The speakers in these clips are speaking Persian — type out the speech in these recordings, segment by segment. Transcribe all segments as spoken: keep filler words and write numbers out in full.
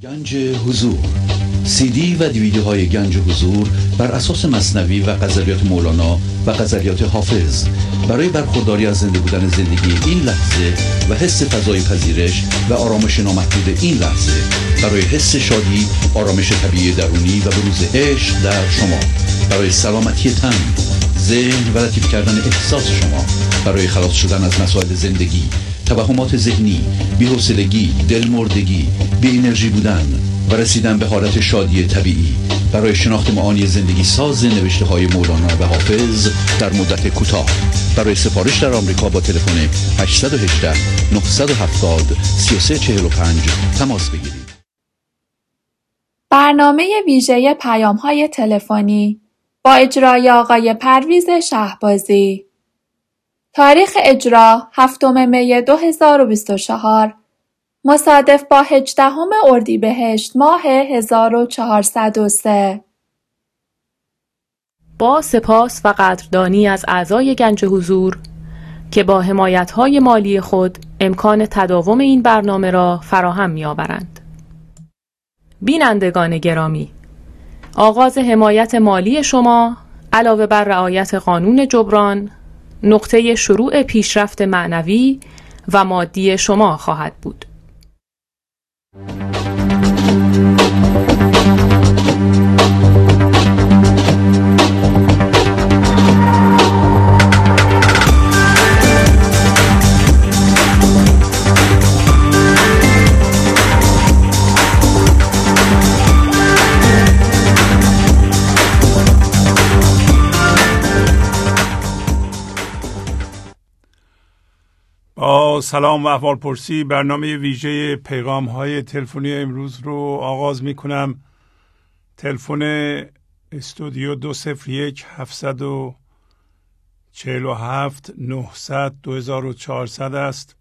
گنج حضور، سی دی و دیویدیوهای گنج حضور بر اساس مثنوی و غزلیات مولانا و غزلیات حافظ برای برخورداری از زنده بودن زندگی این لحظه و حس فضای پذیرش و آرامش نامحدود این لحظه، برای حس شادی، آرامش طبیعی درونی و بروز عشق در شما، برای سلامتی تن، ذهن و لطیف کردن احساس شما، برای خلاص شدن از مسائل زندگی، توهمات ذهنی، بی‌حوصلگی، دلمردگی، بی انرژی بودن و رسیدن به حالت شادی طبیعی، برای شناخت معانی زندگی ساز نوشته های مولانا و حافظ در مدت کوتاه. برای سفارش در آمریکا با تلفن هشت یک هشت نه هفت صفر سه سه چهار پنج تماس بگیرید. برنامه ویژه پیام‌های تلفنی با اجرای آقای پرویز شهبازی. تاریخ اجرا هفتم می دو هزار و بیست و چهار مصادف با هجدهم اردیبهشت ماه هزار و چهارصد و سه. با سپاس و قدردانی از اعضای گنج حضور که با حمایت‌های مالی خود امکان تداوم این برنامه را فراهم می‌آورند. بینندگان گرامی، آغاز حمایت مالی شما علاوه بر رعایت قانون جبران نقطه شروع پیشرفت معنوی و مادی شما خواهد بود. با سلام و احوال پرسی برنامه ویژه پیغام های تلفنی امروز رو آغاز می کنم. تلفن استودیو دو صفر یک هفت چهار هفت نهصد دو هزار و چهارصد است.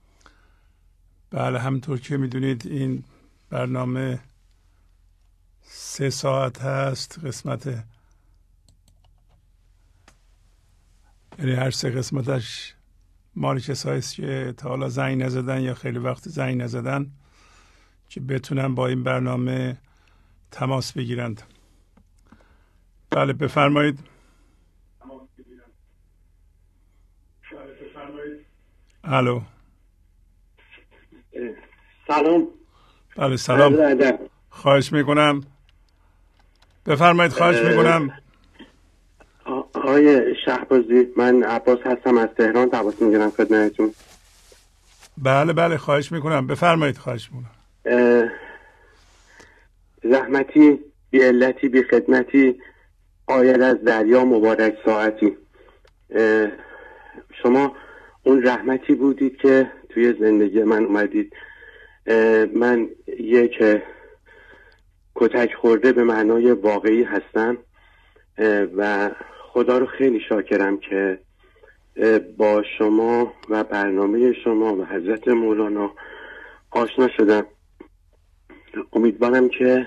بله، همونطور که می دونید این برنامه سه ساعت هست. قسمت یعنی هر سه قسمتش مال کسایی است که تا حالا زنگ نزدن یا خیلی وقت زنگ نزدن که بتونن با این برنامه تماس بگیرند. بله بفرمایید. الو. سلام. بله سلام. خواهش میکنم بفرمایید. خواهش میکنم. آقای شهبازی، من عباس هستم از تهران، تماس میگیرم خدمتتون. بله بله خواهش میکنم بفرمایید. خواهش میکنم. زحمتی بی علتی بی خدمتی آید از دریا مبارک ساعتی. شما اون رحمتی بودید که توی زندگی من اومدید. من یک کتک خورده به معنای واقعی هستم و خدا رو خیلی شاکرم که با شما و برنامه شما و حضرت مولانا آشنا شدم. امیدوارم که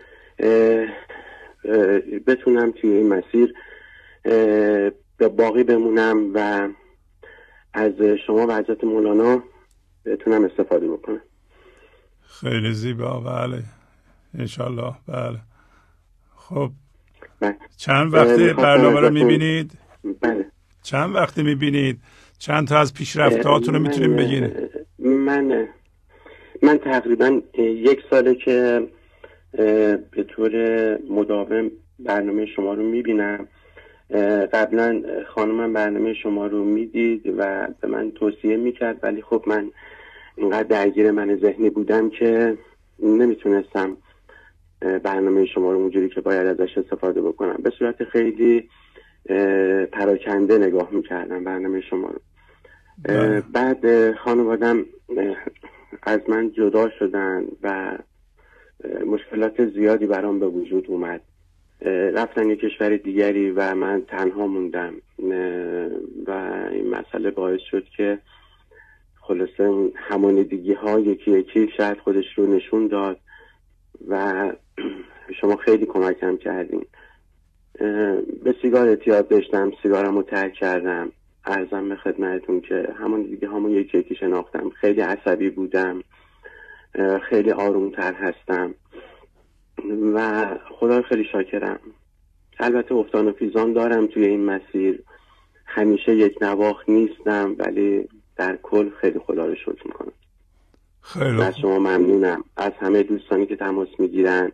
بتونم توی این مسیر به باقی بمونم و از شما و حضرت مولانا بتونم استفاده بکنم. خیلی زیبا. بله انشالله. بله خب بله. چند وقته برنامه رو میبینید؟ بله. چند وقته میبینید؟ چند تا از پیشرفتاتون رو میتونیم بگین؟ من من تقریبا یک ساله که به طور مداوم برنامه شما رو میبینم. قبلا خانمم برنامه شما رو میدید و به من توصیه میکرد، ولی خب من اینقدر درگیر من ذهنی بودم که نمیتونستم برنامه شما رو اونجوری که باید ازش استفاده بکنم. به صورت خیلی پراکنده نگاه میکردم برنامه شما رو. بعد خانوادم از من جدا شدن و مشکلات زیادی برام به وجود اومد. رفتن یک کشور دیگری و من تنها موندم و این مسئله باعث شد که خلاصه همانیدگی ها یکی یکی شاید خودش رو نشون داد و شما خیلی کمکم کردین. به سیگار اعتیاد داشتم، سیگارم رو ترک کردم. عرضم به خدمتتون که همون دیگه همون یکی یکی شناختم. خیلی عصبی بودم، خیلی آرومتر هستم و خدا خیلی شاکرم. البته افتان و خیزان دارم توی این مسیر، همیشه یک نواخت نیستم، ولی در کل خیلی خدا رو شکر میکنم. خیلی از شما ممنونم، از همه دوستانی که تماس میگیرن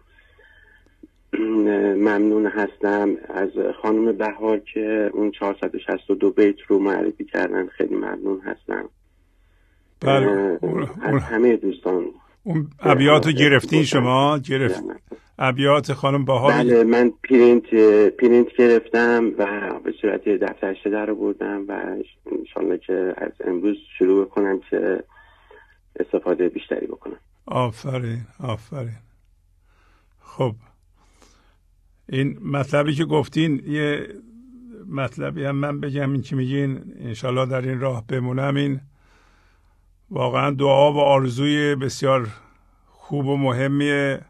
ممنون هستم. از خانم بهار که اون چهارصد و شصت و دو بیت رو معرفی کردن خیلی ممنون هستم. بله. از همه دوستان. اون ابیات رو گرفتین شما؟ گرفت ابیات خانم بهار؟ بله، من پرینت پرینت گرفتم و به صورت دفترچه در آوردم و انشالله که از امروز شروع کنم که استفاده بیشتری بکنم. آفرین آفرین. خب این مطلبی که گفتین یه مطلبی هم من بگم، این که میگین انشالله در این راه بمونم، این واقعا دعا و آرزوی بسیار خوب و مهمیه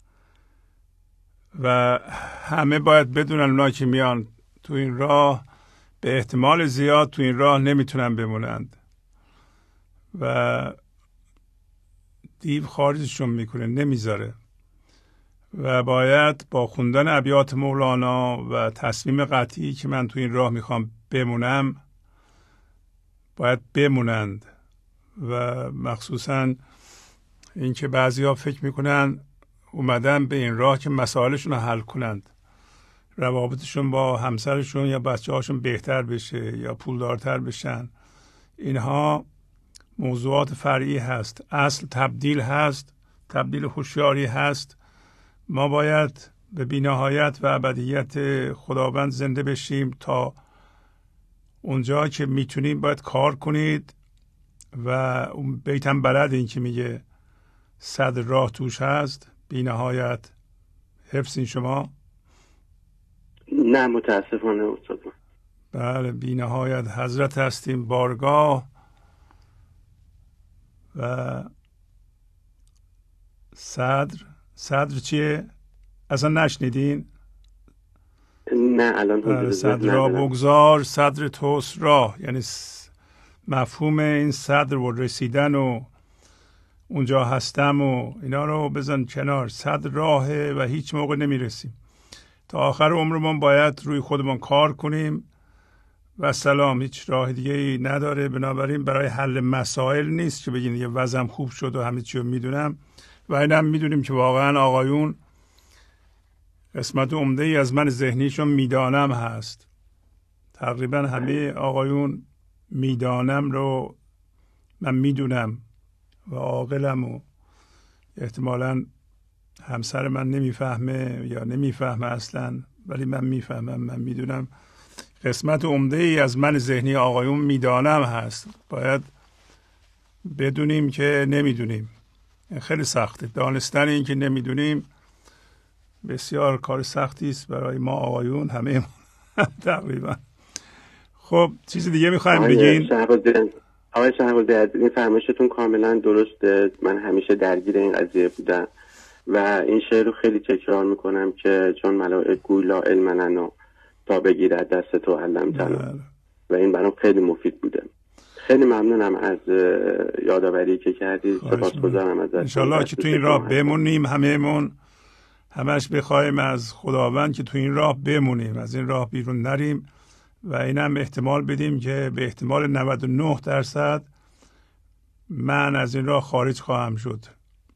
و همه باید بدونن اونا که میان تو این راه به احتمال زیاد تو این راه نمیتونن بمونند و دیو خارجشون میکنه، نمیذاره و باید با خوندن ابیات مولانا و تصمیم قطعی که من تو این راه میخوام بمونم باید بمونند. و مخصوصا اینکه بعضیا فکر میکنن اومدن به این راه که مسائلشون رو حل کنند، روابطشون با همسرشون یا بچه هاشون بهتر بشه یا پولدارتر بشن. اینها موضوعات فرعی هست. اصل تبدیل هست، تبدیل هوشیاری هست. ما باید به بی‌نهایت و ابدیت خداوند زنده بشیم. تا اونجا که میتونیم باید کار کنید و اون بیتم بلد این که میگه صد راه توش هست بی‌نهایت. حفظین شما؟ نه متاسفانه استاد. بله، بی‌نهایت حضرت هستیم بارگاه و صدر. صدر چیه؟ اصلا نشنیدین؟ نه الان بله، صدر را بگذار صدر توست راه، یعنی مفهوم این صدر و رسیدن و اونجا هستم و اینا رو بزن کنار. صدر راهه و هیچ موقع نمیرسیم. تا آخر عمرمون باید روی خودمون کار کنیم و سلام، هیچ راه دیگه ای نداره. بنابراین برای حل مسائل نیست که بگین یه وضعم خوب شد و همه چی رو میدونم. و اینم میدونیم که واقعا آقایون قسمت عمده ای از من ذهنیشون میدانم هست. تقریبا همه آقایون میدانم رو من میدونم و عاقلم و احتمالاً همسر من نمیفهمه یا نمیفهمه اصلا، ولی من میفهمم، من میدونم. قسمت عمده ای از من ذهنی آقایون میدانم هست. باید بدونیم که نمیدونیم. خیلی سخته دانستن این که نمیدونیم، بسیار کار سختی است برای ما آقایون همه تقریبا. خب چیز دیگه میخوایم بگین؟ آقای شهبازی این فرمایشتون کاملا درسته. من همیشه درگیر این قضیه بودم و این شعر رو خیلی تکرار میکنم که چون ملائک گوی لا علم لنا تا بگیرد دست تو علمتنا، و این برام خیلی مفید بوده. خیلی ممنونم از یادآوری که کردید. سپاسگزارم ازت. انشالله که تو این راه بمونیم، همه‌مون همش بخوایم از خداوند که تو این راه بمونیم، از این راه بیرون نریم و اینم احتمال بدیم که به احتمال نود و نه درصد من از این راه خارج خواهم شد.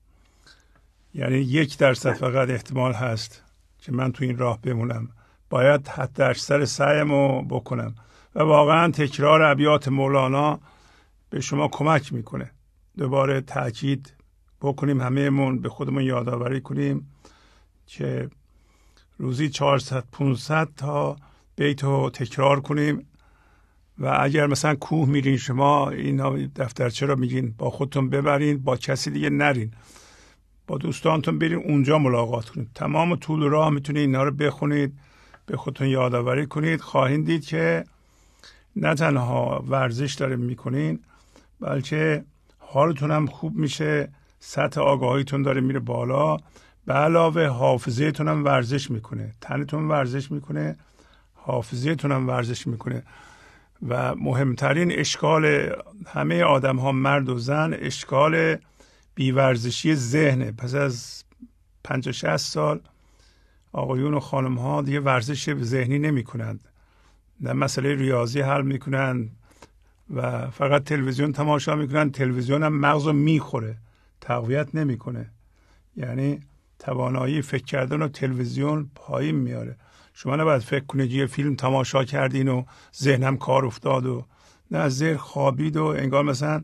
یعنی یک درصد فقط احتمال هست که من تو این راه بمونم. باید حتی اکثر سعیمو بکنم و واقعا تکرار ابیات مولانا به شما کمک میکنه. دوباره تاکید بکنیم، همه‌مون به خودمون یادآوری کنیم که روزی چهارصد پانصد تا بیتو تکرار کنیم. و اگر مثلا کوه میرین شما، این دفترچه رو میگین با خودتون ببرین، با کسی دیگه نرین، با دوستانتون برین اونجا ملاقات کنید. تمام طول راه میتونید اینا رو بخونید، به خودتون یادآوری کنید. خواهید دید که نه تنها ورزش دارین میکنین، بلکه حالتون هم خوب میشه، سطح آگاهیتون داره میره بالا، به علاوه حافظه‌تون هم ورزش میکنه، تنتون ورزش میکنه، حافظه‌تون هم ورزش میکنه. و مهمترین اشکال همه آدم ها، مرد و زن، اشکال بیورزشی ذهنه. پس از پنجاه شصت سال آقایون و خانم ها دیگه ورزش ذهنی نمی کنند، نه مسئله ریاضی حل می کنند و فقط تلویزیون تماشا می کنند. تلویزیون هم مغز رو می خوره، تقویت نمی کنه. یعنی توانایی فکر کردن و تلویزیون پایین میاره. شما نباید فکر کنید یه فیلم تماشا کردین و ذهنم کار افتاد و نه، ذهن خوابید و انگار مثلا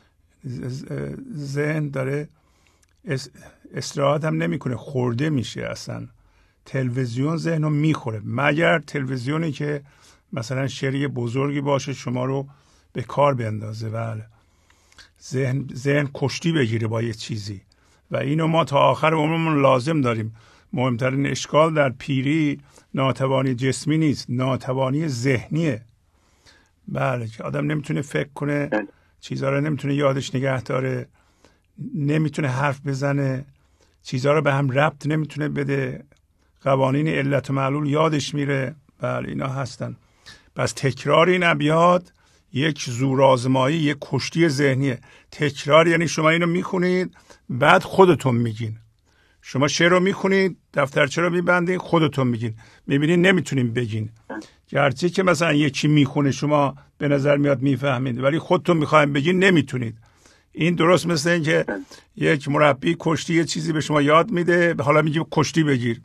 ذهن داره استراحت هم نمیکنه، خورده میشه. اصلا تلویزیون ذهن رو میخوره، مگر تلویزیونی که مثلا شری بزرگی باشه شما رو به کار بندازه. بله، ذهن ذهن کشتی بگیره با یه چیزی و اینو ما تا آخر عمرمون لازم داریم. مهمترین اشکال در پیری ناتوانی جسمی نیست، ناتوانی ذهنیه. بله، که آدم نمیتونه فکر کنه، چیزها رو نمیتونه یادش نگه داره، نمیتونه حرف بزنه، چیزها رو به هم ربط نمیتونه بده، قوانین علت و معلول یادش میره. بله، اینا هستن. پس تکرار این ابیات یک زورآزمایی، یک کشتی ذهنیه. تکرار یعنی شما اینو میخونید بعد خودتون میگین. شما شعر رو میخونید، دفترچه رو میبندید، خودتون میگین. میبینید نمیتونین بگین، گرچه که مثلا یکی میخونه شما به نظر میاد میفهمید، ولی خودتون میخواین بگین نمیتونید. این درست مثل این که یک مربی کشتی یه چیزی به شما یاد میده، حالا میگه کشتی بگیر.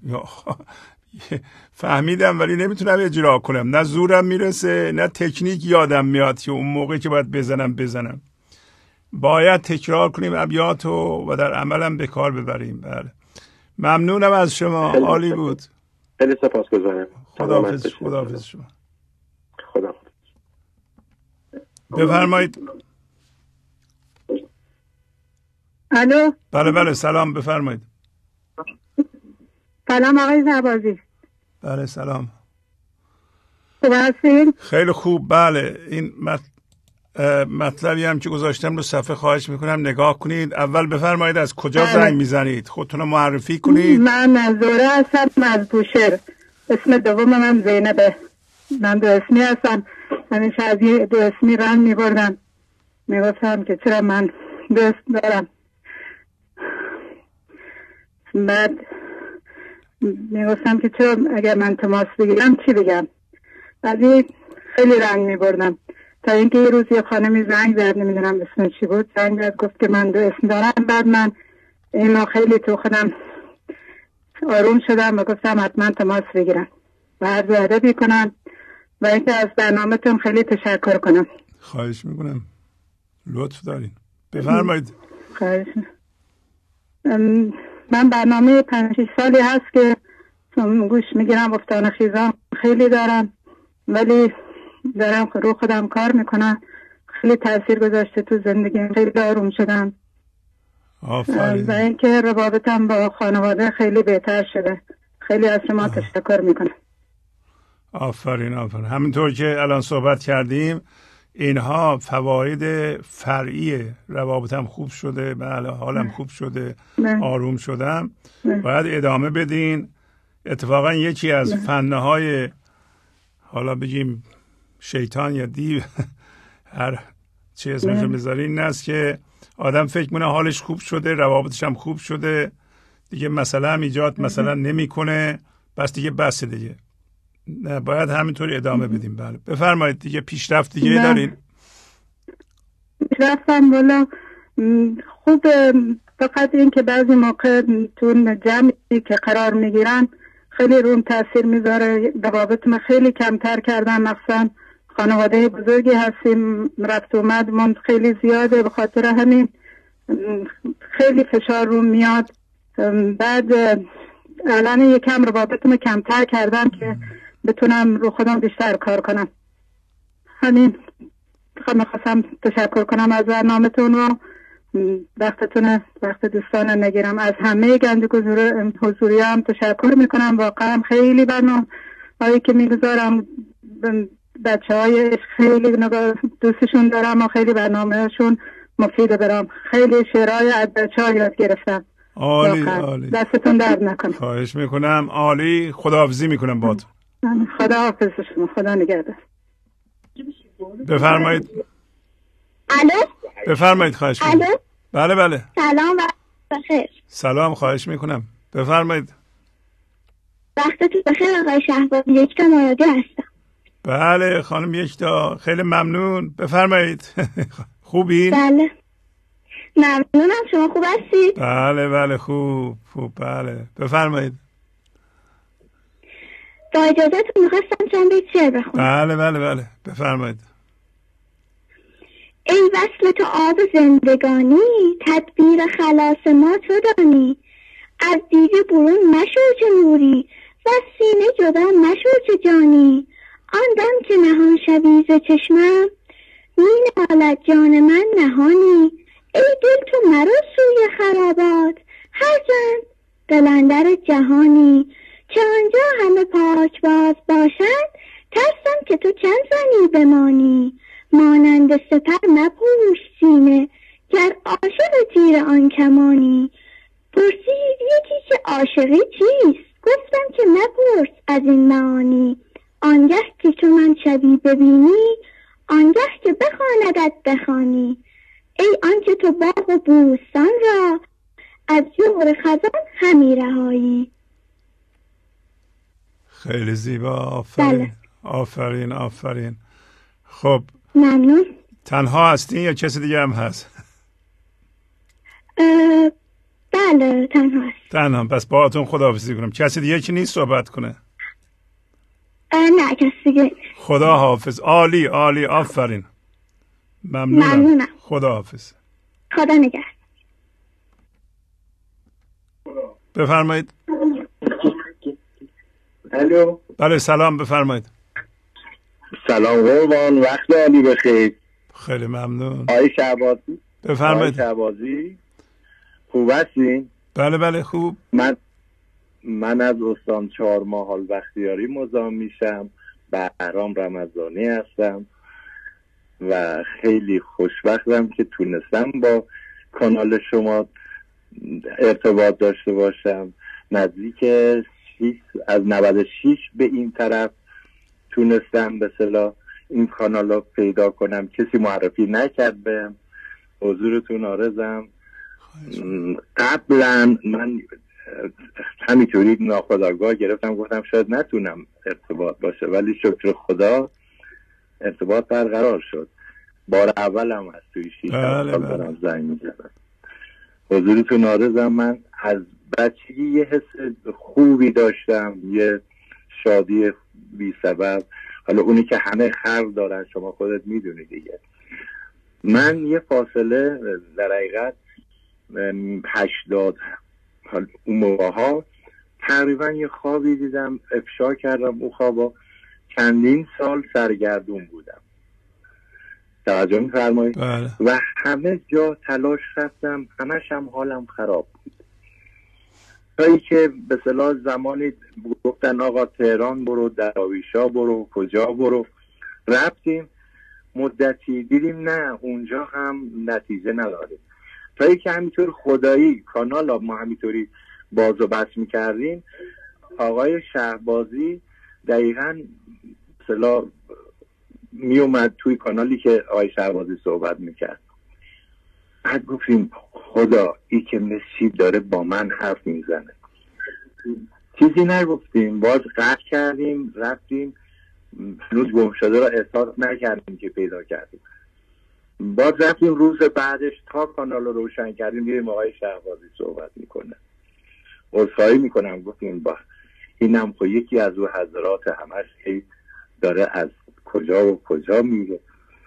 فهمیدم ولی نمیتونم اجرا کنم، نه زورم میرسه نه تکنیک یادم میاد که اون موقع که باید بزنم بزنم. باید تکرار کنیم ابیاتو و در عملم به کار ببریم. بله، ممنونم از شما، عالی بود. خیلی سپاسگزارم. خداحافظ. خداحافظ شما. خداحافظ. بفرمایید. الو. بله بله، سلام، بفرمایید. سلام آقای شهبازی. بله سلام. خوب هستین؟ خیلی خوب. بله، این مط... مطلبی هم که گذاشتم رو صفحه خواهش میکنم نگاه کنید. اول بفرمایید از کجا زنگ میزنید، خودتون رو معرفی کنید. من از زوره هستم، از بوشهر. اسم دوم من زینبه. من دو اسمی هستم. همیشه از یه دو اسمی رنگ میبردم، میگفتم که چرا من دوست دارم. بعد میگفتم که چرا اگر من تماس بگیرم چی بگم. بعدی خیلی رنگ میبردم تا اینکه یه روز یه خانمی زنگ زد، نمیدونم اسم چی بود، زنگ زد گفت که من دو اسم دارم. بعد من اینو خیلی تو خودم آروم شدم و گفتم حتما تماس بگیرم و عرض ادب کنم و اینکه از برنامه‌تون خیلی تشکر کنم. خواهش میکنم، لطف دارین. بفرمایید. خواهش. من برنامه پنج شش سالی هست که گوش میگیرم، افتان خیزان خیلی دارم ولی دارم رو خودم کار میکنم. خیلی تاثیر گذاشته تو زندگیم، خیلی آروم شدم. آفرین. و اینکه روابطم با خانواده خیلی بهتر شده. خیلی از شما تشکر میکنم. آفرین آفرین. همینطور که الان صحبت کردیم اینها فواید فرعیه. روابطم خوب شده، بله، حالم خوب شده، آروم شدم. باید ادامه بدین. اتفاقا یکی از فنهای حالا بگیم شیطان یا دیو هر چی اسمشو میذارین این است که آدم فکر کنه حالش خوب شده، روابطش هم خوب شده، دیگه مسئله هم ایجاد مثلا نمیکنه، بس دیگه بس دیگه. نه، باید همینطوری ادامه بدیم. بله بفرمایید دیگه. پیشرفت دیگه دارین؟ پیشرفتم والا خوب، فقط این که بعضی موقع تو جمعی که قرار میگیرن خیلی روم تاثیر میذاره. روابطم خیلی کمتر کردم، مخصوصا خانواده بزرگی هستیم، رفت اومد من خیلی زیاده، به خاطر همین خیلی فشار روم میاد. بعد الان یکم روابطم کمتر کردم که بتونم رو خودم بیشتر کار کنم. همین میخواستم تشکر کنم از برنامه‌تون و وقتتون وقت دوستان نگیرم. از همه گنج حضوری هم تشکر میکنم. واقعا خیلی برنامه هایی که میگذارم بچه های خیلی دوستشون دارم و خیلی برنامهشون مفیده برام. خیلی شعرهای از بچه ها یاد گرفتم. عالی عالی. دستتون درد نکنم. خواهش میکنم. عالی. خداحافظی میکنم با تو. خداحافظ شما. خدا نگهدار. بفرمایید. الو. بفرمایید. خواهش میکنم. الو. بله بله. سلام و بخیر. سلام، خواهش میکنم، بفرمایید. وقتتون بخیر آقای شهبازی. یکتا مرادی هستم. بله خانم یکتا، خیلی ممنون، بفرمایید. خوبین؟ بله ممنونم، شما خوب هستید؟ بله بله خوب خوب بله بفرمایید. با اجازهتون میخواستم چند بیت شعر بخونم. بله بله بله بفرمایید. ای وصل تو آب زندگانی، تدبیر خلاص ما تو دانی. از دیده برون مشو چه نوری، و سینه جدا مشو چه جانی. آن دم که نهان شوی ز چشمم، می نالد جان من نهانی. ای دل تو مرو سوی خرابات، هر جان دلندر جهانی. که آنجا همه پاک باز باشد، ترسم که تو چند زنی بمانی. مانند سپر مپوش سینه، گر عاشق تیر آن کمانی. پرسید یکی که عاشقی چیست، گفتم که مپرس از این معانی. آنگه که تو من شبی ببینی، آنگه که بخواندت بخوانی. ای آنکه تو باغ و بوستان را، از جور خزان همی رهایی. خیلی زیبا، آفرین. بله. آفرین آفرین. خب ممنون. تنها هستین یا کسی دیگه هم هست؟ بله تنها هست. تنها، پس باهاتون خداحافظی کنم. کسی دیگه که نیست صحبت کنه؟ نه کسی دیگه. خدا حافظ. عالی عالی، آفرین، ممنونم. ممنونم. خدا حافظ. خدا نگهدار. بفرمایید. الو. بله سلام، بفرمایید. سلام قربان، وقت عالی بخیر. خیلی ممنون. آقای شهبازی. بفرمایید. آقای شهبازی خوب هستین؟ بله بله خوب. من من از استان چهار ماهال بختیاری مزاحم میشم. بهرام رمضانی هستم و خیلی خوشبختم که تونستم با کانال شما ارتباط داشته باشم. نزدیک از نود و شش به این طرف تونستم به اصطلاح این کانال رو پیدا کنم. کسی معرفی نکرد بهم. حضورتون آرزم. قبلا من همینطوری ناخودآگاه گرفتم، گفتم شاید نتونم ارتباط باشه، ولی شکر خدا ارتباط برقرار شد. بار اولم از توی شیش سال دارم زنگ میزنم. حضورتون آرزم. من از بچگی یه حس خوبی داشتم، یه شادی بی سبب. حالا اونی که همه خلق دارن شما خودت میدونی دیگه. من یه فاصله در حقیقت هشتاد اون موقع ها تقریبا یه خوابی دیدم، افشا کردم اون خوابا. چندین سال سرگردون بودم، توجه می‌فرمایید؟ بله. و همه جا تلاش رفتم، همش هم حالم خراب بود. تایی که به اصطلاح زمانی گفتن آقا تهران برو، دراویشا برو، کجا برو. رفتیم مدتی، دیدیم نه اونجا هم نتیجه نداره. تایی که همینطور خدایی کانال ما همینطوری باز و بس میکردیم، آقای شهبازی دقیقاً مثلا می اومد توی کانالی که آقای شهبازی صحبت میکرد. بعد گفتیم خدا ای که مثل داره با من حرف میزنه. چیزی نگفتیم، باز قطع کردیم، رفتیم. هنوز گم شده را احساس نکردیم که پیدا کردیم. باز رفتیم روز بعدش تا کانال رو روشن کردیم، دیدیم آقای شهبازی صحبت میکنه. عذرخواهی میکنم، گفتیم با اینم خب یکی از او حضرات همش که داره از کجا و کجا میگه.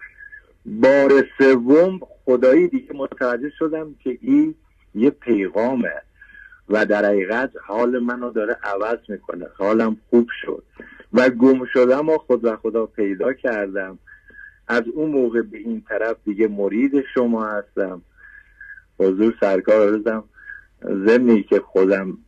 بار سوم خدایی دیگه متوجه شدم که این یه پیغامه و در حقیقت حال منو داره عوض میکنه. حالم خوب شد و گم شدم و خود و خدا پیدا کردم. از اون موقع به این طرف دیگه مرید شما هستم. حضور سرکار آرزم. ضمنی که خودم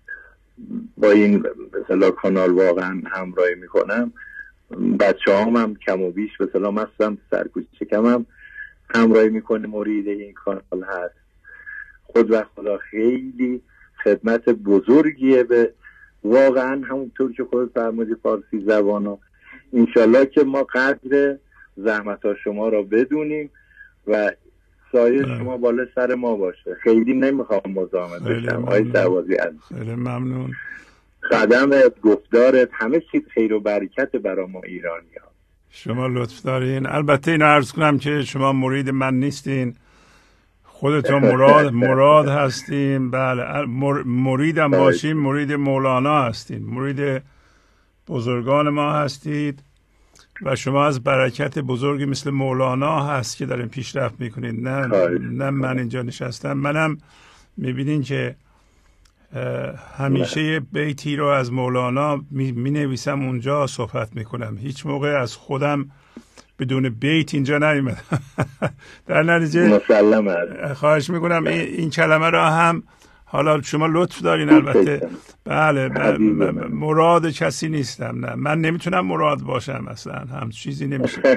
با این مثلا کانال واقعا همراهی میکنم، بچه هم, هم کم و بیش مثلا هستم، سرکوچکم هم همراهی میکنه، مرید این کانال هست. خود و خدا خیلی خدمت بزرگیه به واقعا همونطور که خود فرمودی فارسی زبانو. انشالله که ما قدر زحمت ها شما را بدونیم و سایه شما بالا سر ما باشه. خیلی نمیخوام مزاحمت بشم آقای شهبازی عزیز. خیلی ممنون. خدمت، گفتارت، همه چیز خیر و برکت برای ما ایرانی ها. شما لطف دارین. البته این عرض کنم که شما مرید من نیستین، خودتون مراد مراد هستین. بله مریدم باشین، مرید مولانا هستین، مرید بزرگان ما هستید و شما از برکت بزرگی مثل مولانا هست که دارین پیشرفت میکنید. نه نه من اینجا نشستم، منم میبینین که همیشه یه بیتی رو از مولانا می, می نویسم اونجا صحبت میکنم، هیچ موقع از خودم بدون بیت اینجا نیومدم. در نتیجه خواهش میکنم این, این کلمه را هم، حالا شما لطف دارین البته، بله, بله مراد کسی نیستم، نه من نمیتونم مراد باشم اصلا، هم چیزی نمیشه.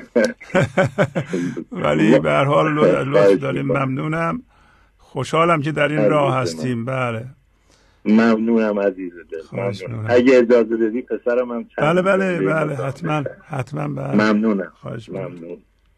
ولی به هر حال لطف دارین، ممنونم، خوشحالم که در این راه هستیم. بله ممنونم عزیز دل، ممنونم. اگه اجازه بدی پسرم هم چند بله بله بله حتما حتما بله. ممنونم. خواهش ممنون.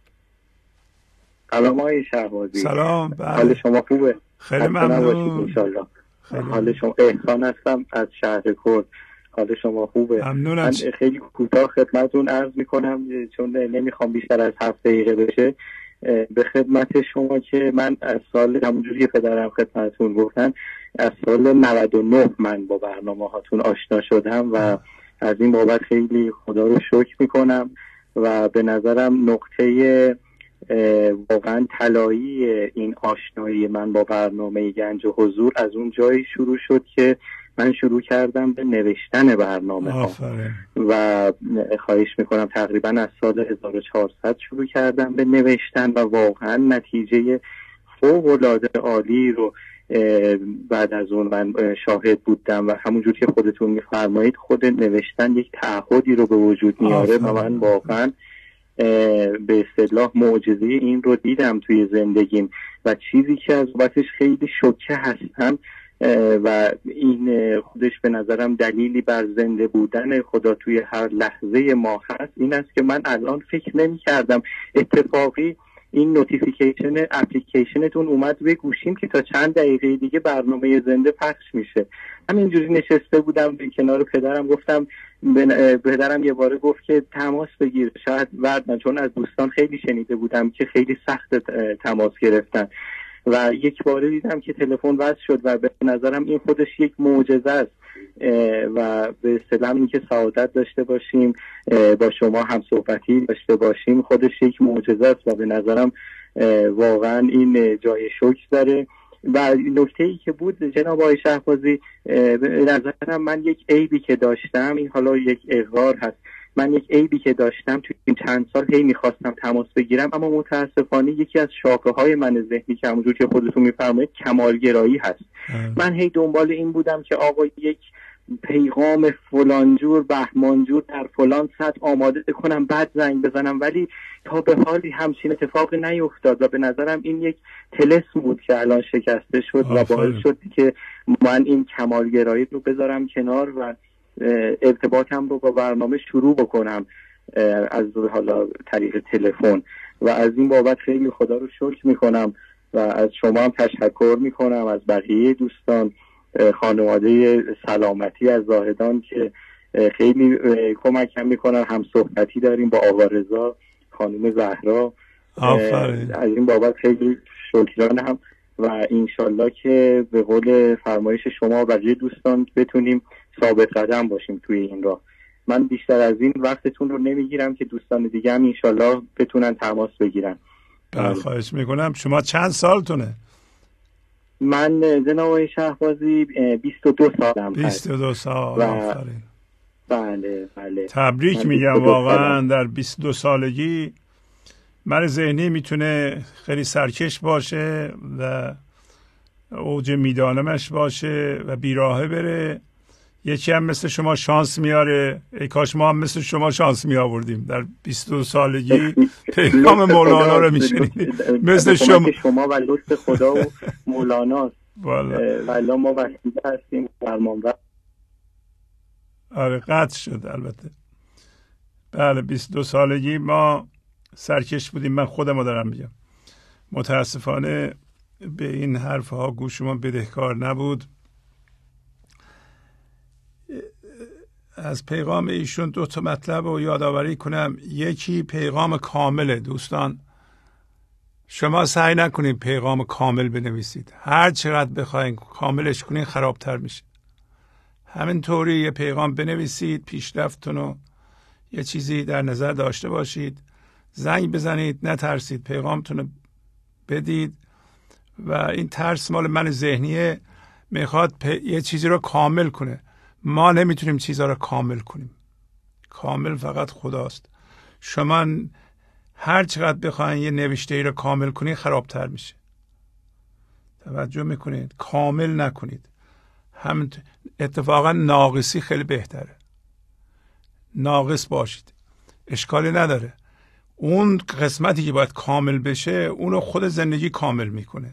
سلام آقای شهبازی. سلام. بله. حال شما خوبه؟ خیلی ممنون. انشالله. حال شما. احسان هستم از شهر کرد. حال شما خوبه؟ ممنونم. من خیلی کوتاه خدمتتون عرض میکنم چون نمیخوام بیشتر از هفت دقیقه بشه. به خدمت شما که من از سال همونجوری که پدرم خدمتتون گفتن از سال نود و نه من با برنامه هاتون آشنا شدم و از این بابت خیلی خدا رو شکر میکنم و به نظرم نقطه واقعا طلایی این آشنایی من با برنامه گنج و حضور از اون جایی شروع شد که من شروع کردم به نوشتن برنامه ها و خواهش میکنم تقریبا از سال هزار و چهارصد شروع کردم به نوشتن و واقعا نتیجه فوق العاده عالی رو بعد از اون من شاهد بودم و همونجور که خودتون میفرمایید خود نوشتن یک تعهدی رو به وجود میاره و من واقعا به اصطلاح معجزه این رو دیدم توی زندگیم و چیزی که از بابتش خیلی شوکه هستم و این خودش به نظرم دلیلی بر زنده بودن خدا توی هر لحظه ما هست این است که من الان فکر نمی کردم اتفاقی این نوتیفیکیشن اپلیکیشنتون اومد روی گوشیم که تا چند دقیقه دیگه برنامه زنده پخش میشه. همینجوری نشسته بودم به کنار پدرم، گفتم پدرم یه باره گفت که تماس بگیر، شاید بعد چون از دوستان خیلی شنیده بودم که خیلی سخت تماس گرفتن و یک باره دیدم که تلفن وصل شد و به نظرم این خودش یک معجزه است و به اصطلاح این که سعادت داشته باشیم با شما هم صحبتی داشته باشیم خودش یک معجزه است و به نظرم واقعا این جای شکر داره. و نکته‌ای که بود جناب آقای شهبازی، به نظرم من یک عیبی که داشتم، این حالا یک اقرار هست، من یک عیبی که داشتم توی این چند سال هی میخواستم تماس بگیرم اما متاسفانه یکی از شاخه‌های من ذهنی که همونجور که خودتون میفرمایید کمالگرایی هست. ام. من هی دنبال این بودم که آقا یک پیغام فلانجور بهمانجور در فلان ساعت آماده کنم بعد زنگ بزنم، ولی تا به حالی همچین اتفاقی نیفتاد و به نظرم این یک طلسم بود که الان شکسته شد و باعث شد که من این کمالگرایی رو بذارم کنار و ارتباطم رو با برنامه شروع بکنم از حالا طریق تلفن و از این بابت خیلی خدا رو شکر میکنم و از شما هم تشکر میکنم، از بقیه دوستان، خانواده سلامتی از زاهدان که خیلی کمکم میکنن، هم صحبتی داریم با آقا رضا، خانم زهرا، از این بابت خیلی شکرانم و انشالله که به قول فرمایش شما و بقیه دوستان بتونیم ثابت قدم باشیم توی این راه. من بیشتر از این وقتتون رو نمیگیرم که دوستان دیگه هم انشالله بتونن تماس بگیرن. خواهش میکنم. شما چند سالتونه؟ من جناب آقای شهبازی بیست و دو سالم هست. بیست و دو سال. آفرین. بله بله. تبریک میگم واقعا در بیست و دو سالگی. من ذهنی میتونه خیلی سرکش باشه و اوج میدانمش باشه و بیراهه بره، یکی هم مثل شما شانس میاره. ای کاش ما هم مثل شما شانس می آوردیم در بیست و دو سالگی پیغام مولانا رو میشنیدیم مثل شما. شما و لطف خدا و مولانا والا ما وسیله هستیم فرمانبر. آره قطع شد البته. بله بیست و دو سالگی ما سرکش بودیم، من خودم رو دارم میگم. متاسفانه به این حرفها گوش ما بدهکار نبود. از پیغام ایشون دو تا مطلب رو یادآوری کنم. یکی پیغام کامله. دوستان شما سعی نکنید پیغام کامل بنویسید، هر چقدر بخواید کاملش کنید خرابتر میشه. همینطوری یه پیغام بنویسید، پیشرفتتون رو یه چیزی در نظر داشته باشید، زنگ بزنید، نترسید، پیغامتون رو بدید. و این ترس مال من ذهنیه، میخواد یه چیزی رو کامل کنه. ما نمیتونیم چیزها رو کامل کنیم، کامل فقط خداست. شما هر چقدر بخواین یه نوشته ای رو کامل کنید خرابتر میشه. توجه میکنید؟ کامل نکنید. هم اتفاقا ناقصی خیلی بهتره. ناقص باشید، اشکالی نداره. اون قسمتی که باید کامل بشه اونو خود زندگی کامل میکنه.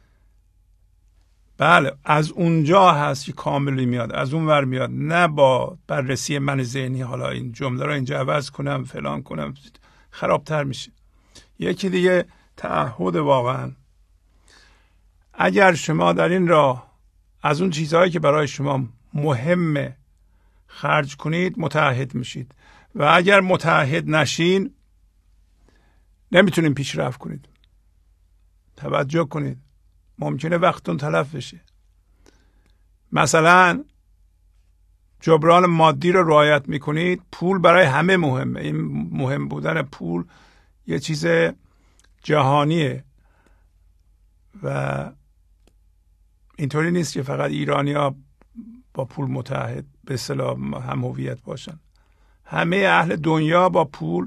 بله از اونجا هست که کاملی میاد، از اون ور میاد، نه با بررسی من ذهنی. حالا این جمله رو اینجا عوض کنم فلان کنم خرابتر میشه. یکی دیگه تعهد. واقعا اگر شما در این راه از اون چیزهایی که برای شما مهمه خرج کنید متعهد میشید و اگر متعهد نشین نمیتونید پیشرفت کنید. توجه کنید، ممکنه وقتتون تلف بشه. مثلا جبران مادی رو رعایت میکنید، پول برای همه مهمه. این مهم بودن پول یه چیز جهانیه و اینطوری نیست که فقط ایرانی‌ها با پول متحد به اصطلاح هم هویت باشن. همه اهل دنیا با پول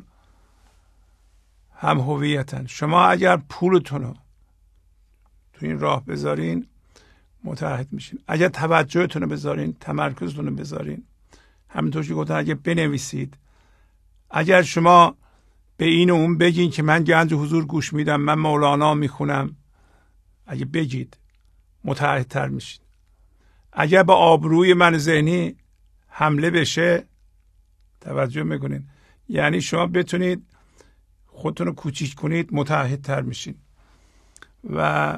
هم هویتن. شما اگر پولتون رو تو این راه بذارین متحد میشین. اگر توجهتون رو بذارین، تمرکزتون رو بذارین، همینطور که گفتن اگر بنویسید، اگر شما به این و اون بگین که من گنج حضور گوش میدم، من مولانا میخونم، اگه بگید متحدتر میشید. اگر با آبروی من ذهنی حمله بشه، توجه میکنین، یعنی شما بتونید خودتون رو کوچیک کنید، متحدتر میشین. و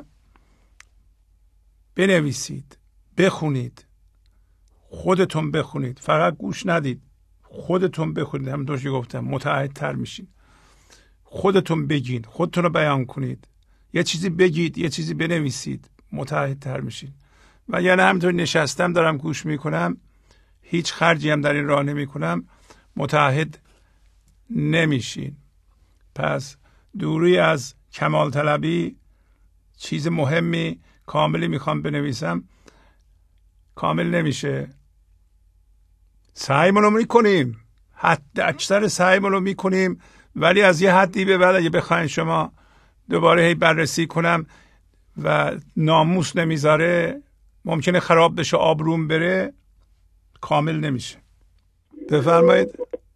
بنویسید، بخونید، خودتون بخونید، فقط گوش ندید، خودتون بخونید. همونطور که گفتم متحدتر میشین. خودتون بگین، خودتون رو بیان کنید، یه چیزی بگید، یه چیزی بنویسید، متحدتر میشین. و یعنی همینطور نشستم دارم گوش میکنم، هیچ خرجی هم در این راه نمیکنم، متحد نمیشین. پس دوری از کمال طلبی، چیز مهمی کاملی میخوام بنویسم، کامل نمیشه. سعیمون رو میکنیم، حد اکثر سعیمون رو میکنیم، ولی از یه حدی به بعد اگه بخواین شما دوباره هی بررسی کنم و ناموس نمیذاره، ممکنه خراب بشه، آبروم بره، کامل نمیشه. بفرمایید.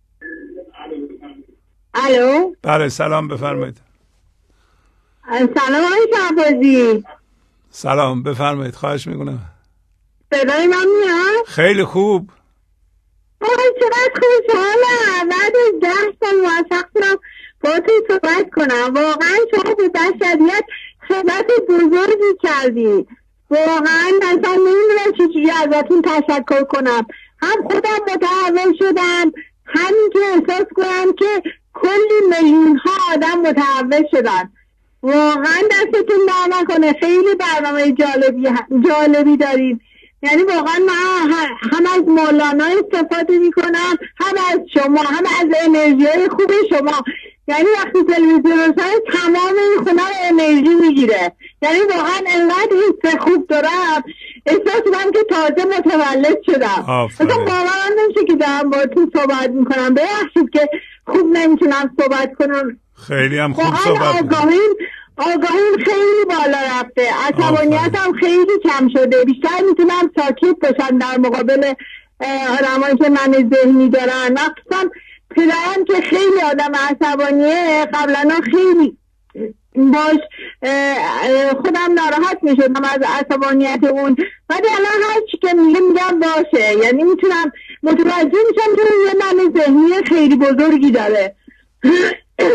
الو. بله سلام، بفرمایید. سلام آقای شهبازی. سلام، بفرمایید. خواهش میکنم. صدای من میاد؟ خیلی خوب. آه چقدر خوشحالم. بعد از ده سال موفق شدم با تو صحبت کنم. واقعا شما به بشریت خدمت بزرگی کردی. واقعا اصلا نمیدونم چجوری ازتون تشکر کنم. هم خودم متحول شدم، همین که احساس کنم که کلی میلیون ها آدم متحول شدن. واقعا دستتون در نکنه. خیلی برنامه جالبی جالبی دارین. یعنی واقعا من هم از مولانا استفاده میکنم، هم از شما، هم از انرژی خوب شما. یعنی وقتی تلویزیون رو سر تمام این خونه رو انرژی میگیره. یعنی واقعا انقدر حس خوب دارم، احساس کنم که تازه متولد شدم. مثلا باورم نمیشه که دارم باهاتون صحبت میکنم. ببخشید که خوب نمیتونم صحبت کنم. خیلی هم خوب صحبت آگاهیم آگاهیم خیلی بالا رفته، عصبانیتم خیلی کم شده. بیشتر میتونم ساکت باشم در مقابل آدمایی که من ذهنی دارن. مخصوصا پدرم که خیلی آدم عصبانیه، قبلا خیلی باش خودم ناراحت میشدم از عصبانیت اون، ولی الان هر چی که میگه میگم باشه. یعنی میتونم متوجه میشم که یه من ذهنی خیلی بزرگی داره.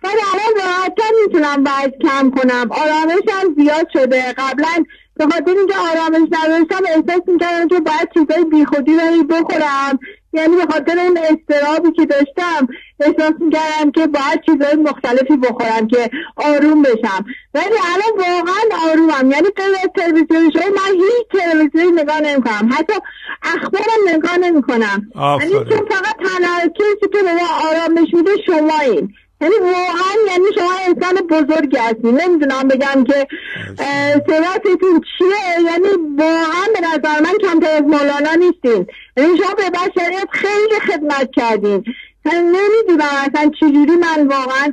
ولی الان راحت‌تر میتونم وزن کم کنم، آرامشم زیاد شده. قبلا به خاطر اینکه آرامش نداشتم احساس میکردم که باید چیزای بیخودی رو بخورم، یعنی به خاطر اون اضطرابی که داشتم احساس میکردم که باید چیزای مختلفی بخورم که آروم بشم. ولی الان واقعا آرومم، یعنی غیر از تلویزیون شما من هیچ تلویزیون نگاه نمیکنم، حتی اخبارم نگاه نمیکنم، یعنی چون فقط تنها کسی که به ما آرامش میده شمایین. یعنی واقعا یعنی شما انسان بزرگی هستی. نمیدونم بگم که ثروتتون چیه، یعنی واقعا به نظر من کمتر از مولانا نیستین. یعنی شما به بشریت خیلی خدمت کردین. نمیدونم اصلا چجوری من واقعا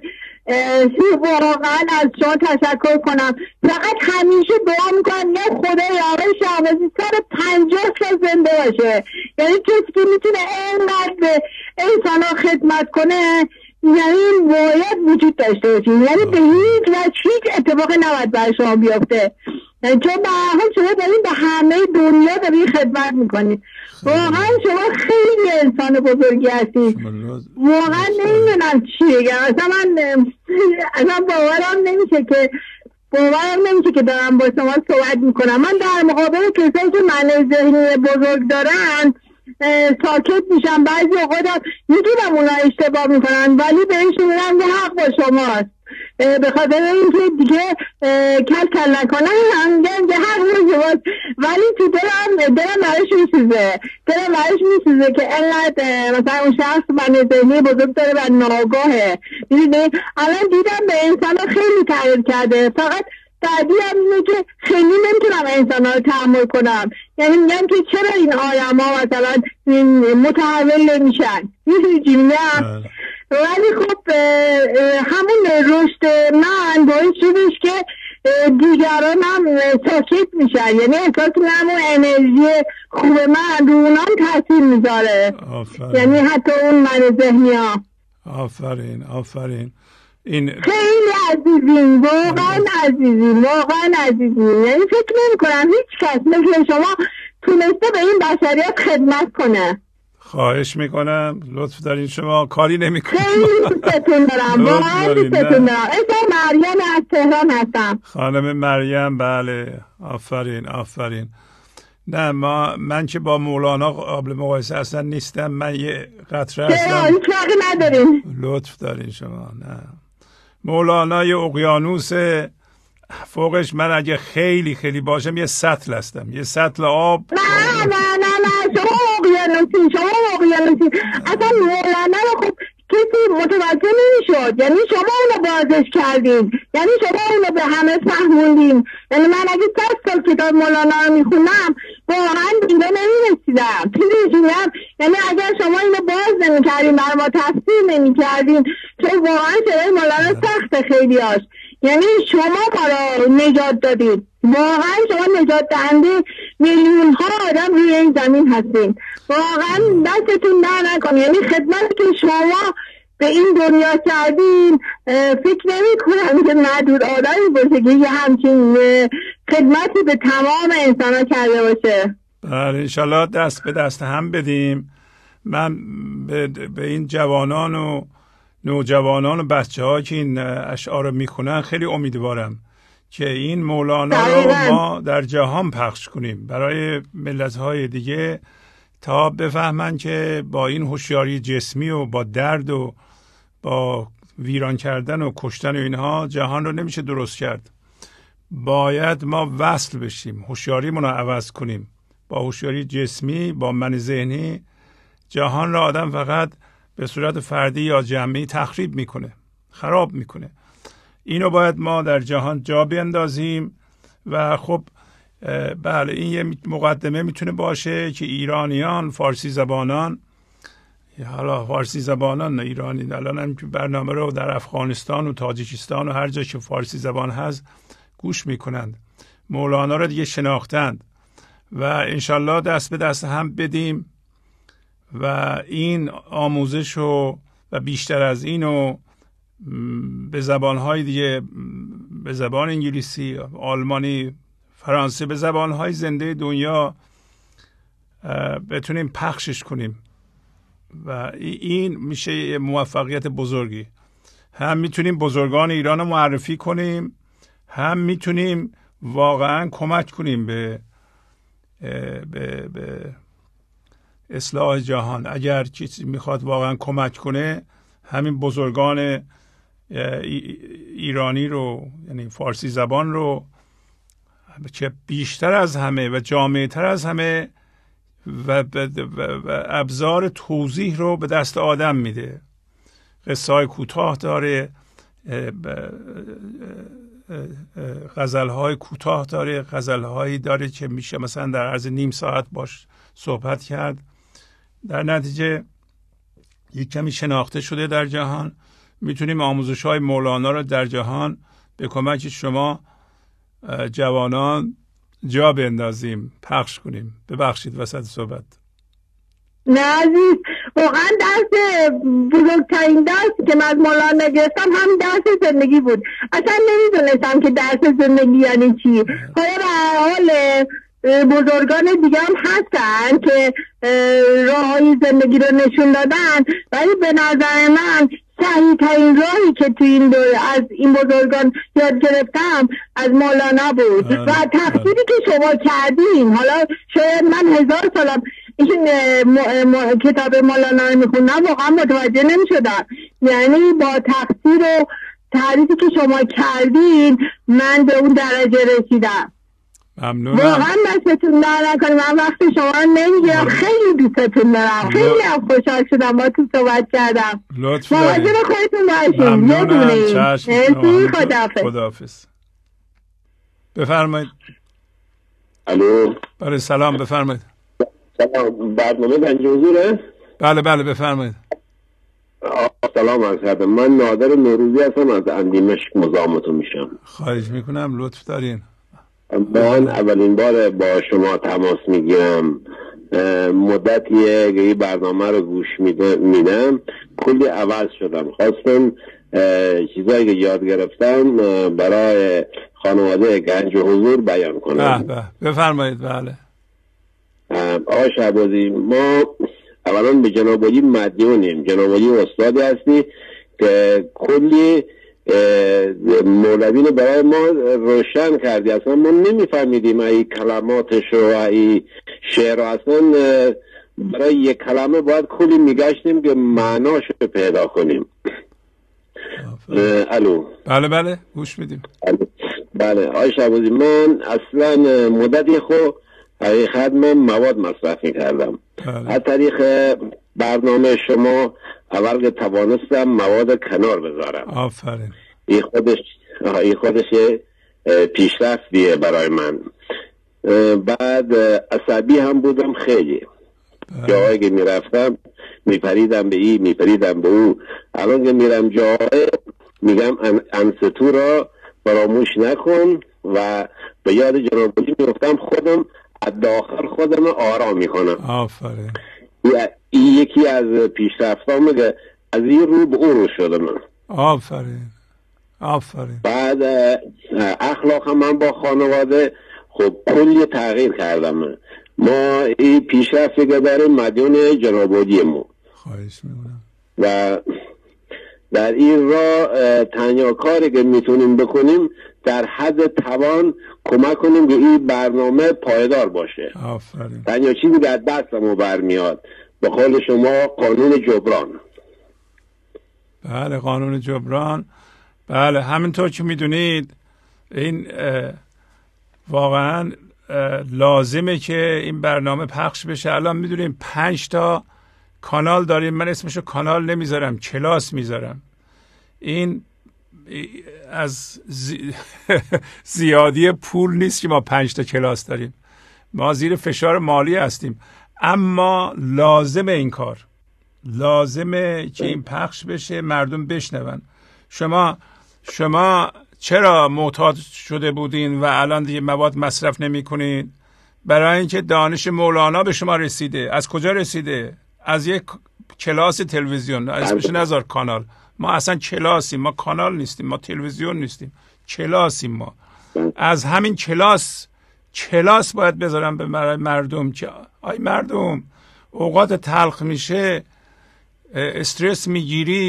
واقعا از شما تشکر کنم. فقط همیشه دعا میکنم یه خدای آقای شهبازی سر پنجاه سال زنده باشه. یعنی کسی که میتونه اینقدر به انسان ها خدمت کنه یعنی باید وجود داشته باشین. یعنی به هیچ وجه هیچ اتفاقی نباید برای شما بیفته، چون به هر حال شما دارین به همه دنیا دارین خدمت میکنید. واقعا شما خیلی انسان بزرگی هستید. واقعا نمیدونم چی بگم، اصلا من اصلا باورم نمیشه که باورم نمیشه که دارم با شما صحبت میکنم. من در مقابل کسایی که من ذهنی بزرگ دارن ساکت میشم. بعضی اوقات میدونم اونا اشتباه میکنن ولی بهشون میگم که حق با شماست، به خاطر اینکه دیگه کل کل نکنن هم میگن که حق با شماست. ولی تو دلم دلم برش میسوزه دلم برش میسوزه که اینقدر مثلا اون شخص من ذهنی بزرگ داره و ناگاهه. میدونی الان دیدم به انسان خیلی تغییر کرده، فقط بعدی هم اینه که خیلی نمیتونم انسان ها رو تحمل کنم. یعنی میگم که چرا این آدم ها مثلا متحول نمیشن، میدونی چی میگم؟ ولی خب همون رشد من باعث شدش که دیگران هم ساکت میشن، یعنی احساس کنم اون انرژی خوب من رو اونام تاثیر میذاره. یعنی حتی اون من ذهنی ها. آفرین آفرین. این خیلی عزیزیم، واقعا عزیزیم، واقعا عزیزیم. یعنی فکر نمی کنم هیچ کس مثل شما تونسته به این بشریت خدمت کنه. خواهش میکنم، لطف دارین، شما کاری نمی کنم. خیلی دوستتون دارم، واقعا دوستتون دارم. اسم مریم از تهران هستم. خانم مریم، بله آفرین آفرین. نه ما من که با مولانا قابل مقایسه اصلا نیستم، من یه قطره هستم. هیچ فرقی ندارین. لطف دارین شما. نه مولانا یه اقیانوس، فوقش من اگه خیلی خیلی باشم یه سطل هستم، یه سطل آب. نه نه نه نه شما اقیانوسی، شما اقیانوسی. اصلا مولانا رو خب کسی متوجه نمیشد، یعنی شما اونو بازش کردین، یعنی شما اونو به همه فهموندین. یعنی من اگه صد سال کتاب مولانا رو میخونم واقعا دیگه نمیرسیدم. پیدیشونم یعنی اگر شما اینو باز نمیکردین بر ما تفسیر نمیکردین، چون واقعا شده مولانا سخته خیلی هاش. یعنی شما ما رو نجات دادید، واقعا شما نجات دهنده میلیون ها آدم روی این زمین هستین. واقعا دستتون در نکن. یعنی خدمتی که شما به این دنیا کردین فکر نمی کنم که معدود آدمی باشه که یه همچین خدمتی به تمام انسان ها کرده باشه. بله انشالله دست به دست هم بدیم. من به, به این جوانان و نوجوانان و بچه ها که این اشعار میخونن خیلی امیدوارم که این مولانا رو ما در جهان پخش کنیم برای ملت های دیگه تا بفهمن که با این هوشیاری جسمی و با درد و با ویران کردن و کشتن و اینها جهان رو نمیشه درست کرد. باید ما وصل بشیم، هوشیاریمون رو عوض کنیم. با هوشیاری جسمی، با من ذهنی جهان را آدم فقط به صورت فردی یا جمعی تخریب میکنه، خراب میکنه. اینو باید ما در جهان جا بیندازیم. و خب بله این یه مقدمه میتونه باشه که ایرانیان، فارسی زبانان، حالا فارسی زبانان نه ایرانی، الان هم برنامه رو در افغانستان و تاجیکستان و هر جا که فارسی زبان هست گوش میکنند، مولانا رو دیگه شناختند و انشالله دست به دست هم بدیم و این آموزش رو و بیشتر از اینو به زبانهای دیگه، به زبان انگلیسی، آلمانی، فرانسه، به زبانهای زنده دنیا بتونیم پخشش کنیم و این میشه موفقیت بزرگی. هم میتونیم بزرگان ایران رو معرفی کنیم، هم میتونیم واقعا کمک کنیم به به, به اصلاح جهان. اگر چیزی میخواد واقعا کمک کنه، همین بزرگان ایرانی رو، یعنی فارسی زبان رو، که بیشتر از همه و جامع‌تر از همه و, و, و ابزار توضیح رو به دست آدم میده. قصه های کوتاه داره، غزل های کوتاه داره، غزل هایی داره که میشه مثلا در عرض نیم ساعت باش صحبت کرد. در نتیجه یک کمی شناخته شده در جهان. میتونیم آموزش های مولانا رو در جهان به کمک شما جوانان جا بندازیم، پخش کنیم. ببخشید وسط صحبت. نه عزیز، واقعا درس بزرگترین درس که من از مولانا گرفتم هم درس زندگی بود. اصلا نمیدونستم که درس زندگی یعنی چی. حالا به هر حال بزرگان دیگه هم هستن که راه های زندگی رو نشون دادن، ولی به نظر من صحیح ترین راهی که تو این دور از این بزرگان یاد گرفتم از مولانا بود. و تفسیری که شما کردین، حالا شاید من هزار سالم این م... م... کتاب مولانا رو میخوندم واقعا متوجه نمیشدم. یعنی با تفسیر و تعریفی که شما کردین من به اون درجه رسیدم. ممنونم. واقعا دستتون در نکنیم. من وقت شما رو نمیگیرم. خیلی دوستتون دارم. خیلی هم خوشحال شدم با تو صحبت کردم. لطف دارید. مواظب خودتون باشین. ممنونم. چشم. مرسی. خداحافظ. خداحافظ. بفرمایید. الو. بله سلام، بفرمایید. سلام، برنامه گنج حضوره؟ بله بله بفرمایید. سلام عرض کردم. من نادر نوروزی هستم، از اندیمشق مزاحمتون میشم. خواهش میکنم، لطف دارین. من اولین بار با شما تماس میگیرم. مدتیه که این برنامه رو گوش میدم، کلی عوض شدم. خواستم چیزایی که یاد گرفتم برای خانواده گنج حضور بیان کنم. به به بفرمایید. بله آقا شهبازی، ما اولا به جناب عالی مدیونیم. جناب عالی استادی هستی که کلی مولوی رو برای ما روشن کردی. اصلا ما نمیفهمیدیم ای کلماتش رو، ای شعر رو. اصلا برای یک کلمه باید کلی میگشتیم که معناش رو پیدا کنیم. الو. بله بله گوش میدیم. بله آقای شهبازی، من اصلا مدتی خود حقیقت من مواد مصرف میکردم. از طریق برنامه شما اول که توانستم مواد کنار بذارم. آفرین. این خودش این خودش پیشرفتیه برای من. بعد عصبی هم بودم خیلی. جایی که میرفتم میپریدم به این میپریدم به او. الان که میرم جای میگم انستو را فراموش نکن و به یاد جنابالی میفتم، خودم از داخل خودم آرام میکنم. آفرین. این یکی از پیشرفتام که از این رو به اون رو شدم. آفرین آفرین. بعد اخلاق هم من با خانواده خب کلی تغییر کردم. ما این پیشرفتی که داریم مدیون جنابالی ما. خواهش میکنم. و در این راه تنها کاری که میتونیم بکنیم در حد توان کمک کنیم که این برنامه پایدار باشه. آفرین. تنها چیزی در دستمو برمیاد به قول شما قانون جبران. بله قانون جبران. بله همینطور که میدونید این واقعا لازمه که این برنامه پخش بشه. الان میدونیم پنج تا کانال داریم. من اسمشو کانال نمیذارم، کلاس میذارم. این از زی... زیادی پول نیست که ما پنج تا کلاس داریم. ما زیر فشار مالی هستیم، اما لازمه این کار. لازمه که این پخش بشه، مردم بشنون. شما شما چرا معتاد شده بودین و الان دیگه مواد مصرف نمی کنین؟ برای اینکه دانش مولانا به شما رسیده. از کجا رسیده؟ از یک کلاس تلویزیون. اسمش نذار کانال. ما اصلا کلاسیم، ما کانال نیستیم، ما تلویزیون نیستیم، کلاسیم. ما از همین کلاس کلاس باید بذارم به مردم که آی مردم اوقات تلخ میشه، استرس میگیری،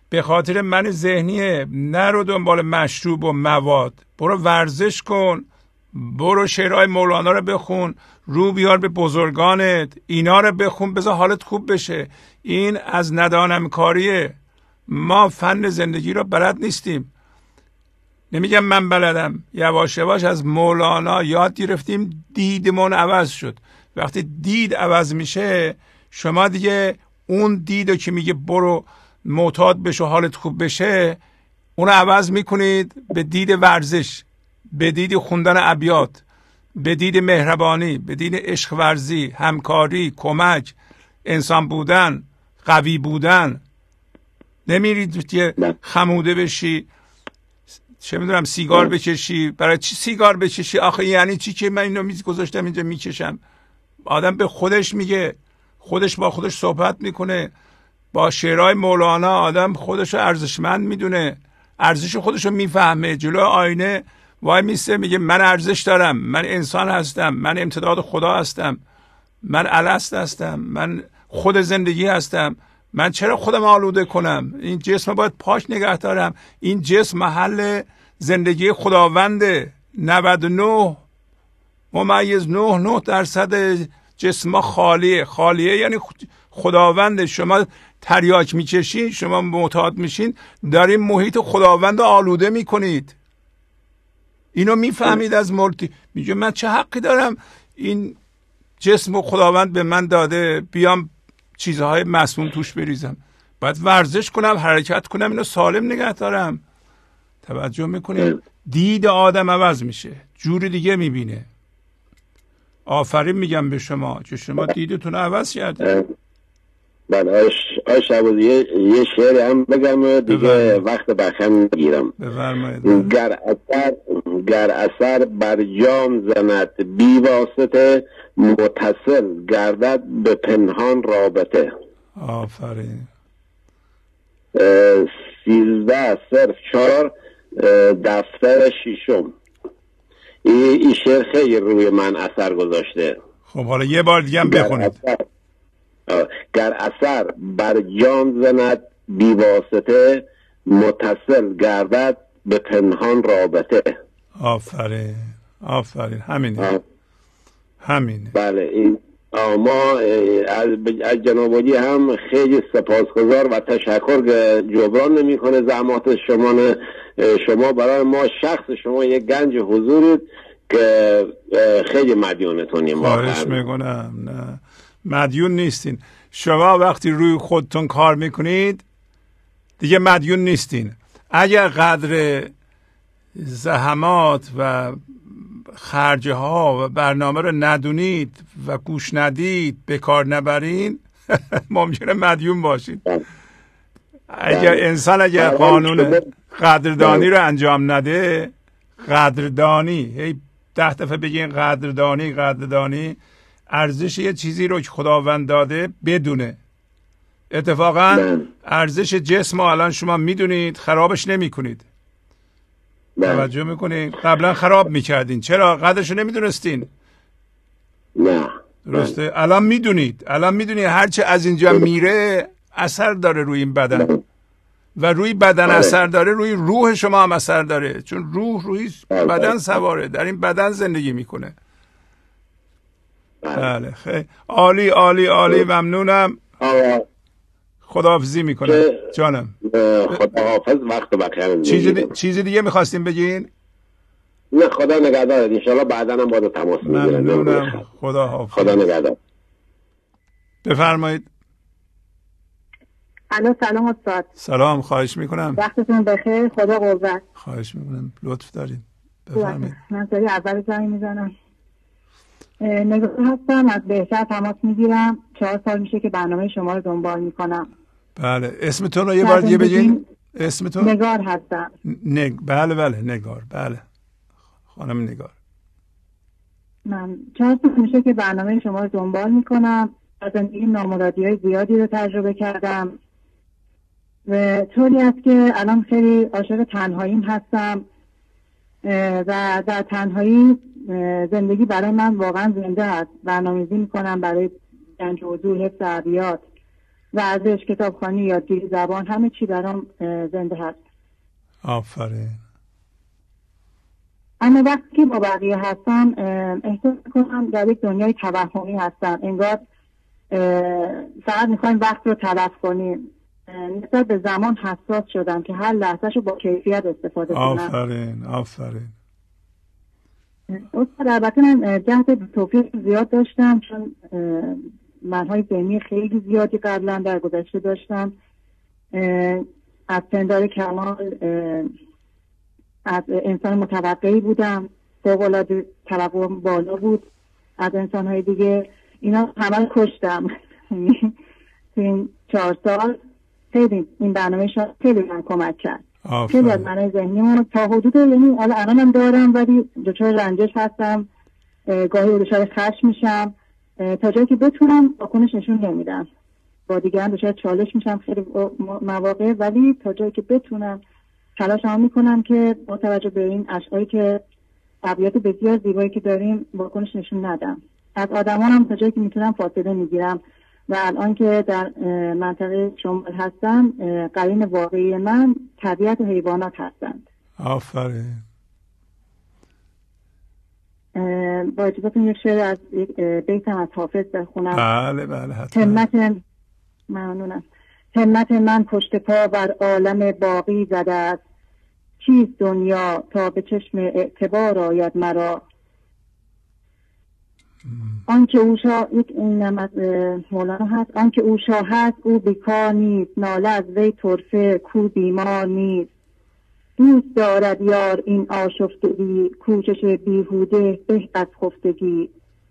به خاطر من ذهنیه. نرو دنبال مشروب و مواد، برو ورزش کن، برو شعرهای مولانا رو بخون، رو بیار به بزرگانت، اینا رو بخون، بذار حالت خوب بشه. این از ندانم کاریه. ما فن زندگی رو بلد نیستیم. نمیگم من بلدم، یواش یواش از مولانا یاد گرفتیم، دیدمون عوض شد. وقتی دید عوض میشه، شما دیگه اون دیدو که میگه برو معتاد بشو حالت خوب بشه، اون عوض میکنید به دید ورزش، به دید خوندن ابیات، به دید مهربانی، به دید عشق ورزی، همکاری، کمک، انسان بودن، قوی بودن. نمیرید که خموده بشی، چه میدونم سیگار بکشی. برای چی سیگار بکشی؟ آخه یعنی چی که من اینو میز گذاشتم اینجا میکشم؟ آدم به خودش میگه، خودش با خودش صحبت میکنه. با شعرهای مولانا آدم خودش رو ارزشمند میدونه، ارزش خودش رو میفهمه. جلو آینه وای میسته میگه من ارزش دارم، من انسان هستم، من امتداد خدا هستم، من الست هستم، من خود زندگی هستم. من چرا خودم آلوده کنم؟ این جسم باید پاک نگه دارم. این جسم محل زندگی خداونده. نود و نه ممیز نه نه درصد جسم خالیه. خالیه یعنی خداونده. شما تریاک میکشین، شما معتاد میشین، دارین محیط خداوند آلوده میکنید. اینو میفهمید از ملتی. میگه من چه حقی دارم این جسم و خداوند به من داده بیام چیزهای مسموم توش بریزم؟ باید ورزش کنم، حرکت کنم، اینو سالم نگه دارم. توجه میکنید؟ دید آدم عوض میشه، جوری دیگه میبینه. آفرین میگم به شما که شما دیدتون عوض کردید. من آی شبوزی یه شعر هم بگم دیگه بفرمایید. وقت بخم نگیرم. بفرمایید. گر اثر گر اثر بر جام زند بی واسطه، متصل گردد به پنهان رابطه. آفرین. سیزده صرف چهار دفتر شیشم. این شعر خیلی روی من اثر گذاشته. خب حالا یه بار دیگه هم بخونید. گر اثر بر جام زند بی واسطه، متصل گردد به پنهان رابطه. آفرین آفرین همینه. همینه. بله. این ما از, از جناب عالی هم خیلی سپاسگزار و تشکر جبران نمیکنه زحمات شما. شما برای ما شخص شما یک گنج حضورید که خیلی مدیونتونیم. خواهش میکنم. نه مدیون نیستین. شما وقتی روی خودتون کار میکنید دیگه مدیون نیستین. اگر قدر زحمات و خرجه ها و برنامه رو ندونید و گوش ندید، به کار نبرین، ممکنه مدیون باشید. اگر انسان اگر قانون قدردانی رو انجام نده، قدردانی هی ده دفعه بگین قدردانی قدردانی، ارزش یه چیزی رو که خداوند داده بدونه. اتفاقا ارزش جسم الان شما میدونید، خرابش نمی کنید. توجه میکنید؟ قبلا خراب میکردین. چرا؟ قدرشو نمیدونستین. نه درسته؟ الان میدونید. الان میدونید هرچه از اینجا میره اثر داره روی این بدن و روی بدن اثر داره، روی روح شما هم اثر داره، چون روح روی بدن سواره، در این بدن زندگی میکنه. بله خیلی عالی عالی عالی. ممنونم. خداحافظی میکنم جانم. خداحافظ. وقت بخیر. چیزی دی... چیزی دیگه میخواستیم بگین؟ نه خدا نگهدار. ان شاءالله بعدا هم با تماس میگیرم. ممنونم. خداحافظ. خدا نگهدار. بفرمایید. الو سلام استاد. سلام. خواهش میکنم. وقتتون بخیر. خدا قوت. خواهش میکنم. لطف دارین. بفرمایید. من سری اول زنگ میزنم. نگار هستم، از بهشت تماس میگیرم. چهار سال میشه که برنامه شما رو دنبال میکنم. بله. اسمتون رو یه بار دیگه بگین. اسمتون؟ نگار هستم. نگ... بله بله نگار. بله خانم نگار. من چهار سال میشه که برنامه شما رو دنبال میکنم. از زندگی نامرادی های زیادی رو تجربه کردم و طوری است که الان خیلی عاشق تنهاییم هستم و در تنهایی زندگی برای من واقعا زنده است. برنامه‌ریزی میکنم برای گنج حضور، حفظ ابیات ورزش، کتابخوانی، یادگیری زبان، همه چی برام زنده هست. آفرین. اما وقتی که با بقیه هستم احساس میکنم در یک دنیای توهمی هستم، انگار فقط میخوایم وقت رو تلف کنیم. نسبت به زمان حساس شدم که هر لحظه‌شو رو با کیفیت استفاده کنم. آفرین آفرین. استاد البته من جهت توفیق زیاد داشتم، چون منهای ذهنی خیلی زیادی قبلا در گذشته داشتم. از پندار کمال از انسان متوقعی بودم، فوق‌العاده توقع بالا بود از انسانهای دیگه. اینا همه رو کشتم تو این چهار سال. خیلی این برنامه شاید خیلی من کمک کرد. خیلی از منهای ذهنیمون تا حدود، یعنی الان هم دارم ولی دچار رنجش هستم، گاهی دچار خشم میشم، تا جایی که بتونم واکنش نشون نمیدم، با دیگران دچار چالش میشم خیلی مواقع، ولی تا جایی که بتونم تلاشم میکنم که با توجه به این اشعاری که ابیات بسیار زیبایی که داریم واکنش نشون ندم. از آدمانم تا جایی که میتونم فاصله میگیرم و الان که در منطقه شمال هستم، قرین واقعی من طبیعت و حیوانات هستند. آفرین. با اجازهتون یک شعر از یک بیتم از حافظ بخونم. بله بله حتما. همت ممنونم. همت من پشت پا بر عالم باقی زده است، چیست دنیا تا به چشم اعتبار آید مرا. آنکه او شاه، یک اینم از مولانا هست، آنکه او شاه هست او بیکار نیست، ناله از وی طرفه کو بیمار نیست. دوست دارد یار این آشفتگی، کوشش بیهوده به از خفتگی.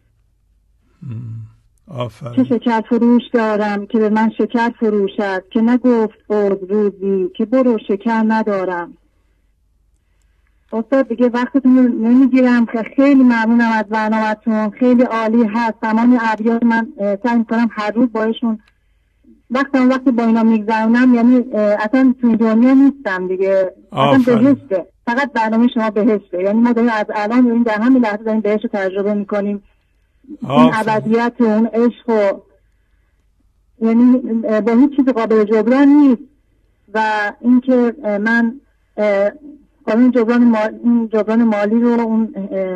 آفرین. چه شکر فروش دارم که به من شکر فروشد، که نگفت عود روزی که برو شکر ندارم. استاد دیگه وقتتون رو نمیگیرم، که خیلی ممنونم از برنامه‌تون، خیلی عالی هست. تمام ابیات من سعی می‌کنم هر روز باشون وقتم وقتی با اینا میگذرونم، یعنی اصلا تو دنیا نیستم دیگه، اصلا بهشته، فقط برنامه شما بهشته. یعنی ما داریم از الان داریم در همین لحظه داریم بهشت رو تجربه میکنیم. این ابدیت و اون عشق و یعنی با هیچ چیز قابل جبران نیست. و اینکه من قانون جبران مالی, جبران مالی رو اون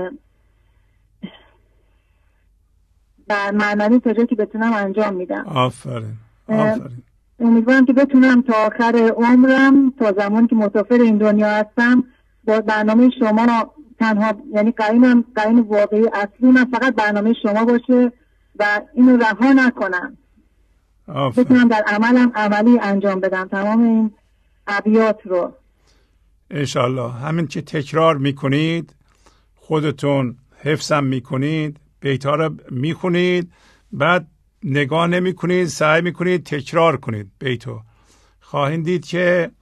بر معنوی تا جایی که بتونم انجام میدم. آفرین آفرین. امیدوارم که بتونم تا آخر عمرم، تا زمانی که مسافر این دنیا هستم، با برنامه شما تنها، یعنی قرینم، قرین واقعی اصلی من فقط برنامه شما باشه و اینو رها نکنم. آفرین. بتونم در عملم عملی انجام بدم تمام این ابیات رو. انشالله. همین که تکرار میکنید، خودتون حفظم میکنید، بیت‌ها رو میخونید، بعد نگاه نمی کنید، سعی می کنید تکرار کنید بیتو، خواهید دید که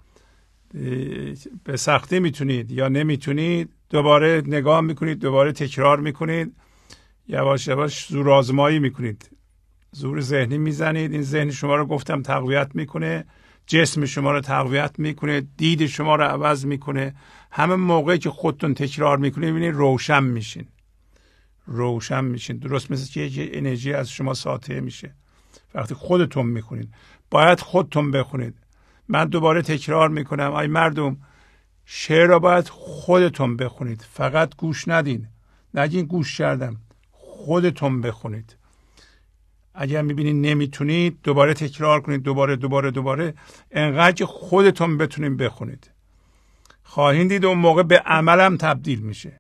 به سختی میتونید یا نمیتونید، دوباره نگاه میکنید، دوباره تکرار میکنید، یواش یواش زور آزمایی میکنید، زور ذهنی میزنید. این ذهن شما رو گفتم تقویت میکنه، جسم شما رو تقویت میکنه، دید شما رو عوض میکنه. همه موقعی که خودتون تکرار میکنید ببینید روشن میشین، روشن میشین، درست مثل که یه انرژی از شما ساطع میشه وقتی خودتون میخونید. باید خودتون بخونید. من دوباره تکرار میکنم، ای مردم، شعر را باید خودتون بخونید، فقط گوش ندین، نگین گوش کردم، خودتون بخونید. اگر میبینید نمیتونید دوباره تکرار کنید، دوباره دوباره دوباره، انقدر که خودتون بتونید بخونید. خواهید دید اون موقع به عملم تبدیل میشه.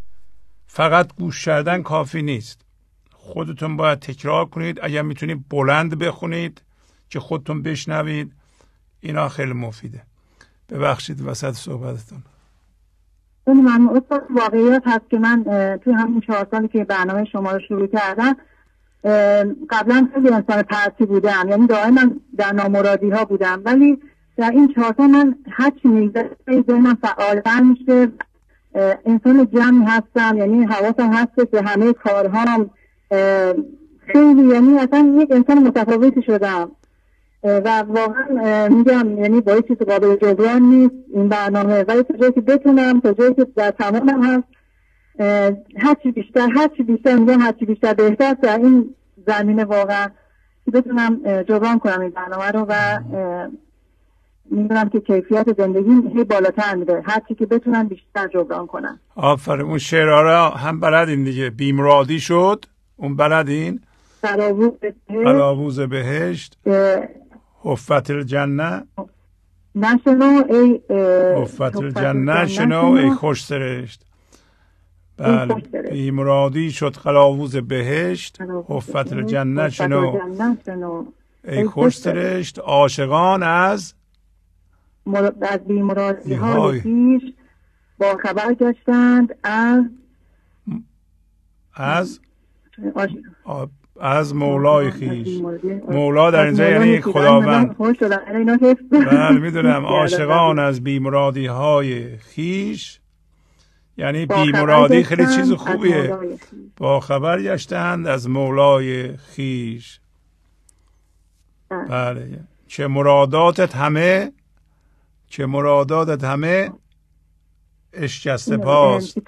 فقط گوش کردن کافی نیست، خودتون باید تکرار کنید. اگر میتونید بلند بخونید که خودتون بشنوید، اینا خیلی مفیده. ببخشید وسط صحبتتون. من استاد واقعیت هست که من توی همین چهار سالی که برنامه شما رو شروع کردم، قبلا خیلی انسان پرتی بودم، یعنی دائما در نامرادی ها بودم، ولی در این چهار سال من هرچی میگذره ذهنم فعال‌تر میشه، انسان جمعی هستم، یعنی حواسم هست به همه کارهام، خیلی یعنی اصلا یک انسان متفاوتی شدم و واقعا میگم یعنی با چیز قابل جبران نیست این برنامه، ولی تا جایی که بتونم، تا جایی که در تمامم هست، هرچی بیشتر هرچی بیشتر میگم هرچی بیشتر بهتر در این زمینه واقعا بتونم جبران کنم این برنامه رو و میدونم که کیفیت زندگی هی بالاتر میره، هر چی که بتونم بیشتر جبران کنم. آفرین. اون شعرها هم بلدین دیگه. بیمرادی شد، اون بلدین؟ قلاووز بهشت، حفت الجنه نشنو ای حفت الجنه شنو ای خوش سرشت. بله. بیمرادی شد قلاووز بهشت، حفت الجنه شنو ای خوش سرشت. عاشقان از از بیمرادی های پیش با خبر گشتند از از از مولای خیش. مولا در اینجا یعنی خداوند. بله میدونم. عاشقان از بیمرادی های خیش یعنی بیمرادی خیلی چیز خوبیه. با خبر گشتند از مولای خیش. بله. چه مراداتت همه، چه مراداتت همه اشکسته پاست.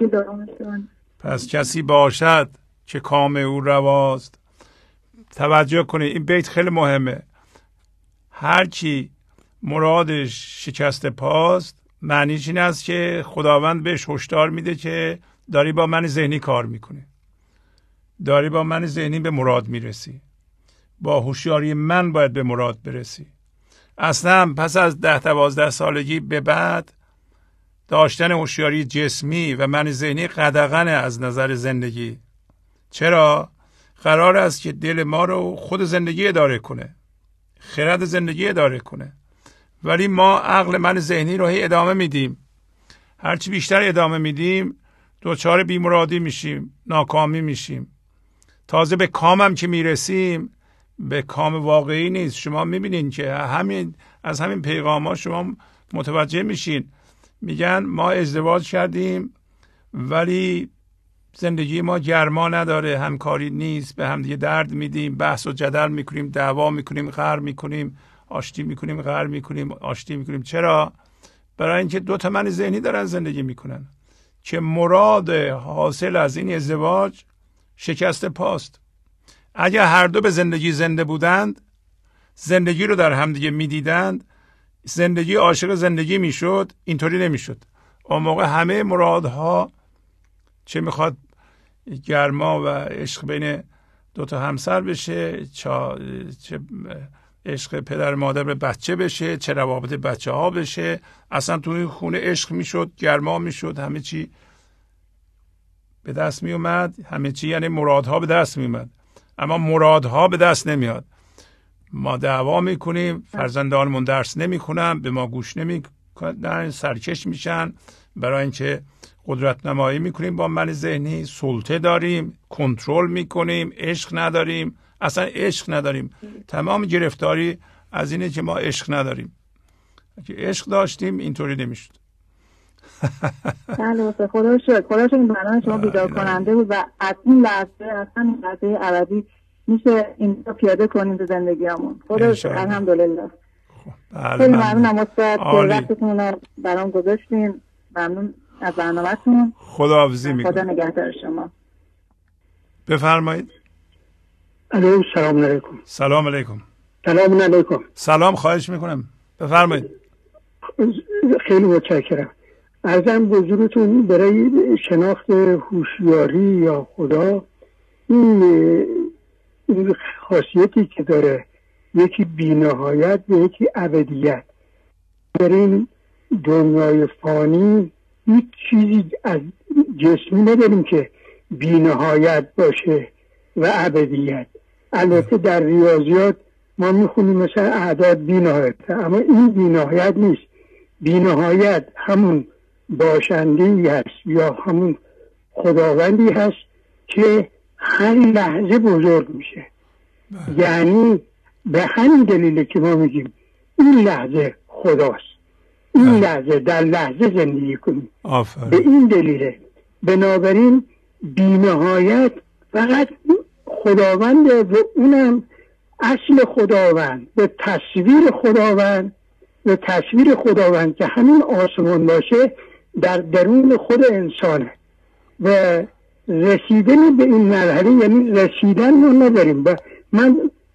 پس کسی باشد که کام او رواست. توجه کنید این بیت خیلی مهمه. هر کی مرادش شکسته پاست معنیش این است که خداوند بهش هشدار میده که داری با من ذهنی کار میکنی، داری با من ذهنی به مراد میرسی، با هوشیاری من باید به مراد برسی. اصلا پس از ده دوازده سالگی به بعد داشتن هوشیاری جسمی و من ذهنی قدغنه از نظر زندگی. چرا؟ قرار است که دل ما رو خود زندگی اداره کنه، خرد زندگی اداره کنه، ولی ما عقل من ذهنی رو هی ادامه میدیم. هرچی بیشتر ادامه میدیم دوچار بیمرادی میشیم، ناکامی میشیم. تازه به کامم که میرسیم به کام واقعی نیست. شما میبینین که همین از همین پیغام ها شما متوجه میشین. میگن ما ازدواج کردیم ولی زندگی ما گرما نداره، همکاری نیست، به هم دیگه درد میدیم، بحث و جدل میکنیم، دعوا میکنیم، قهر میکنیم، آشتی میکنیم، قهر میکنیم، آشتی میکنیم. چرا؟ برای اینکه دو تا من ذهنی دارن زندگی میکنن که مراد حاصل از این ازدواج شکست پاست. اگر هر دو به زندگی زنده بودند، زندگی رو در همدیگه میدیدند، زندگی عاشق زندگی میشد، اینطوری نمیشد. اون موقع همه مرادها، چه میخواد گرما و عشق بین دو تا همسر بشه، چه عشق پدر مادر به بچه بشه، چه روابط بچه ها بشه، اصلا توی خونه عشق میشد، گرما میشد، همه چی به دست می اومد. همه چی یعنی مرادها به دست می اومد. اما مرادها به دست نمیاد. ما دعوا میکنیم، فرزندانمون درس نمیخونن، به ما گوش نمیکنن، سرکش میشن. برای اینکه قدرت نمایی میکنیم با من ذهنی، سلطه داریم، کنترل میکنیم، عشق نداریم. اصلا عشق نداریم. تمام گرفتاری از اینه که ما عشق نداریم. اگه عشق داشتیم اینطوری نمیشد. بله خدا شکر. خدا شکر این برنامه شما بیدار کننده بود و از این لحظه، از همین لحظه ابدی میشه این رو پیاده کنیم به زندگیمون. خدا شکر. الحمدلله. خیلی ممنونم استاد که وقتتون رو برام گذاشتین. ممنون از برنامه‌تون. خداحافظی میکنم. خدا نگهدار شما. بفرمایید. الو سلام علیکم. سلام علیکم. سلام علیکم. سلام، خواهش میکنم. بفرمایید. خیلی متشکرم. عرضم حضورتون برای شناخت هوشیاری یا خدا، این این خاصیتی که داره، یکی بی‌نهایت و یکی ابدیت. در این دنیای فانی هیچ چیزی از جسمی نداریم که بی‌نهایت باشه و ابدیت. البته در ریاضیات ما میخونیم مثلا اعداد بی‌نهایت، اما این بی‌نهایت نیست. بی‌نهایت همون باشنده‌ای هست یا همون خداوندی هست که هر لحظه بزرگ میشه. یعنی به همین دلیله که ما میگیم این لحظه خداست، این لحظه در لحظه زندگی کنیم. به این دلیله. بنابراین بی‌نهایت فقط خداونده و اونم اصل خداوند و تصویر خداوند و تصویر خداوند که همین آسمان باشه در درون خود انسانه و رسیدن به این مرحله یعنی رسیدن ما نداریم. و من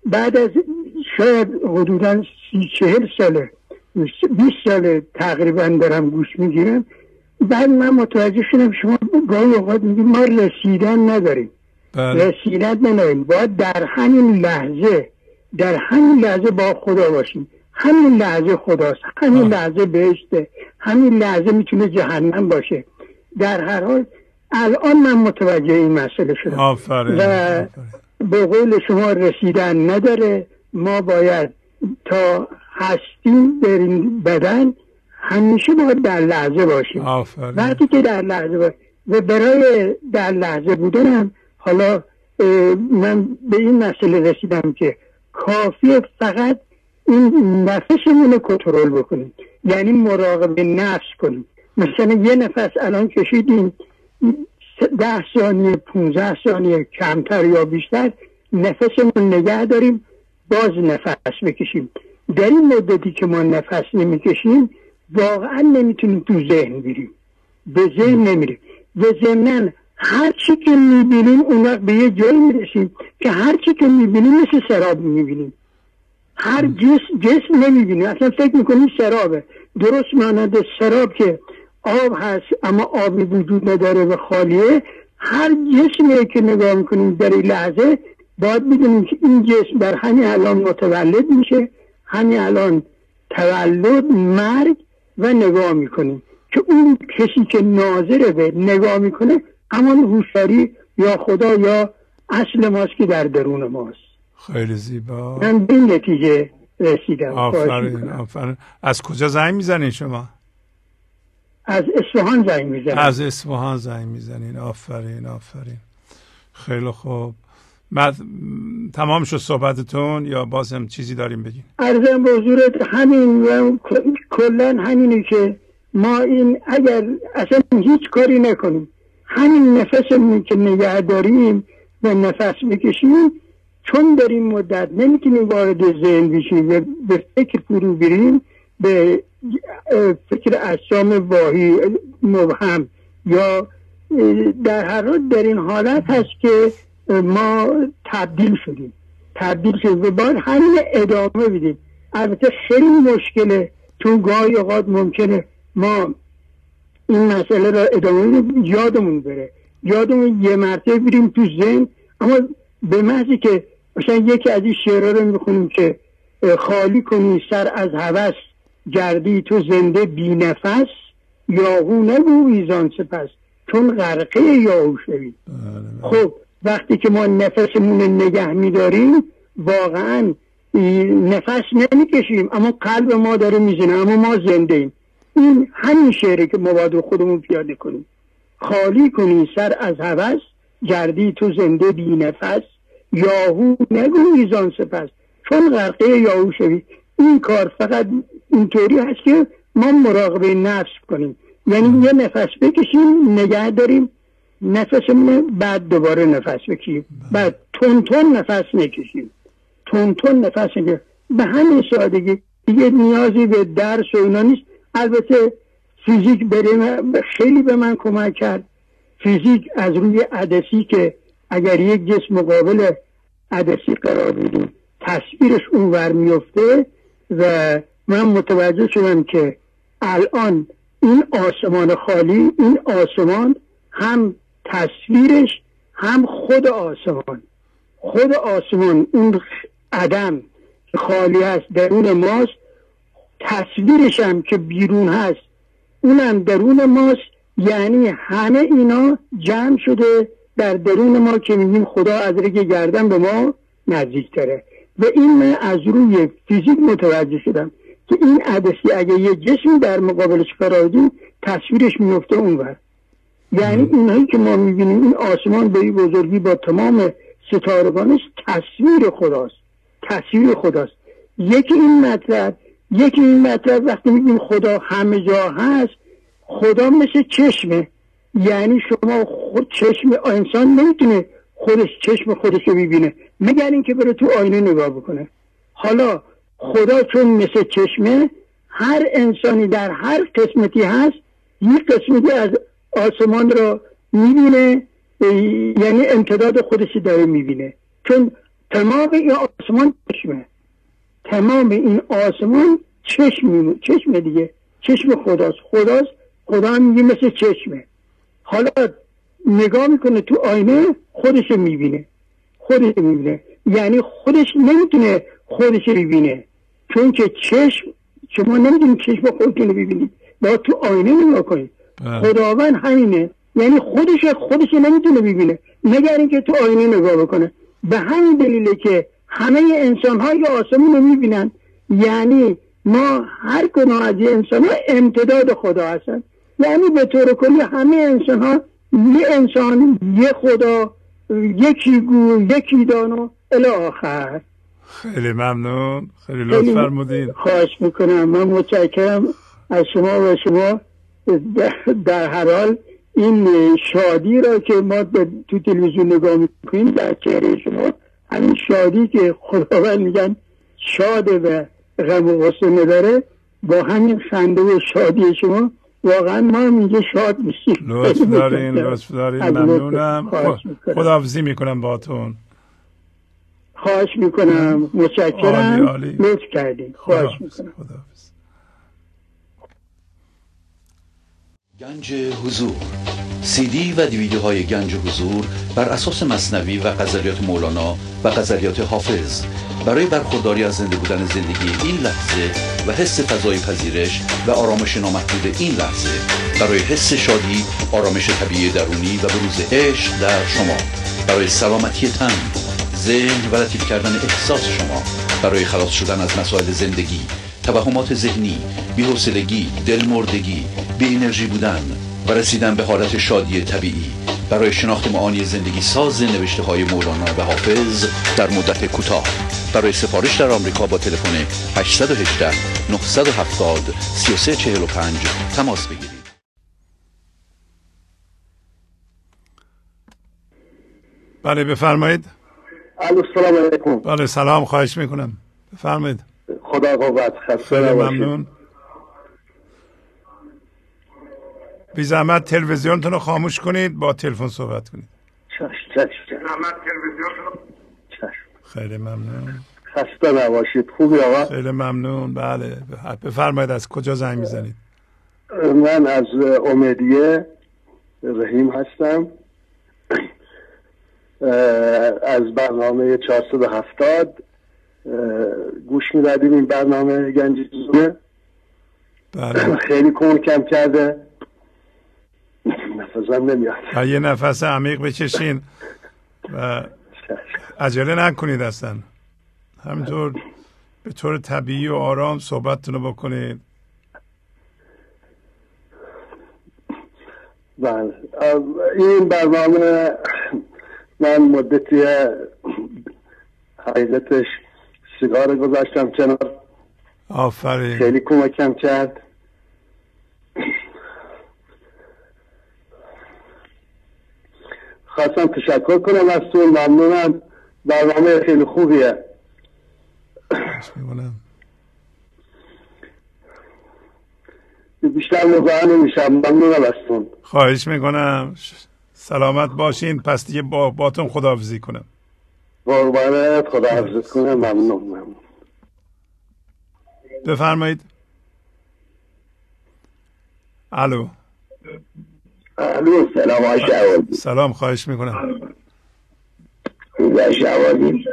بعد از شاید حدوداً سی چهل ساله بیست ساله تقریبا دارم گوش میگیرم، بعد من متوجه شدم شما گاهی اوقات میگید ما رسیدن نداریم. بله. رسیدن نداریم، باید در همین لحظه در همین لحظه با خدا باشیم. همین لحظه خداست، همین آه. لحظه بهشته، همین لحظه میتونه جهنم باشه. در هر حال الان من متوجه این مسئله شدم. آفرین. و آفرین. به قول شما رسیدن نداره، ما باید تا هستیم در این بدن همیشه باید در لحظه باشیم. آفرین. وقتی که در لحظه باشیم و برای در لحظه بودنم حالا من به این مسئله رسیدم که کافیه فقط این نفسمون رو کنترل بکنیم، یعنی مراقبه نفس کنیم. مثلا یه نفس الان کشیدیم، ده ثانیه پونزده ثانیه کمتر یا بیشتر نفسمون نگه داریم، باز نفس بکشیم. در این مدتی که ما نفس نمیکشیم واقعا نمیتونیم تو ذهن بریم، به ذهن نمیریم و ضمناً هر چی که میبینیم اون وقت به یه جایی میرسیم که هر چی که میبینیم مثل سراب میبینیم. هر جسم جسم نمیبینیم، اصلا فکر میکنیم سرابه، درست مانند سراب که آب هست اما آبی وجود نداره و خالیه. هر جسمی که نگاه میکنیم در این لحظه باید بدونیم که این جسم در همین الان متولد میشه، همین الان تولد، مرگ و نگاه میکنیم که اون کسی که ناظر به نگاه میکنه همان هوشیاری یا خدا یا اصل ماست که در درون ماست. خیلی زیبا. من به این نتیجه رسیدم. آفرین آفرین. از کجا زنگ میزنین شما؟ از اصفهان زنگ میزنین. از اصفهان زنگ میزنین. آفرین آفرین. خیلی خوب. بعد تمام شد صحبتتون یا باز هم چیزی داریم بگین؟ عرضم به حضورت همین و کلن همینی که ما این اگر اصلا هیچ کاری نکنیم، همین نفسمون که نگه داریم و نفس بکشیم، چون در این مدت نمیتونیم وارد ذهن بشیم و به فکر فرو بریم، به فکر اجسام واهی مبهم، یا در هر حال در این حالت هست که ما تبدیل شدیم تبدیل شدیم و باید همین ادامه بدیم. البته خیلی مشکله، چون گاهی اوقات ممکنه ما این مسئله را ادامه بدیم یادمون بره، یادمون یه مرتبه بریم تو ذهن، اما به محضی که مثلا یکی از این شعرها رو میخونیم که خالی کنی سر از هوس، گردی تو زنده بی نفس، یاهو نگو ایزان سپس، چون غرقه یاهو شوی. خب وقتی که ما نفسمون نگه میداریم واقعا نفس نمیکشیم اما قلب ما داره میزنه، اما ما زنده ایم. این همین شعره که ما باید خودمون پیاده کنیم. خالی کنی سر از هوس، گردی تو زنده بی نفس، یاهو نگو ایزان سپس، چون غرقه یاهو شوی. این کار فقط اینطوری هست که ما مراقبه نفس کنیم، یعنی یه نفس بکشیم نگه داریم نفسمون، بعد دوباره نفس بکشیم، بعد تون تون نفس نکشیم، تون تون نفس نکشیم. به همین سادگی، دیگه نیازی به درس و اینا نیست. البته فیزیک بریم خیلی به من کمک کرد. فیزیک از روی عدسی که اگر یک جسم مقابل عدسی قرار بدیم تصویرش اونور میفته و من متوجه شدم که الان این آسمان خالی، این آسمان هم تصویرش هم خود آسمان، خود آسمان اون عدم که خالی هست درون ماست، تصویرش هم که بیرون هست اونم درون ماست. یعنی همه اینا جمع شده در درون ما که میگیم خدا از رگ گردن به ما نزدیک تره. و این من از روی فیزیک متوجه شدم که این عدسی اگه یه جسمی در مقابلش قرار دیم تصویرش میفته اونور. یعنی اینایی که ما میبینیم این آسمان به این بزرگی با تمام ستارگانش تصویر خداست، تصویر خداست. یکی این مطلب یکی این مطلب وقتی میگیم خدا همه جا هست، خدا مثل چشمه. یعنی شما خود چشم انسان نمیتونه خودش چشم خودش رو ببینه مگر اینکه بره تو آینه نگاه بکنه. حالا خدا چون مثل چشمه، هر انسانی در هر قسمتی هست یک قسمتی از آسمان را میبینه، یعنی امتداد خودشی داره میبینه، چون تمام این آسمان چشمه، تمام این آسمان چشم چشم دیگه، چشم خداست. خداست خدا هم میگه مثل چشمه. حالا نگاه میکنه تو آینه خودش میبینه، خودش میبینه، یعنی خودش نمیتونه خودش ببینه، چون که چشم شما نمیتونید چشم خودتون رو ببینید، باید تو آینه نگاه کنید. خداوند همینه، یعنی خودش خودش نمیتونه ببینه مگر اینکه تو آینه نگاه بکنه. به همین دلیله که همه انسان های آسمون رو میبینن، یعنی ما هر کدوم از انسان ها امتداد خدا هستن، یعنی به طور کلی همه انسان ها یه انسان، یه خدا، یکی گو، یکی دانو الی آخر. خیلی ممنون، خیلی لطف فرمودین. خواهش میکنم، من متشکرم از شما و شما در هر حال این شادی را که ما تو تلویزیون نگاه میکنیم در چهره شما، همین شادی که خداوند میگن شاده و غم و غصه نداره، با همین خنده و شادی شما واقعا ما هم اینجا شاد میشیم. لطف دارین، لطف دارین، ممنونم. خداحافظی میکنم باهاتون. خواهش میکنم، متشکرم، لطف کردین. خواهش میکنم. خداحافظ. گنج حضور، سی دی و دیویدیوهای گنج حضور بر اساس مثنوی و غزلیات مولانا و غزلیات حافظ برای برخورداری از زنده بودن زندگی این لحظه و حس فضای پذیرش و آرامش نامحدود این لحظه، برای حس شادی، آرامش طبیعی درونی و بروز عشق در شما، برای سلامتی تن، ذهن و لطیف کردن احساس شما، برای خلاص شدن از مسائل زندگی، توهمات ذهنی، بی‌حوصلگی، دلمردگی، بی انرژی بودن و رسیدن به حالت شادی طبیعی، برای شناخت معانی زندگی ساز نوشته های مولانا و حافظ در مدت کوتاه. برای سفارش در آمریکا با تلفن هشت یک هشت نه هفت صفر سه سه چهار پنج تماس بگیرید. بله بفرمایید. السلام علیکم. بله سلام، خواهش میکنم بفرمایید. خدا قوت. خسته نباشید. ممنون. بی زحمت تلویزیونتون رو خاموش کنید، با تلفن صحبت کنید. چشم چشم. زحمت تلویزیونتون رو. چشم. خیلی ممنون. خسته نباشید. خوبی آقا؟ خیلی ممنون. بله بفرمایید. از کجا زنگ میزنید؟ من از امیدیه رحیم هستم. از برنامه چهارصد و هفتاد گوش میدادیم. این برنامه گنج حضور بله. خیلی کمکم کرده. نفسم نمیاد. یه نفس عمیق بکشین و عجله نکنید، اصلا همینطور به طور طبیعی و آرام صحبتتون رو بکنید. بله. این برنامه من مدتی حقیقتش سیگار گذاشتم کنار. آفرین. خیلی کمکم کرد. خواستم تشکر کنم از تو. ممنونم. برنامه خیلی خوبیه. بیشتر مزاحم نمیشم. ممنونم از تو. خواهش میکنم. سلامت باشین. پس دیگه با باتون خداحافظی کنم. قربانت. خداحافظی کنم. ممنون. ممنون. بفرمایید. الو. الو سلام آقای شهوازی. سلام، خواهش میکنم. آقای شهوازی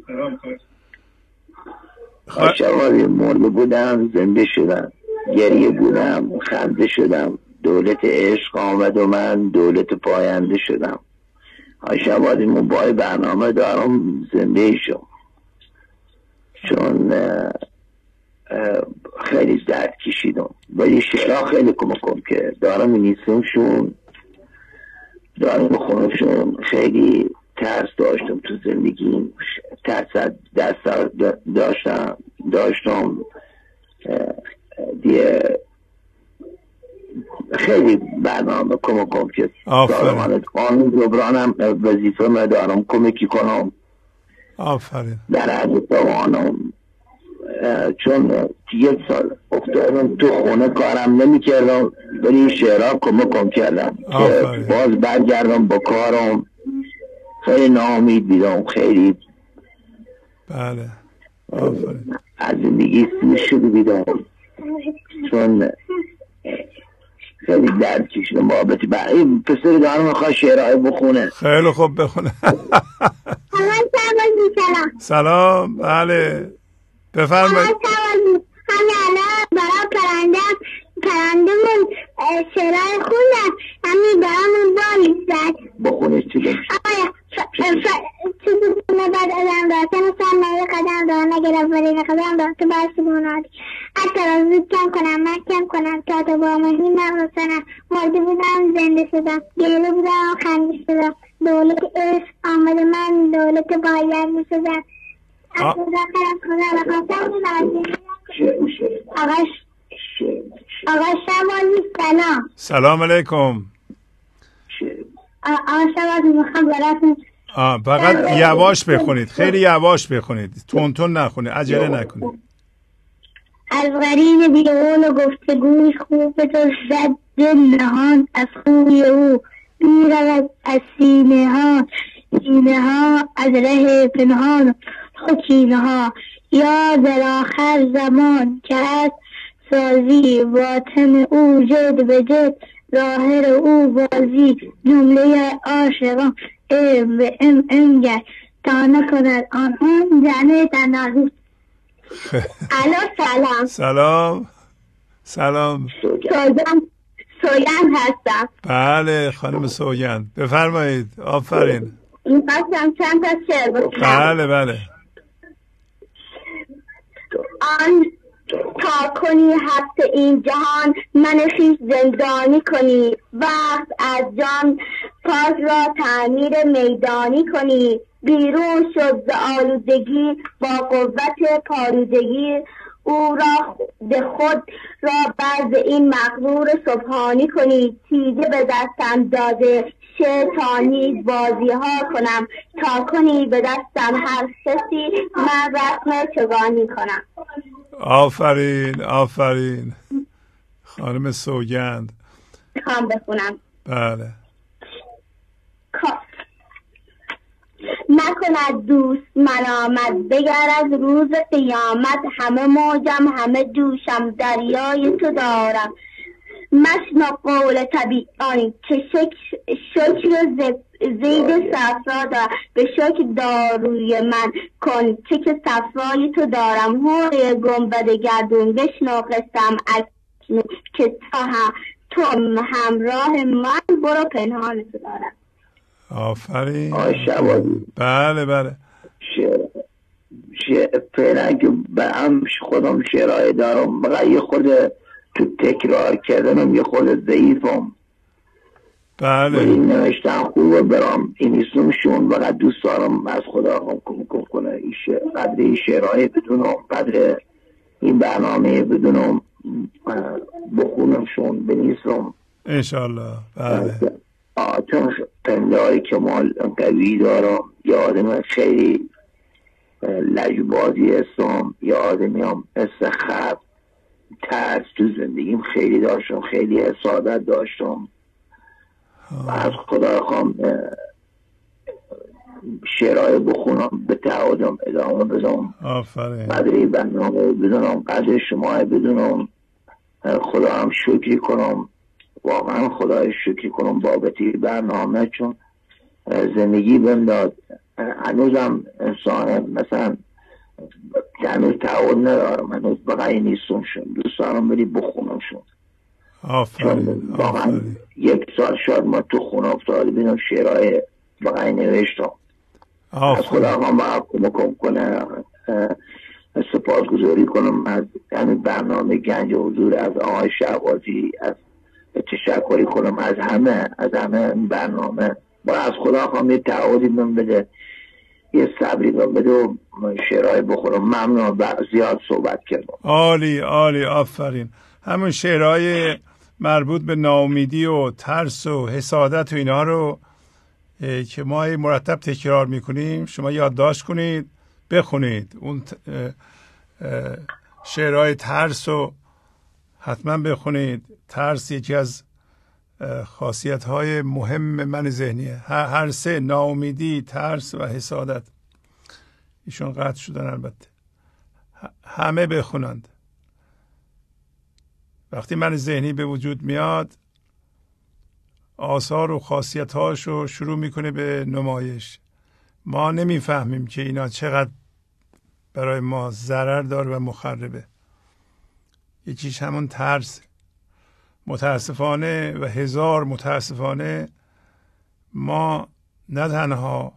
آقای شهوازی مرده بودم، زنده شدم، گریه بودم، خنده شدم، دولت عشق آمد و من دولت پاینده شدم. آقای شهوازی من با برنامه دارم زنده شم، چون خیلی درد کشیدم، ولی شعرها خیلی کمکم که دارم می‌نویسم شون، دارم بخونمشون. خیلی ترس داشتم تو زندگیم، ترس دست داشتم داشتم دیگه. خیلی برنامه کمکم که دارم قانون جبرانم وظیفه من دارم کمکی کنم. آفرین. در عرض توانم، چون یک سال افتادم تو خونه کارم نمی کردم، ولی شعرها کمکم کردم که باز برگردم با کارم. خیلی ناامید بیدم، خیلی بله آفرین. از زندگی سیر شده بیدارم، چون خیلی درد کشیدم بابت برای پسر دارم میخواه شعرهای بخونه. خیلی خوب بخونه. سلام. بله بفرمایید. همین الان برای پرنده پرنده‌مون شعرهای خوندن، همین برامون بالی زد. بخونش چی بخش؟ آیا چیزی بونه بعد ادم دار تنستان نوی قدم دار نگرم برین قدم دار تو برسی بونادی حتی را زود کم کنم من کم کنم تا تو با مهین نغرسنم مرده بودم زنده شدم گیره بودم خندی شدم دولت عشق آمده من دولت باید می شدم از خدا خرم خدا و خواستم آقاش آقا شبازی سلام. سلام علیکم. آقا شبازی میخوام براتون آه فقط یواش بخونید، خیلی یواش بخونید، تون تون نخونید، عجله نکنید. از قرین بیرون و گفتگوی خوب تو زد دل نهان از خوی او بیرود از سینه ها سینه ها از ره پنهان خکینه ها یا در آخر زمان که از سازی باطن او جد به جد ظاهر او بازی جمله عاشقان ام به ام انگر تا نکند آنان جنه تنازی. الو سلام. سلام سلام. سوگند سوگند هستم. بله خانم سوگند بفرمایید. آفرین. میخواستم چند تا شعر بکنم. بله بله. آن تا کنی حبس این جهان من خویش زندانی کنی وقت از جان پاک را تعمیر میدانی کنی بیرون شد ز آلودگی با قوت پارودگی او را به خود را بعد این مغرور سبحانی کنی تیزه به دستم داده شیطانی بازی ها کنم تا کنی به دستم هر کسی من رسم چگانی کنم. آفرین آفرین خانم سوگند. میخوام بخونم. بله. نکند دوست ملامت بگر از روز قیامت همه موجم همه دوشم دریای تو دارم مشنو قول طبیعی که شکر زید صفرا دارم به شکر داروی من کن چه که صفرای تو دارم هوی گنبد گردون بشنو قسم اکنون که تا هم تو همراه من برو پنهان تو دارم. آفرین. آشوادی. بله بله. شعر شعر فعلا که به هم خودم شعرهای دارم بقیه یه خود تو تکرار کردنم یه خود ضعیفم. بله. این نوشتن خوبه برام این اسمشون فقط دوست دارم از خدا هم کمک کنه این شعر قدر این شعرهای بدونم قدر این برنامه بدونم بخونمشون بنیسم انشالله. بله. چون پنداری کمال قوی دارم یه آدم خیلی لجبازی هستم یه آدمی هم استخب ترس تو زندگیم خیلی داشتم خیلی حسادت داشتم و از خدا خواهم شعرهای بخونم به تعادم ادامه بدم. آفرین. قدری برنامه بدونم قدر شما بدونم خدا هم شکری کنم واقعا خدای شکری کنم بابتی برنامه چون زندگی بهم داد هنوزم انسان مثلا هنوز تعود ندارم هنوز بقیه نیستم شون دوست دارم بری بخونم شون. آفرین. واقعا یک سال شاید ما تو خونه افتاده بینم شعرهای بقیه نوشتم. از خدا هم باید کمکم کنه سپاسگزاری کنم از همین برنامه گنج حضور از آقای شعبازی از تشکری کنم از همه از همه برنامه با از خدا خواهم یه تعهدی من بده یه صبری من بده و شعرهای بخورم. ممنون زیاد صحبت کردم. عالی عالی آفرین. همون شعرهای مربوط به ناامیدی و ترس و حسادت و اینا رو که ما مرتب تکرار میکنیم شما یادداشت کنید بخونید. اون شعرهای ترس رو حتما بخونید. ترس یکی از خاصیت های مهم من ذهنیه. هر سه ناامیدی ترس و حسادت ایشون قطع شدن البته. همه بخونند. وقتی من ذهنی به وجود میاد آثار و خاصیت‌هاش رو شروع میکنه به نمایش. ما نمیفهمیم که اینا چقدر برای ما ضرر داره و مخربه. یکیش همون ترس. متاسفانه و هزار متاسفانه ما نه تنها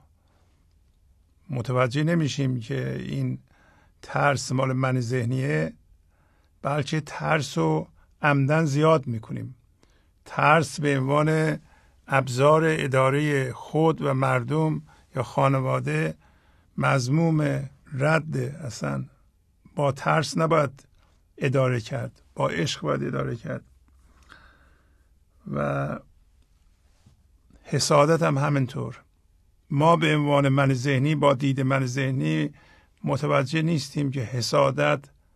متوجه نمیشیم که این ترس مال من ذهنیه، بلکه ترس رو عمدن زیاد میکنیم. ترس به عنوان ابزار اداره خود و مردم یا خانواده مذموم، رد. اصلا با ترس نباید اداره کرد، با عشق باید اداره کرد. و حسادت هم همینطور. ما به عنوان من ذهنی با دید من ذهنی متوجه نیستیم که حسادت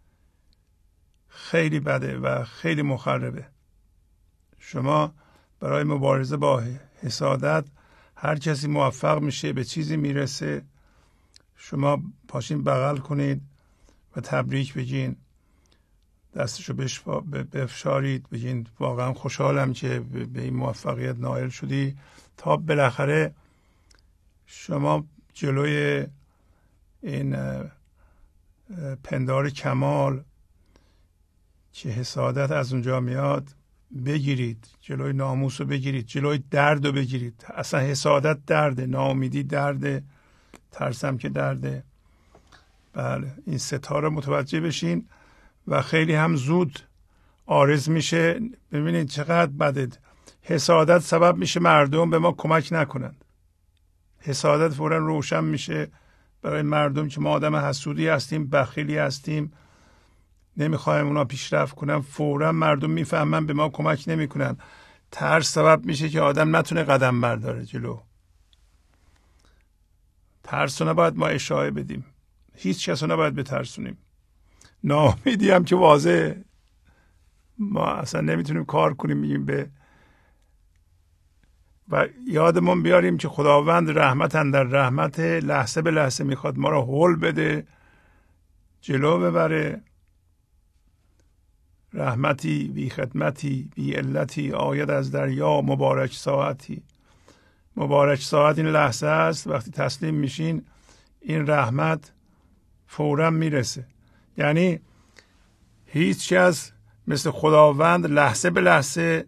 خیلی بده و خیلی مخربه. شما برای مبارزه با حسادت، هر کسی موفق میشه به چیزی میرسه، شما پاشین بغل کنید و تبریک بگین، دستشو بفشارید، بگین واقعا خوشحالم که به این موفقیت نائل شدی، تا بالاخره شما جلوی این پندار کمال که حسادت از اونجا میاد بگیرید، جلوی ناموس رو بگیرید، جلوی درد رو بگیرید. اصلا حسادت درده، ناامیدی درده، ترسم که درده. بله، این ستا رو متوجه بشین و خیلی هم زود عارض میشه. ببینید چقدر بده. حسادت سبب میشه مردم به ما کمک نکنند. حسادت فوراً روشن میشه برای مردم که ما آدم حسودی هستیم، بخیلی هستیم، نمیخوایم اونا پیشرفت کنن. فوراً مردم میفهمن به ما کمک نمیکنن. ترس سبب میشه که آدم نتونه قدم برداره جلو. ترس رو نباید ما اشاعه بدیم، هیچ کس رو نباید بترسونیم. ناامیدی هم که واضحه، ما اصلا نمیتونیم کار کنیم. میگیم به و یادمون بیاریم که خداوند رحمت اندر رحمت، لحظه به لحظه میخواد ما رو هول بده، جلو ببره. رحمتی بی خدمتی بی علتی، آید از دریا مبارک ساعتی. مبارک ساعت این لحظه است، وقتی تسلیم میشین این رحمت فوراً میرسه. یعنی هیچ کس مثل خداوند لحظه به لحظه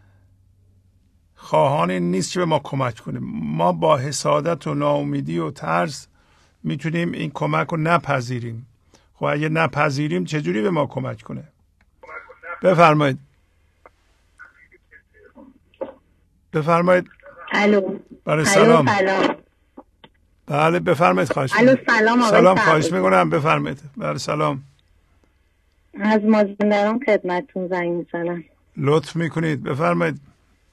خواهان این نیست که به ما کمک کنه. ما با حسادت و ناامیدی و ترس میتونیم این کمک رو نپذیریم. خب اگه نپذیریم چجوری به ما کمک کنه؟ بفرمایید. بفرمایید. الو. بله سلام. سلام. بله بفرمایید. خواهش الو سلام. سلام خواهش میکنم بفرمایید. بله سلام. از مازندران خدمتتون زنگ میزنم. لطف میکنید بفرمایید.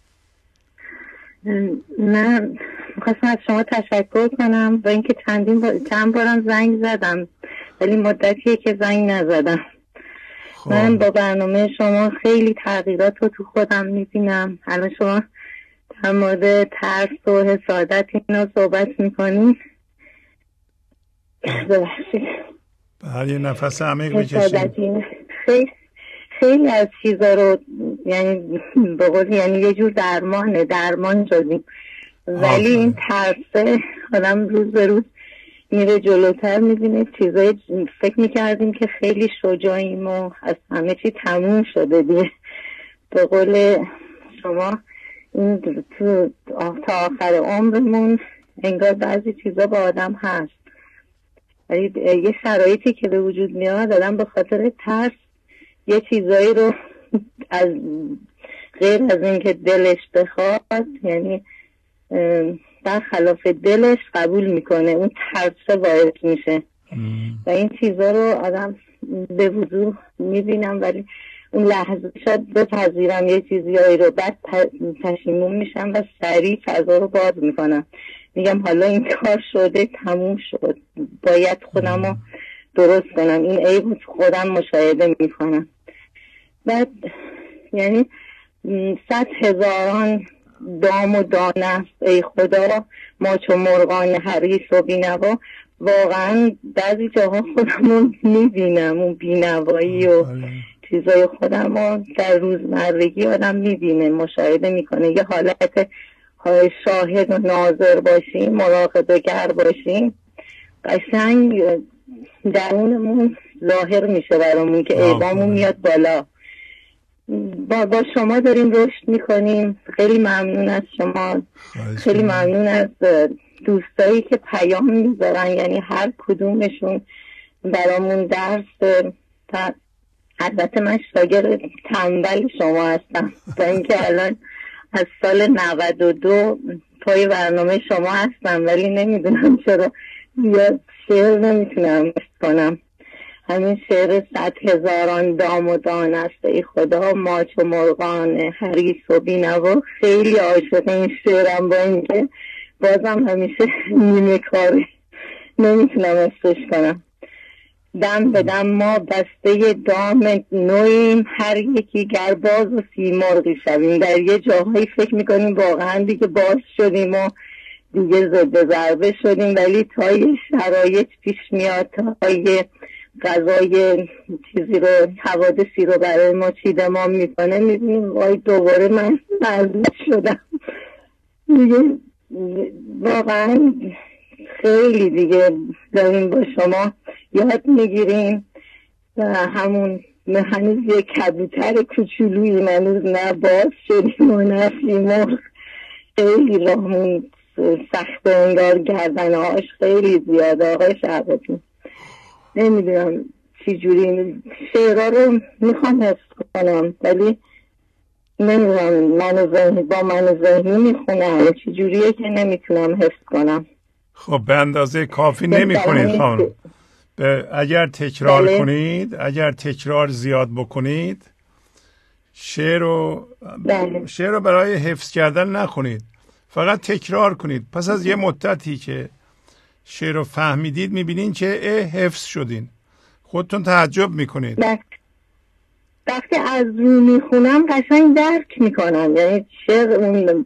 من میخواستم از شما تشکر کنم با اینکه چندین با... چند بارم زنگ زدم ولی مدتیه که زنگ نزدم. خوب. من با برنامه شما خیلی تغییرات رو تو خودم میبینم. الان شما در مورد ترس و حسادت اینا صحبت میکنین. ببخشید. بله یه نفس عمیق بکشید. خیلی خیلی از چیزا رو یعنی به قول یعنی یه جور درمانه درمان شدیم، ولی این ترسه آدم روز به روز میره جلوتر، میبینه چیزای فکر میکردیم که خیلی شجاعیم و از همه چی تموم شده دیگه. به قول شما این تو تا آخر عمرمون انگار بعضی چیزا با آدم هست، ولی یه شرایطی که به وجود میاد آدم به خاطر ترس یه چیزایی رو از غیر از اینکه دلش بخواد یعنی برخلاف دلش قبول میکنه، اون ترس باعث میشه و این چیزا رو آدم به وضوح میبینم، ولی اون لحظه شاید بپذیرم یه چیزیایی رو، بعد پشیمون میشم و سریع فضا رو باز میکنم، میگم حالا این کار شده تموم شد، باید خودم رو درست کنم، این عیب خودم مشاهده میکنم. بعد یعنی صد هزاران دام و دانه ای خدا، ما چو مرغان حریص و بینوا، واقعا بعضی جاها خودمون میبینم اون بینوایی و چیزای خودم رو در روزمرگی آدم میبینه، مشاهده میکنه. یه حالت شاهد و ناظر باشیم، مراقبه گر باشیم، قشنگ درونمون ظاهر میشه برامون که عیبامون میاد بالا. با, با شما داریم رشد میکنیم. خیلی ممنون از شما، خیلی ممنون از دوستایی که پیام میذارن، یعنی هر کدومشون برامون درس. البته من شاگرد تنبل شما هستم تا اینکه الان از سال نود و دو پای برنامه شما هستم، ولی نمیدونم چرا یا شعر نمیتونم کنم. همین شعر صد هزاران دام و دان است ای خدا، ماچ و مرغان حریص و بینوا. خیلی عاشق این شعرم، با اینکه بازم همیشه نیمه کاره نمیتونم استش کنم. دم به دم ما بسته دام نویم، هر یکی گرباز و سیمرغی شویم. در یه جاهایی فکر میکنیم واقعا دیگه باز شدیم و دیگه ضد ضربه شدیم، ولی تا یه شرایط پیش میاد، تا یه غذای چیزی رو، حوادثی رو برای ما چیدمان میکنه، میبینیم وای دوباره من مردم شدم دیگه. واقعا خیلی دیگه داریم با شما یاد میگیریم و همون هنوز یه کبوتر کوچولویی هنوز نه باز شدیم و نه سیمرغ. خیلی راهمون سخت انگار، گردنهاش خیلی زیاده. آقای شعبانی نمیدونم چی جوری شعرها رو میخوام حفظ کنم، ولی نمیدونم من ذهنی با من ذهنی میخونم چی جوریه که نمیتونم حفظ کنم. خب به اندازه کافی نمیخونید خانم. اگر تکرار بله. کنید، اگر تکرار زیاد بکنید، شعر رو بله. شعر رو برای حفظ کردن نخونید، فقط تکرار کنید. پس از یه مدتی که شعر رو فهمیدید میبینین که اه حفظ شدین، خودتون تعجب میکنید. وقتی از رو میخونم قشنگ درک میکنم، یعنی شعر اون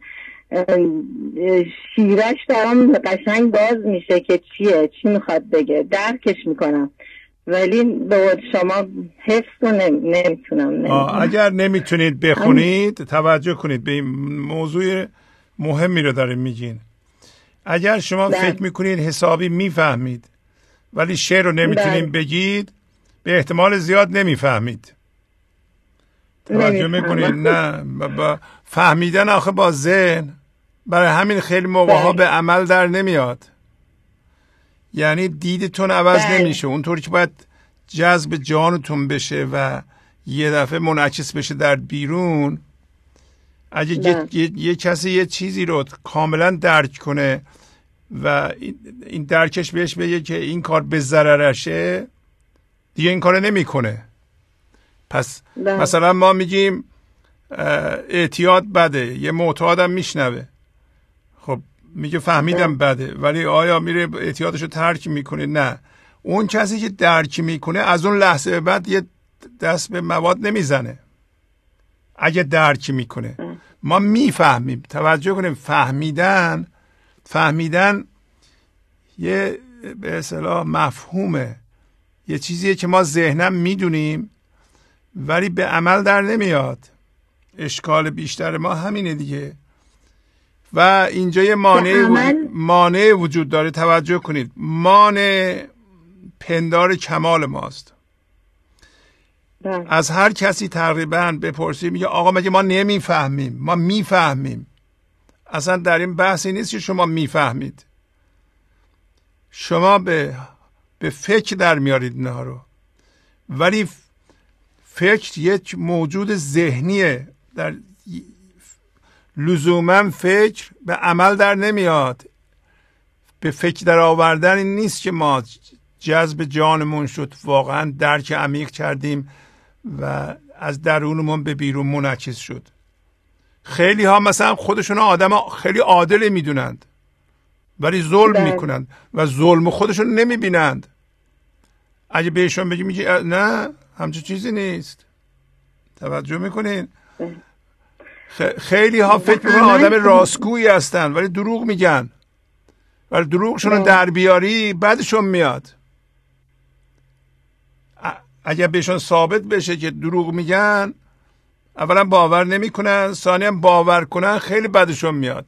شیرش دارم قشنگ باز میشه که چیه، چی میخواد بگه، درکش میکنم. ولی به شما حفظ رو نمیتونم. اگر نمیتونید بخونید توجه کنید به این موضوع مهمی رو داریم میگین. اگر شما بله. فکر میکنید حسابی میفهمید ولی شعر رو نمیتونید بله. بگید، به احتمال زیاد نمیفهمید. توجه میکنید؟ نه با فهمیدن آخه با ذهن، برای همین خیلی موقع ها به عمل در نمیاد. یعنی دیدتون عوض بله. نمیشه اونطوری که باید جذب جانتون بشه و یه دفعه منعکس بشه در بیرون. اگه یه،, یه،, یه کسی یه چیزی رو کاملا درک کنه و این درکش بهش بگه که این کار به ضررشه، دیگه این کار نمی کنه. پس ده. مثلا ما میگیم اعتیاد بده، یه معتادم میشنوه، خب میگه فهمیدم ده. بده، ولی آیا میره اعتیادشو ترک میکنه؟ نه. اون کسی که درک میکنه از اون لحظه به بعد یه دست به مواد نمیزنه اگه درک میکنه. ده. ما میفهمیم. توجه کنیم، فهمیدن فهمیدن یه به اصطلاح مفهومه، یه چیزیه که ما ذهناً میدونیم ولی به عمل در نمیاد. اشکال بیشتر ما همینه دیگه. و اینجا یه مانع مانع وجود داره. توجه کنید، مانع پندار کمال ماست. ده. از هر کسی تقریبا بپرسیم میگه آقا مگه ما نمیفهمیم؟ ما میفهمیم. اصلا در این بحثی نیست که شما میفهمید، شما به به فکر در میارید اینها رو، ولی فکر یک موجود ذهنیه، در لزوما فکر به عمل در نمیاد. به فکر در آوردن این نیست که ما جذب جانمون شد، واقعا درک عمیق کردیم و از درونمون به بیرون منعکس شد. خیلی ها مثلا خودشون آدم خیلی عادل میدونند ولی ظلم ده. میکنند و ظلم خودشون نمیبینند. اگه بهشون بگی میگه نه همچون چیزی نیست. توجه میکنین؟ خیلی ها فکر میکنن آدم راستگویی هستن ولی دروغ میگن ولی دروغشون رو در بیاری بعدشون میاد. اگر بهشون ثابت بشه که دروغ میگن، اولا باور نمیکنن، ثانیا باور کنن خیلی بدشون میاد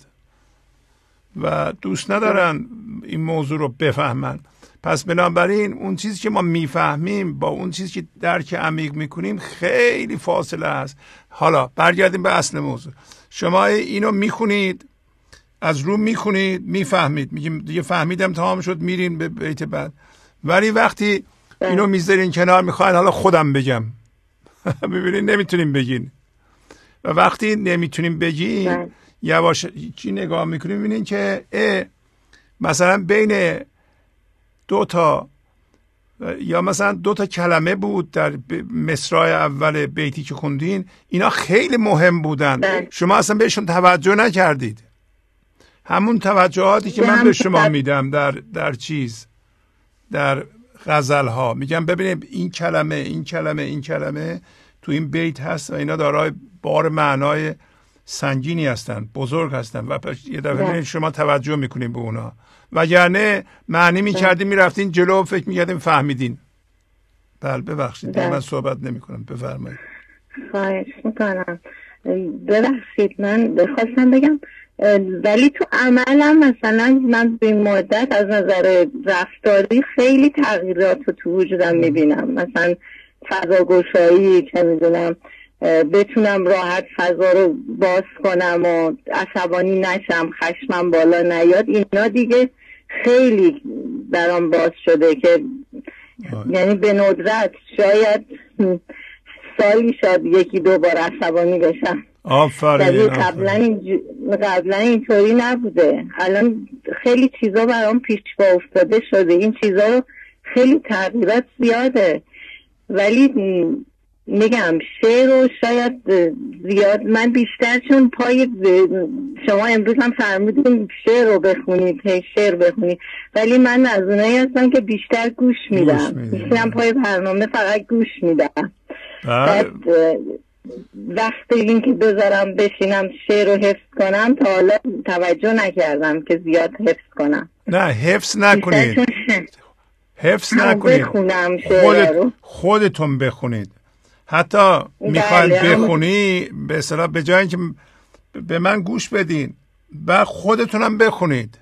و دوست ندارن این موضوع رو بفهمن. پس بنابراین اون چیزی که ما میفهمیم با اون چیزی که درک عمیق میکنیم خیلی فاصله هست. حالا برگردیم به اصل موضوع. شما اینو میخونید، از رو میخونید، میفهمید، میگیم دیگه فهمیدم تمام شد، میرین به بیت بعد. ولی وقتی اینو میذارین کنار، میخواین حالا خودم بگم ببینید نمیتونیم بگین و وقتی نمیتونیم بگین یواش چی نگاه میکنیم میبینین که اه مثلا بین دو تا یا مثلا دو تا کلمه بود در مصرع اول بیتی که خوندین، اینا خیلی مهم بودن بله. شما اصلا بهشون توجه نکردید. همون توجهاتی که من به شما میدم در در چیز در غزل ها میگم ببینید این کلمه این کلمه این کلمه تو این بیت هست و اینا دارای بار معنای سنگینی هستن، بزرگ هستن و یه دفعه ببینید شما توجه میکنین به اونا، وگرنه معنی میکردین میرفتین جلو و فکر میکردین فهمیدین. بله ببخشید من صحبت نمیکنم، بفرمایید. خواهش میکنم. ببخشید من بخواستم بگم ولی تو عملم مثلا من به این مدت از نظر رفتاری خیلی تغییرات رو تو وجودم میبینم. مثلا فضاگشایی، چه میدونم بتونم راحت فضا رو باز کنم و عصبانی نشم، خشمم بالا نیاد، اینا دیگه خیلی برام باز شده که آه. یعنی به ندرت شاید سالی شاید یکی دو بار عصبانی بشم. آفرین. قبلا این قبلا اینطوری نبوده. الان خیلی چیزا برام پیش با افتاده شده، این چیزا رو خیلی تغییرات زیاده. ولی میگم شعر رو شاید زیاد من بیشتر چون پای شما امروز هم فرمودین شعر رو بخونید، شعر بخونید، ولی من از اونایی هستم که بیشتر گوش میدم، میشینم پای برنامه فقط گوش میدم. بعد وقتی این که بذارم بشینم شعر رو حفظ کنم تا حالا توجه نکردم که زیاد حفظ کنم. نه حفظ نکنید، حفظ نکنید، خودت خودتون بخونید. حتی میخواید بخونی به اصطلاح به جای اینکه به من گوش بدین و خودتونم بخونید،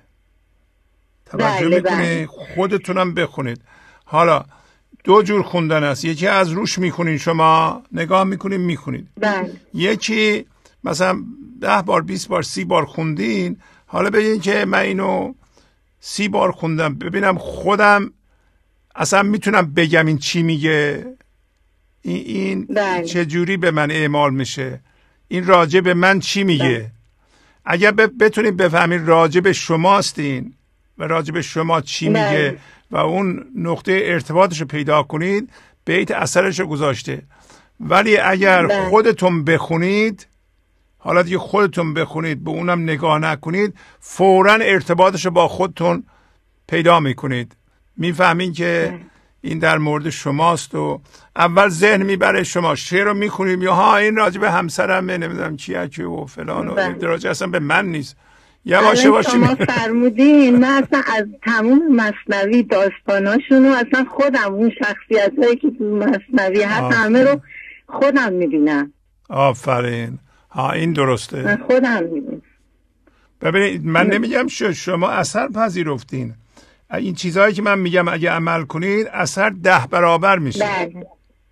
توجه میکنید، خودتونم بخونید. حالا دو جور خوندن است، یکی از روش میخونین، شما نگاه میکنین میخونید، یکی مثلا ده بار بیست بار سی بار خوندین، حالا بگین که من اینو سی بار خوندم ببینم خودم اصلا میتونم بگم این چی میگه، این, این چجوری به من اعمال میشه، این راجع به من چی میگه. بله. اگر بتونید بفهمید راجع به شماستین و راجع به شما چی بله. میگه و اون نقطه ارتباطش رو پیدا کنید، بیت اثرش رو گذاشته. ولی اگر بله. خودتون بخونید، حالا دیگه خودتون بخونید به اونم نگاه نکنید، فوراً ارتباطش رو با خودتون پیدا میکنید، میفهمین که بله. این در مورد شماست و اول ذهن میبره شما. شعر رو میخونیم یا ها این راجع به همسرمه، نمیدونم چیه چیه و فلان و ادراج اصلا به من نیست. یواش یواش شما فرمودین من اصلا از تموم مثنوی داستاناشونو اصلا خودم اون شخصیتایی که تو مثنوی هست همه رو خودم میبینم. آفرین. ها این درسته. من خودم میبینم. ببینید من نمیگم شما اثر پذیرفتین، این چیزهایی که من میگم اگه عمل کنید اثر ده برابر میشه. بله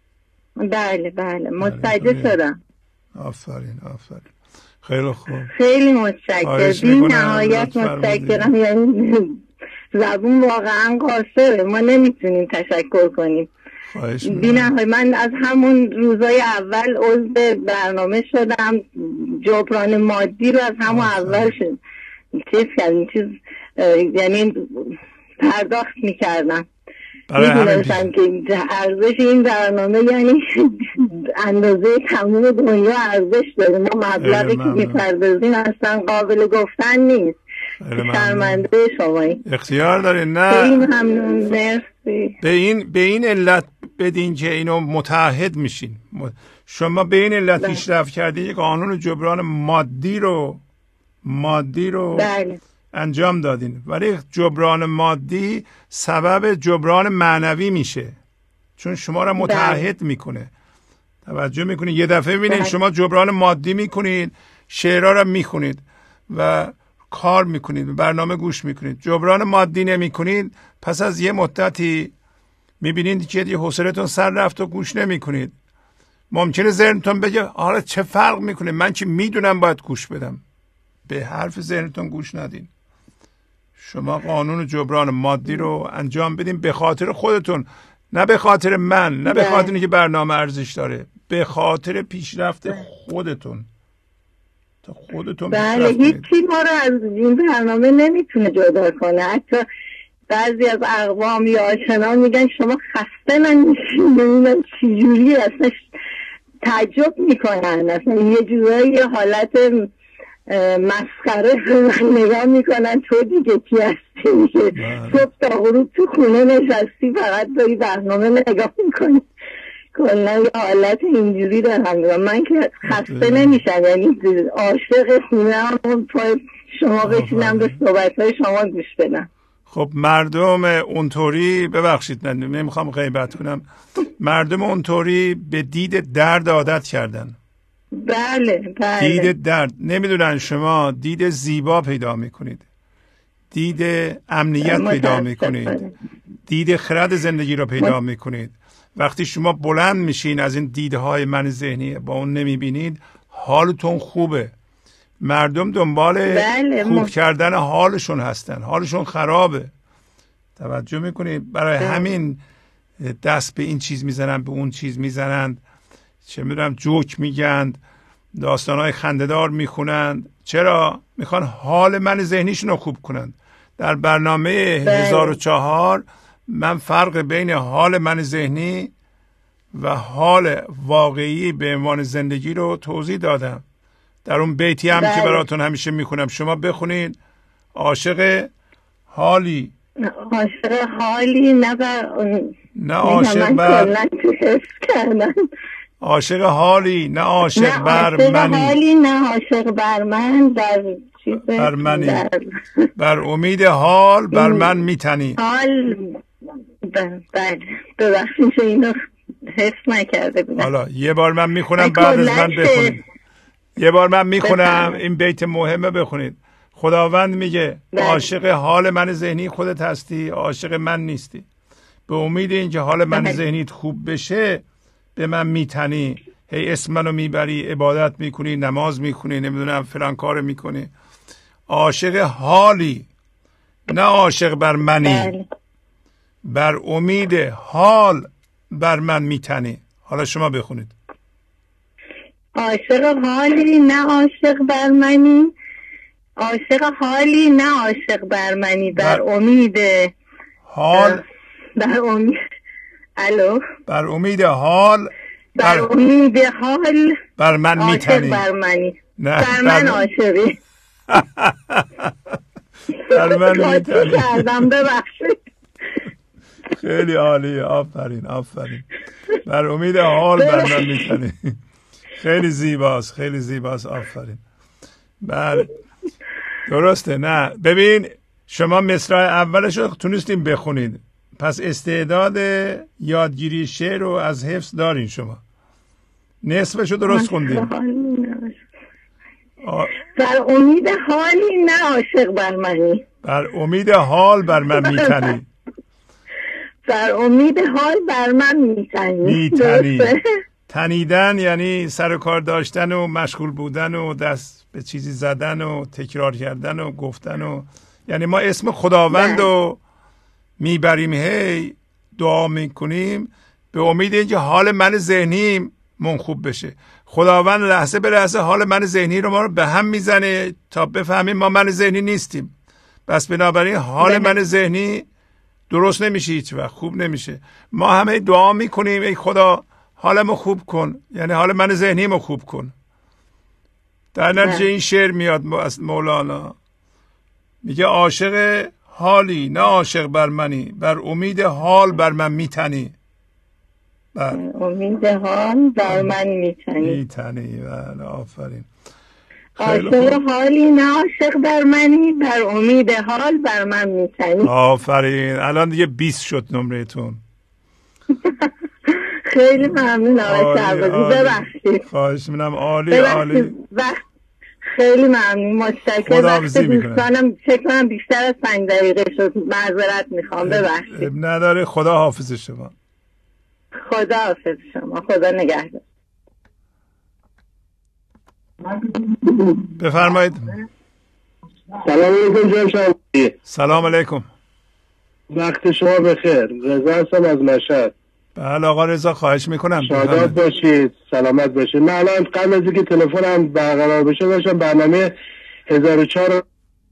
بله بله متوجه شدم. آفرین آفرین. خیلی خوب. خیلی متشکرم. بی نهایت متشکرم. یعنی زبون واقعا قاصره، ما نمیتونیم تشکر کنیم. بی نهایت. من از همون روزای اول عضو برنامه شدم، جبران مادی رو از همون اول شد چیز کردیم، چیز یعنی پرداخت میکردم، میدونستم که ارزش این برنامه یعنی اندازه تمام دنیا ارزش داره، ما مبلغی که میپردازیم اصلا قابل گفتن نیست. شرمنده شمایی. اختیار دارین. نه خیلی ممنون. مرسی. به این به این علت بدین که اینو متحد میشین. شما به این علت پیشرفت کردین، یک قانون جبران مادی رو مادی رو بله. انجام دادین، ولی جبران مادی سبب جبران معنوی میشه، چون شما را متعهد میکنه. توجه میکنید؟ یه دفعه ببینید شما جبران مادی میکنید، شعرها را میخونید و کار میکنید، برنامه گوش میکنید. جبران مادی نمیکنید، پس از یه مدتی میبینید که یه حوصلتون سر رفت و گوش نمیکنید. ممکنه ذهنتون بگه حالا چه فرق میکنه، من که میدونم باید گوش بدم. به حرف ذهنتون گوش ندین. شما قانون جبران مادی رو انجام بدین به خاطر خودتون، نه به خاطر من، نه به خاطر اینکه برنامه ارزش داره، به خاطر پیشرفت خودتون. تا خودتون بله، هیچی ما رو از این برنامه نمیتونه جدا کنه. حتی بعضی از اقوام یا آشنان میگن شما خسته نمیشین، نمیدونم چجوری، اصلا تعجب میکنن، اصلا یه جورایی یه حالت مسخره من نگاه میکنن. تو دیگه کی هستی؟ میگه صبح تا غروب تو خونه نشستی فقط داری برنامه نگاه میکنی. کلا یه حالت اینجوری دارم. من که خسته نمیشم، یعنی عاشق خونه هم پای شما بشینم به صحبتهای شما گوش بدم. خب مردم اونطوری، ببخشید نمیخوام غیبت کنم، مردم اونطوری به دید درد عادت کردن. بله بله. دید درد نمیدونن، شما دید زیبا پیدا میکنید، دید امنیت پیدا میکنید، دید خرد زندگی رو پیدا میکنید. وقتی شما بلند میشین از این دیدهای من ذهنی با اون نمیبینید، حالتون خوبه. مردم دنبال بله خوب کردن حالشون هستن، حالشون خرابه. توجه میکنید؟ برای بله. همین دست به این چیز میزنن، به اون چیز میزنن، چه میدونم جوک میگن، داستانهای خنده‌دار میخونند. چرا؟ میخوان حال من ذهنیشون رو خوب کنند. در برنامه بله. هزار و چهار من فرق بین حال من ذهنی و حال واقعی به عنوان زندگی رو توضیح دادم. در اون بیتی هم بله. که براتون همیشه میخونم، شما بخونید. عاشق حالی، عاشق حالی نه بر نه عاشق بر عاشق حالی نه عاشق بر منی، حالی نه عاشق بر من، در چیز بر منی در... بر امید حال بر من میتنی. حال بله ببخشید که اینو حفظ نکرده بودم. حالا یه بار من میخونم بعد از من بخونید. یه بار من میخونم این بیت مهمه بخونید. خداوند میگه عاشق حال من ذهنی خودت هستی، عاشق من نیستی. به امید اینکه حال من ذهنیت خوب بشه به من میتنی، هی اسم منو میبری، عبادت میکنی، نماز میکنی، نمیدونم فلان کار میکنی. عاشق حالی نه عاشق بر منی، بر امید حال بر من میتنی. حالا شما بخونید. عاشق حالی نه عاشق بر منی، عاشق حالی نه عاشق بر منی، بر امید حال بر امید الو بر امید حال بر, بر امید حال بر من میتنی. بر منی نه بر من عاشقی بر من میتنی. کردم ببخشید. خیلی عالیه، آفرین آفرین. بر امید حال بر من میتنی. خیلی زیباست، خیلی زیباست، آفرین. بله درسته. نه ببین شما مصرع اولش رو تونستیم بخونید، پس استعداد یادگیری شعر رو از حفظ دارین. شما نصفش رو درست خوندین. آ... بر امید حالی نه عاشق بر منی، بر امید حال بر من میتنی. بر امید حال بر من میتنی. میتنی تنیدن یعنی سر کار داشتن و مشغول بودن و دست به چیزی زدن و تکرار کردن و گفتن و، یعنی ما اسم خداوند رو میبریم، هی دعا میکنیم به امید اینکه حال من ذهنی من خوب بشه. خداوند لحظه به لحظه حال من ذهنی رو ما رو به هم میزنه تا بفهمیم ما من ذهنی نیستیم. بس بنابراین حال من ذهنی درست نمیشه، هیچ وقت خوب نمیشه. ما همه دعا میکنیم ای خدا حالمو خوب کن، یعنی حال من ذهنیمو خوب کن. در نتیجه این شعر میاد از مولانا، میگه عاشق حالی نه عاشق بر منی، بر امید حال بر من میتنی. بر امید حال بر من میتنی. میتنی، بله آفرین. عاشق حالی نه عاشق بر منی، بر امید حال بر من میتنی. آفرین. الان دیگه بیست شد نمرهتون. خیلی ممنون آقای شهبازی. ببخشید. خواهش می‌کنم. عالی عالی. وقت خیلی ممنون. متشکرم. وقت دوستانم فکر کنم بیشتر از پنج دقیقه شد. معذرت میخوام. ببخشید. نداره. خدا حافظ شما. خدا حافظ شما. خدا نگهدار. بفرمایید. سلام علیکم جناب شهبازی. سلام علیکم. وقت شما بخیر. رضا هستم از مشهد. بله آقا رضا، خواهش میکنم. شاداب باشید، سلامت باشید. من الان قبل از اینکه تلفنم برقرار بشه داشتم برنامه هزار و چهار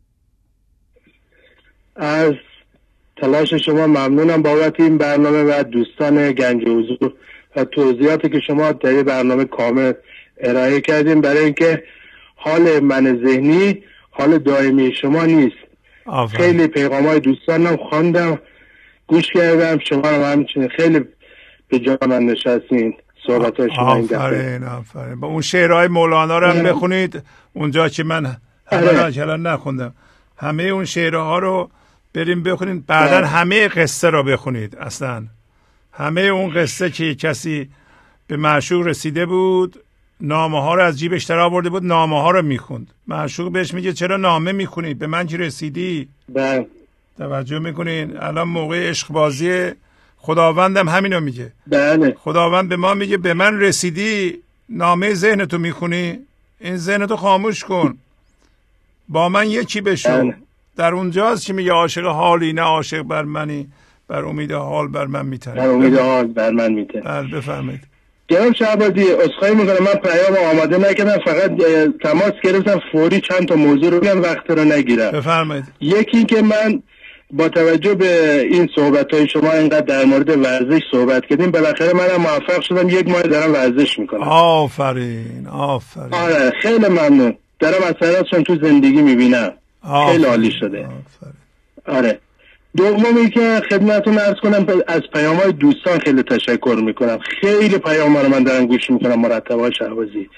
از تلاش شما ممنونم بابت این برنامه و دوستان گنج حضور و توضیحاتی که شما در این برنامه کامل ارائه کردیم، برای اینکه حال من ذهنی حال دائمی شما نیست. آفرین. خیلی پیغام‌های دوستانم خواندم، گوش کردم، شما رو همچنین خیلی به جا من نشستین. صحبت‌های شما این دفعه. آفرین آفرین. با اون شعرهای مولانا رو هم بخونید، اونجا که من همه کلان نخوندم، همه اون شعرها رو بریم بخونید، بعدن همه قصه رو بخونید. اصلا همه اون قصه که کسی به معشوق رسیده بود، نامه ها رو از جیبش در آورده بود، نامه ها رو میخوند. معشوق بهش میگه چرا نامه میخونید، به من که رسیدی. بله. توجه میکنین؟ الان موقع عشق بازی خداوندم همینو میگه. بله. خداوند به ما میگه به من رسیدی، نامه ذهنتو میخونی، این ذهنتو خاموش کن، با من یکی بشو. بله. در اونجاست که میگه عاشق حالی نه عاشق بر منی، بر امید حال بر من میتنی. بر امید حال بر من میتنی. بله بفرمایید. جناب شهبازی عذرخواهی میکنم، من پیام آماده نکردم، فقط تماس گرفتم فوری چند تا موضوع رو بگم، وقت رو نگیرم. بفرمایید. یکی که من با توجه به این صحبت‌های شما اینقدر در مورد ورزش صحبت کردیم، بالاخره منم موفق شدم یک ماه دارم ورزش میکنم. آفرین آفرین. آره خیلی ممنون. دارم اثراتشون تو زندگی میبینم. خیلی عالی شده. آفرین. آره. دومی که خدمتتون عرض کنم، از پیام‌های دوستان خیلی تشکر میکنم. خیلی پیام‌ها رو من دارم گوش میکنم مرتب های شهبازی.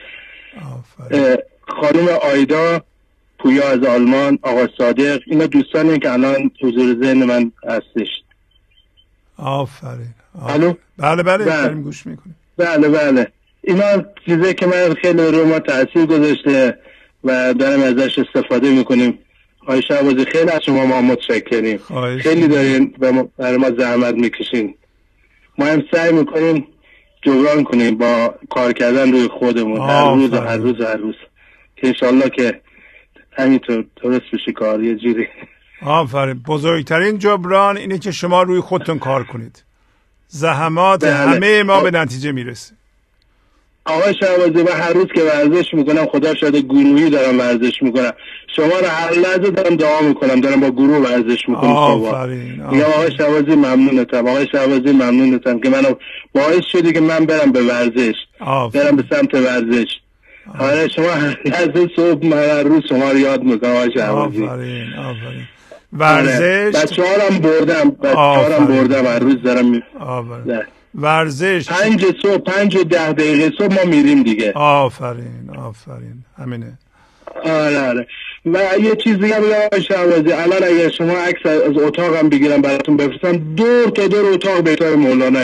خانم آیدا پویا از آلمان، آقا صادق، اینا دوستانی که الان حضور ذهن من هستش. آفرین. الو؟ بله بله داریم گوش میکنیم. بله بله. اینا چیزی که من خیلی رو ما تاثیر گذاشته و دارم ازش استفاده میکنیم. آقای شهبازی خیلی از شما ما متشکریم. خیلی دارین برای ما زحمت میکشین. ما هم سعی میکنیم جبران کنیم با کار کردن روی خودمون هر روز هر روز هر روز که انشالله که همینطور درست بشه کار یه جوری. آفرین. بزرگترین جبران اینه که شما روی خودتون کار کنید. زحمات بله. همه ما به نتیجه میرسه. آقای شهبازی من هر روز که ورزش میکنم، خدا شاید گروهی دارم ورزش میکنم، شما رو هر لحظه دارم دعا میکنم، دارم با گروه ورزش میکنم. آفرین. یا آقای شهبازی ممنونتم، آقای شهبازی ممنونتم که منو باعث شدی که من برم به ورزش. آفرین. برم به سمت ورزش. آره شما هر صبح من هر روز شما رو یاد میکنم آقای شهبازی. آفرین آفرین. ورزش بچه‌هارم بردم بچه‌هارم بردم هر روز دارم. آفرین. ورزش پنج صبح پنج و ده دقیقه صبح ما میریم دیگه. آفرین آفرین همینه. آره آره. و یه چیز دیگه بگم آقای شهبازی، الان اگر شما عکس از اتاقم بگیرم براتون بفرستم، دور تا دور اتاق بیتای مولانا.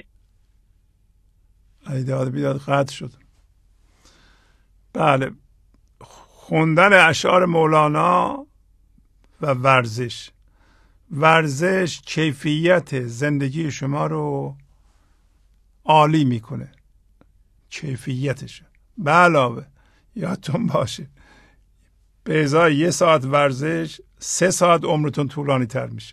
ایداد بیداد قطع شد. بله، خوندن اشعار مولانا و ورزش. ورزش کیفیت زندگی شما رو عالی میکنه، کیفیتش. به علاوه یادتون باشه به ازای یه ساعت ورزش سه ساعت عمرتون طولانی تر میشه.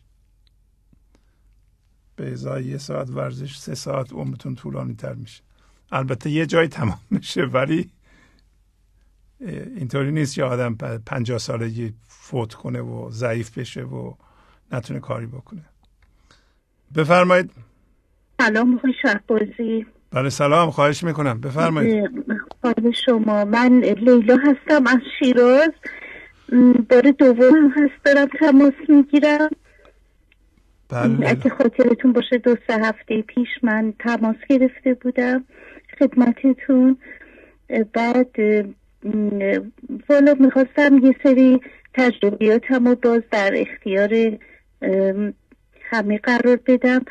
به ازای یه ساعت ورزش سه ساعت عمرتون طولانی تر میشه. البته یه جایی تمام میشه، ولی اینطوری نیست که آدم پنجاه سالگی فوت کنه و ضعیف بشه و نتونه کاری بکنه. بفرمایید. سلام آقای شهبازی. بله سلام، خواهش میکنم بفرمایید. خواهش شما. من لیلا هستم از شیراز، بار دوم هست دارم تماس میگیرم. بله. اگه خاطرتون باشه دو سه هفته پیش من تماس گرفته بودم خدمتتون، بعد والا میخواستم یه سری تجربیاتم رو باز در اختیار همه قرار بدم.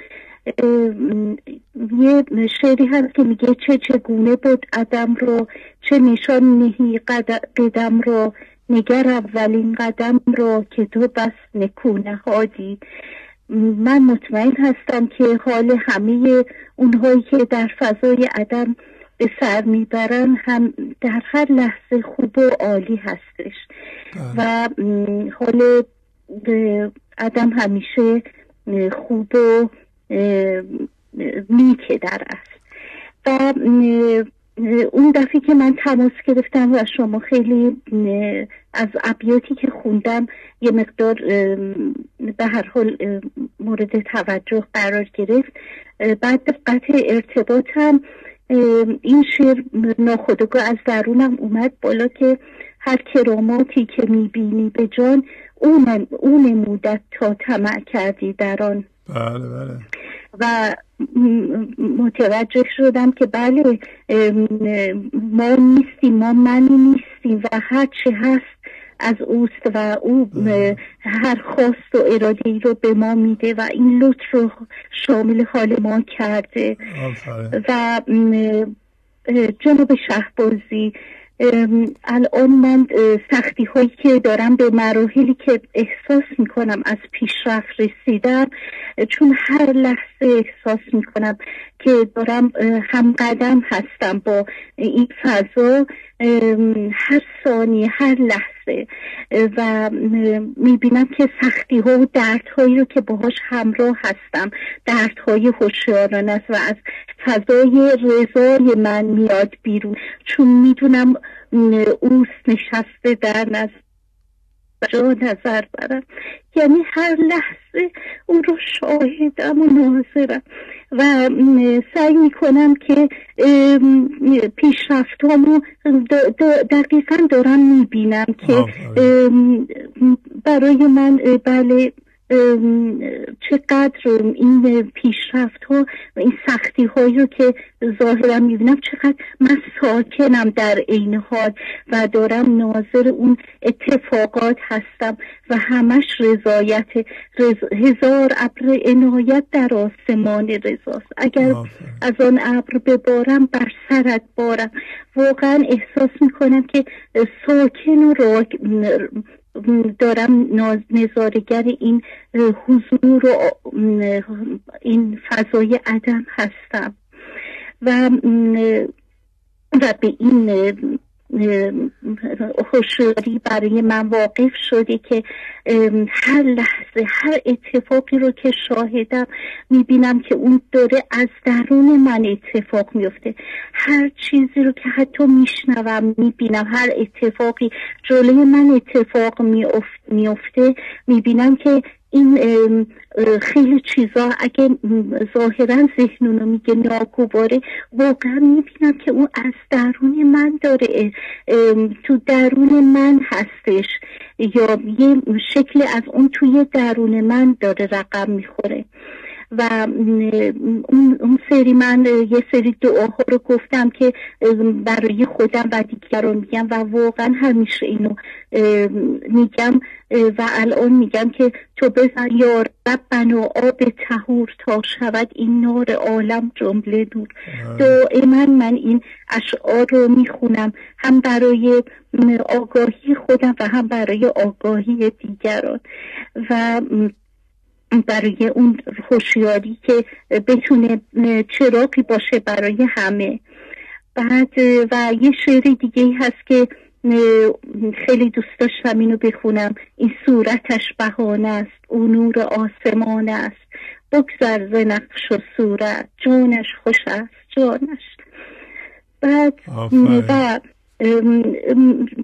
یه شعری هست که میگه چه چگونه بود عدم رو، چه نشان نهی قدم رو، نگر اولین قدم رو که تو بس نکو نهادی. من مطمئن هستم که حال همه اونهایی که در فضای عدم به سر میبرن هم در هر لحظه خوب و عالی هستش و حال عدم همیشه خوب و نیکه در است. و اون دفعه که من تماس گرفتم و شما خیلی از ابیاتی که خوندم یه مقدار به هر حال مورد توجه قرار گرفت، بعد قطع ارتباطم این شعر ناخودآگاه از درونم اومد بالا که هر کراماتی که میبینی به جان اون اون نمودت تا طمع کردی در آن. بله بله. و متوجه شدم که بله ما نیستیم، ما من نیستیم و هر چی هست از اوست و او هر خواست و اراده ای رو به ما میده و این لطف رو شامل حال ما کرده. و جناب شهبازی الان من سختی هایی که دارم به مراحلی که احساس میکنم از پیشرفت رسیدم، چون هر لحظه احساس میکنم که دارم هم قدم هستم با این فضا، هر ثانیه هر لحظه، و میبینم که سختی ها و دردهایی رو که باهاش همراه هستم دردهای هوشیارانه است و از فضای رضای من میاد بیرون، چون میدونم اوست نشسته در نظر جا نظر برم، یعنی هر لحظه اون رو شاهدم و ناظرم و سعی میکنم که پیشرفتامو دقیقا دارم میبینم که برای من بله چقدر این پیشرفت ها و این سختی هایی رو که ظاهرا میبینم چقدر من ساکنم در عین حال و دارم ناظر اون اتفاقات هستم و همش رضایت رز... هزار ابر عنایت در آسمان رضاست، اگر از آن ابر ببارم بر سرت بارم. واقعا احساس میکنم که ساکن و را... دارم نظاره‌گر این حضور و این فضای عدم هستم و و به این هوشیاری برای من واقف شده که هر لحظه هر اتفاقی رو که شاهدم میبینم که اون داره از درون من اتفاق میفته. هر چیزی رو که حتی میشنوم میبینم، هر اتفاقی جلوی من اتفاق میفته میبینم که این خیلی چیزا اگه ظاهرا ذهنونو میگه ناگواره، واقعا میبینم که اون از درون من داره، تو درون من هستش یا یه شکل از اون توی درون من داره رقم میخوره. و اون, اون سری من یه سری دعاها رو گفتم که برای خودم و دیگران میگم و واقعا همیشه اینو میگم و الان میگم که تو بزن یا ربنا آب طهور تا شود این نار عالم جمله نور. دائما من این اشعار رو میخونم هم برای آگاهی خودم و هم برای آگاهی دیگران و برای اون هوشیاری که بتونه چراغی باشه برای همه. بعد و یه شعر دیگه هست که خیلی دوست داشتم اینو بخونم، این صورتش بهانه است او نور آسمان است، بگذر ز نقش و صورت جانش خوش است جانش. بعد و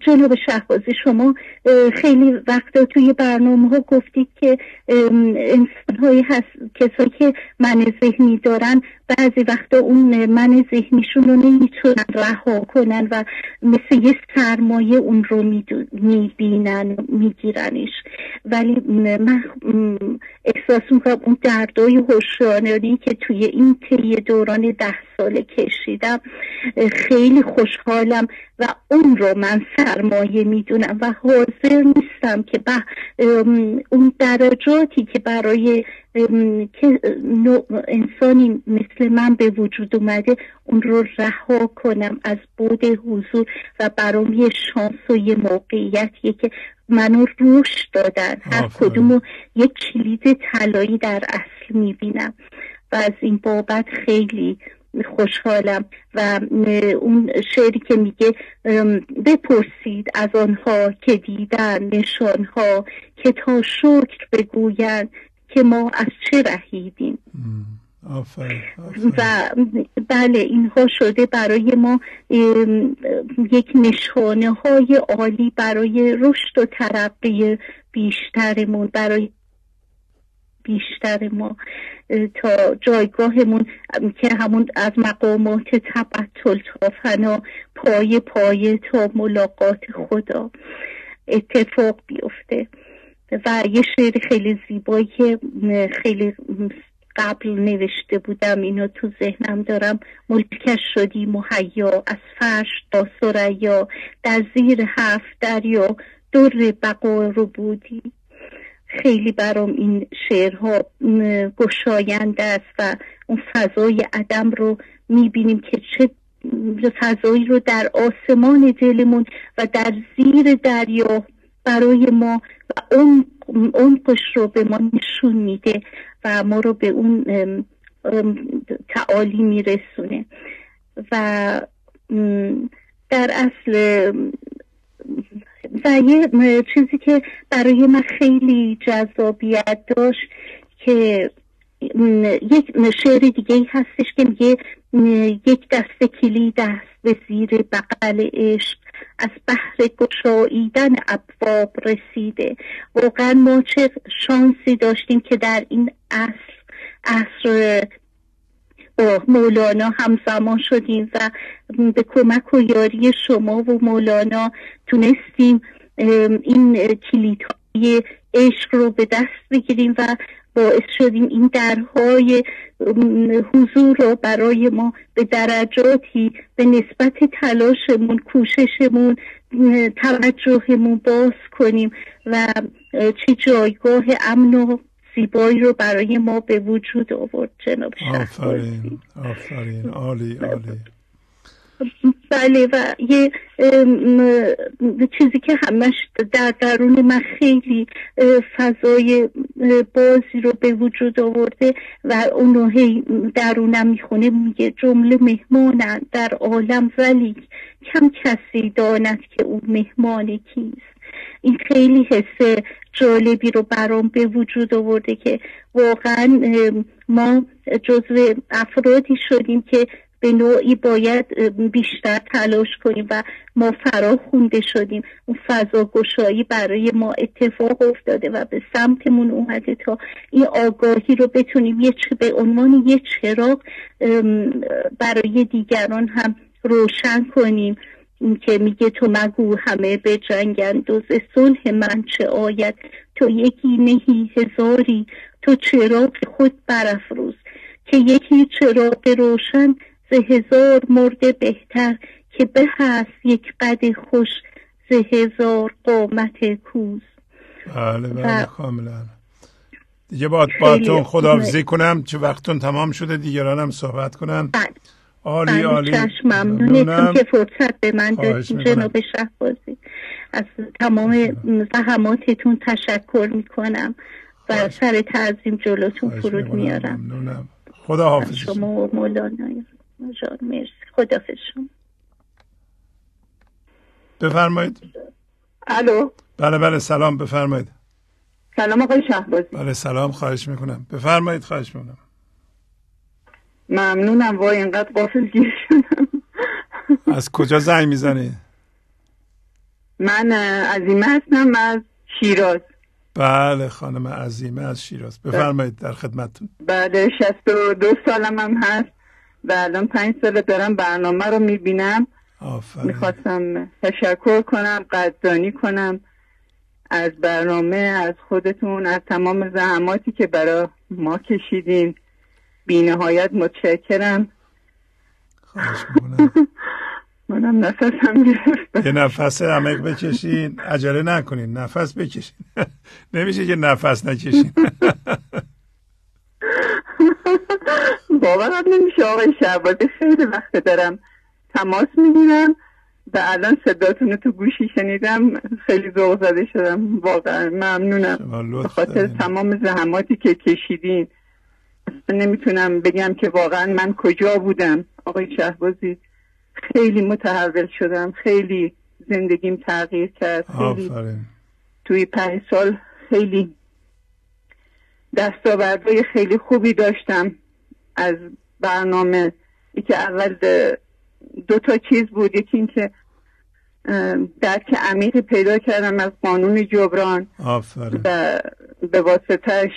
جناب شهبازی شما خیلی وقتا توی برنامه ها گفتید که انسان هایی هست، کسایی که من ذهنی دارن بعضی وقتا اون من ذهنیشون رو نمیتونن رها کنن و مثل یه سرمایه اون رو میبینن میگیرنش. ولی من احساس میکنم اون دردای هوشیاری که توی این طی دوران ده ساله کشیدم خیلی خوشحالم و اون رو من سرمایه میدونم و حاضر نیستم که به اون درجاتی که برای که انسانی مثل من به وجود اومده اون رو رها کنم از بود حضور و برام یه شانس و یه موقعیتیه که منو روش دادن. هر کدومو یک کلید طلایی در اصل میبینم و از این بابت خیلی خوشحالم. و اون شعری که میگه بپرسید از آنها که دیدن نشانها که تا شکر بگوین که ما از چه رهیدیم. آفرین. و بله اینها شده برای ما یک نشانه های عالی برای رشد و ترقی بیشترمون، برای بیشتر ما تا جایگاهمون که همون از مقامات تبتل تا فنا پای پای تا ملاقات خدا اتفاق بیفته. و یه شعر خیلی زیبایی که خیلی قبل نوشته بودم اینو تو ذهنم دارم: ملکش شدی مهیا از فرش تا ثریا، در زیر هفت دریا در بقا رو بودی. خیلی برام این شعرها گشاینده است و اون فضای عدم رو میبینیم که چه فضایی رو در آسمان دلمون و در زیر دریا برای ما و اون عمقش رو به ما نشون میده و ما رو به اون تعالی میرسونه. و در اصل و یه چیزی که برای من خیلی جذابیت داشت که یک شعر دیگه هستش که میگه یک دسته کلید است به زیر بغل عشق، از بحر گشاییدن ابواب رسیده. واقعا ما چه شانسی داشتیم که در این عصر عصر با مولانا همزمان شدیم و به کمک و یاری شما و مولانا تونستیم این کلیدهای عشق رو به دست بگیریم و باعث شدیم این درهای حضور رو برای ما به درجاتی به نسبت تلاشمون، کوششمون، توجهمون باز کنیم و چه جایگاه امن و زیبایی رو برای ما به وجود آورد جناب شهبازی. آفرین آفرین عالی عالی. بله و یه چیزی که همش در درون من خیلی فضای بازی رو به وجود آورده و اونو هی درونم میخونه، میگه جمله مهمانند در عالم ولی کم کسی داند که اون مهمان کیست. این خیلی حس جالبی رو برام به وجود آورده که واقعا ما جزو افرادی شدیم که به نوعی باید بیشتر تلاش کنیم و ما فرا خونده شدیم. اون فضا گشایی برای ما اتفاق افتاده و به سمتمون اومده تا این آگاهی رو بتونیم یه چه به عنوان یه چراغ برای دیگران هم روشن کنیم که میگه تو مگو همه به جنگند و ز صلح من چه آید، تو یکی نهی هزاری، تو چراغ خود برافروز که یکی چراغ روشن ز هزار مرده بهتر، که به هست یک قد خوش ز هزار قامت کوز. بله بله کاملا. دیگه باید باهاتون خداحافظی کنم چه وقتون تمام شده، دیگرانم صحبت کنن. بله عالی عالی. ممنونم که فرصت به من دادین جناب شهبازی. از تمام زحماتتون تشکر میکنم و سر تعظیم جلوتون فرود میارم. ممنونم. خدا حافظ شما و مولانا جان. مرسی. خدا حافظ شما. بفرمایید. الو. بله بله سلام بفرمایید. سلام آقای شهبازی. بله سلام، خواهش میکنم بفرمایید. خواهش میکنم. ممنونم. وای اینقدر غافل گیر شدم. از کجا زنگ میزنید؟ من عظیمه هستم از شیراز. بله خانم عظیمه از شیراز، بفرمایید در خدمتتون. بله شصت و دو سالم هم هست و الان پنج سال دارم برنامه رو میبینم. میخواستم تشکر کنم، قدردانی کنم از برنامه، از خودتون، از تمام زحماتی که برای ما کشیدین. بی نهایت متشکرم. خواهش میکنم. منم نفسم گرفت. یه نفس عمیق بکشین، عجله نکنین، نفس بکشین. نمیشه که نفس نکشین. باورم نمیشه آقای شهبازی، خیلی وقت دارم تماس میگیرم و الان صداتون رو تو گوشی شنیدم، خیلی ذوق زده شدم. واقعا ممنونم به خاطر تمام زحماتی که کشیدین. نمیتونم بگم که واقعا من کجا بودم آقای شهبازی. خیلی متحول شدم، خیلی زندگیم تغییر کرد. خیلی توی پنج سال خیلی دستاوردهای خیلی خوبی داشتم از برنامه. یکی اول دو تا چیز بود، یکی این که درک عمیقی پیدا کردم از قانون جبران آفرین. و به واسطهش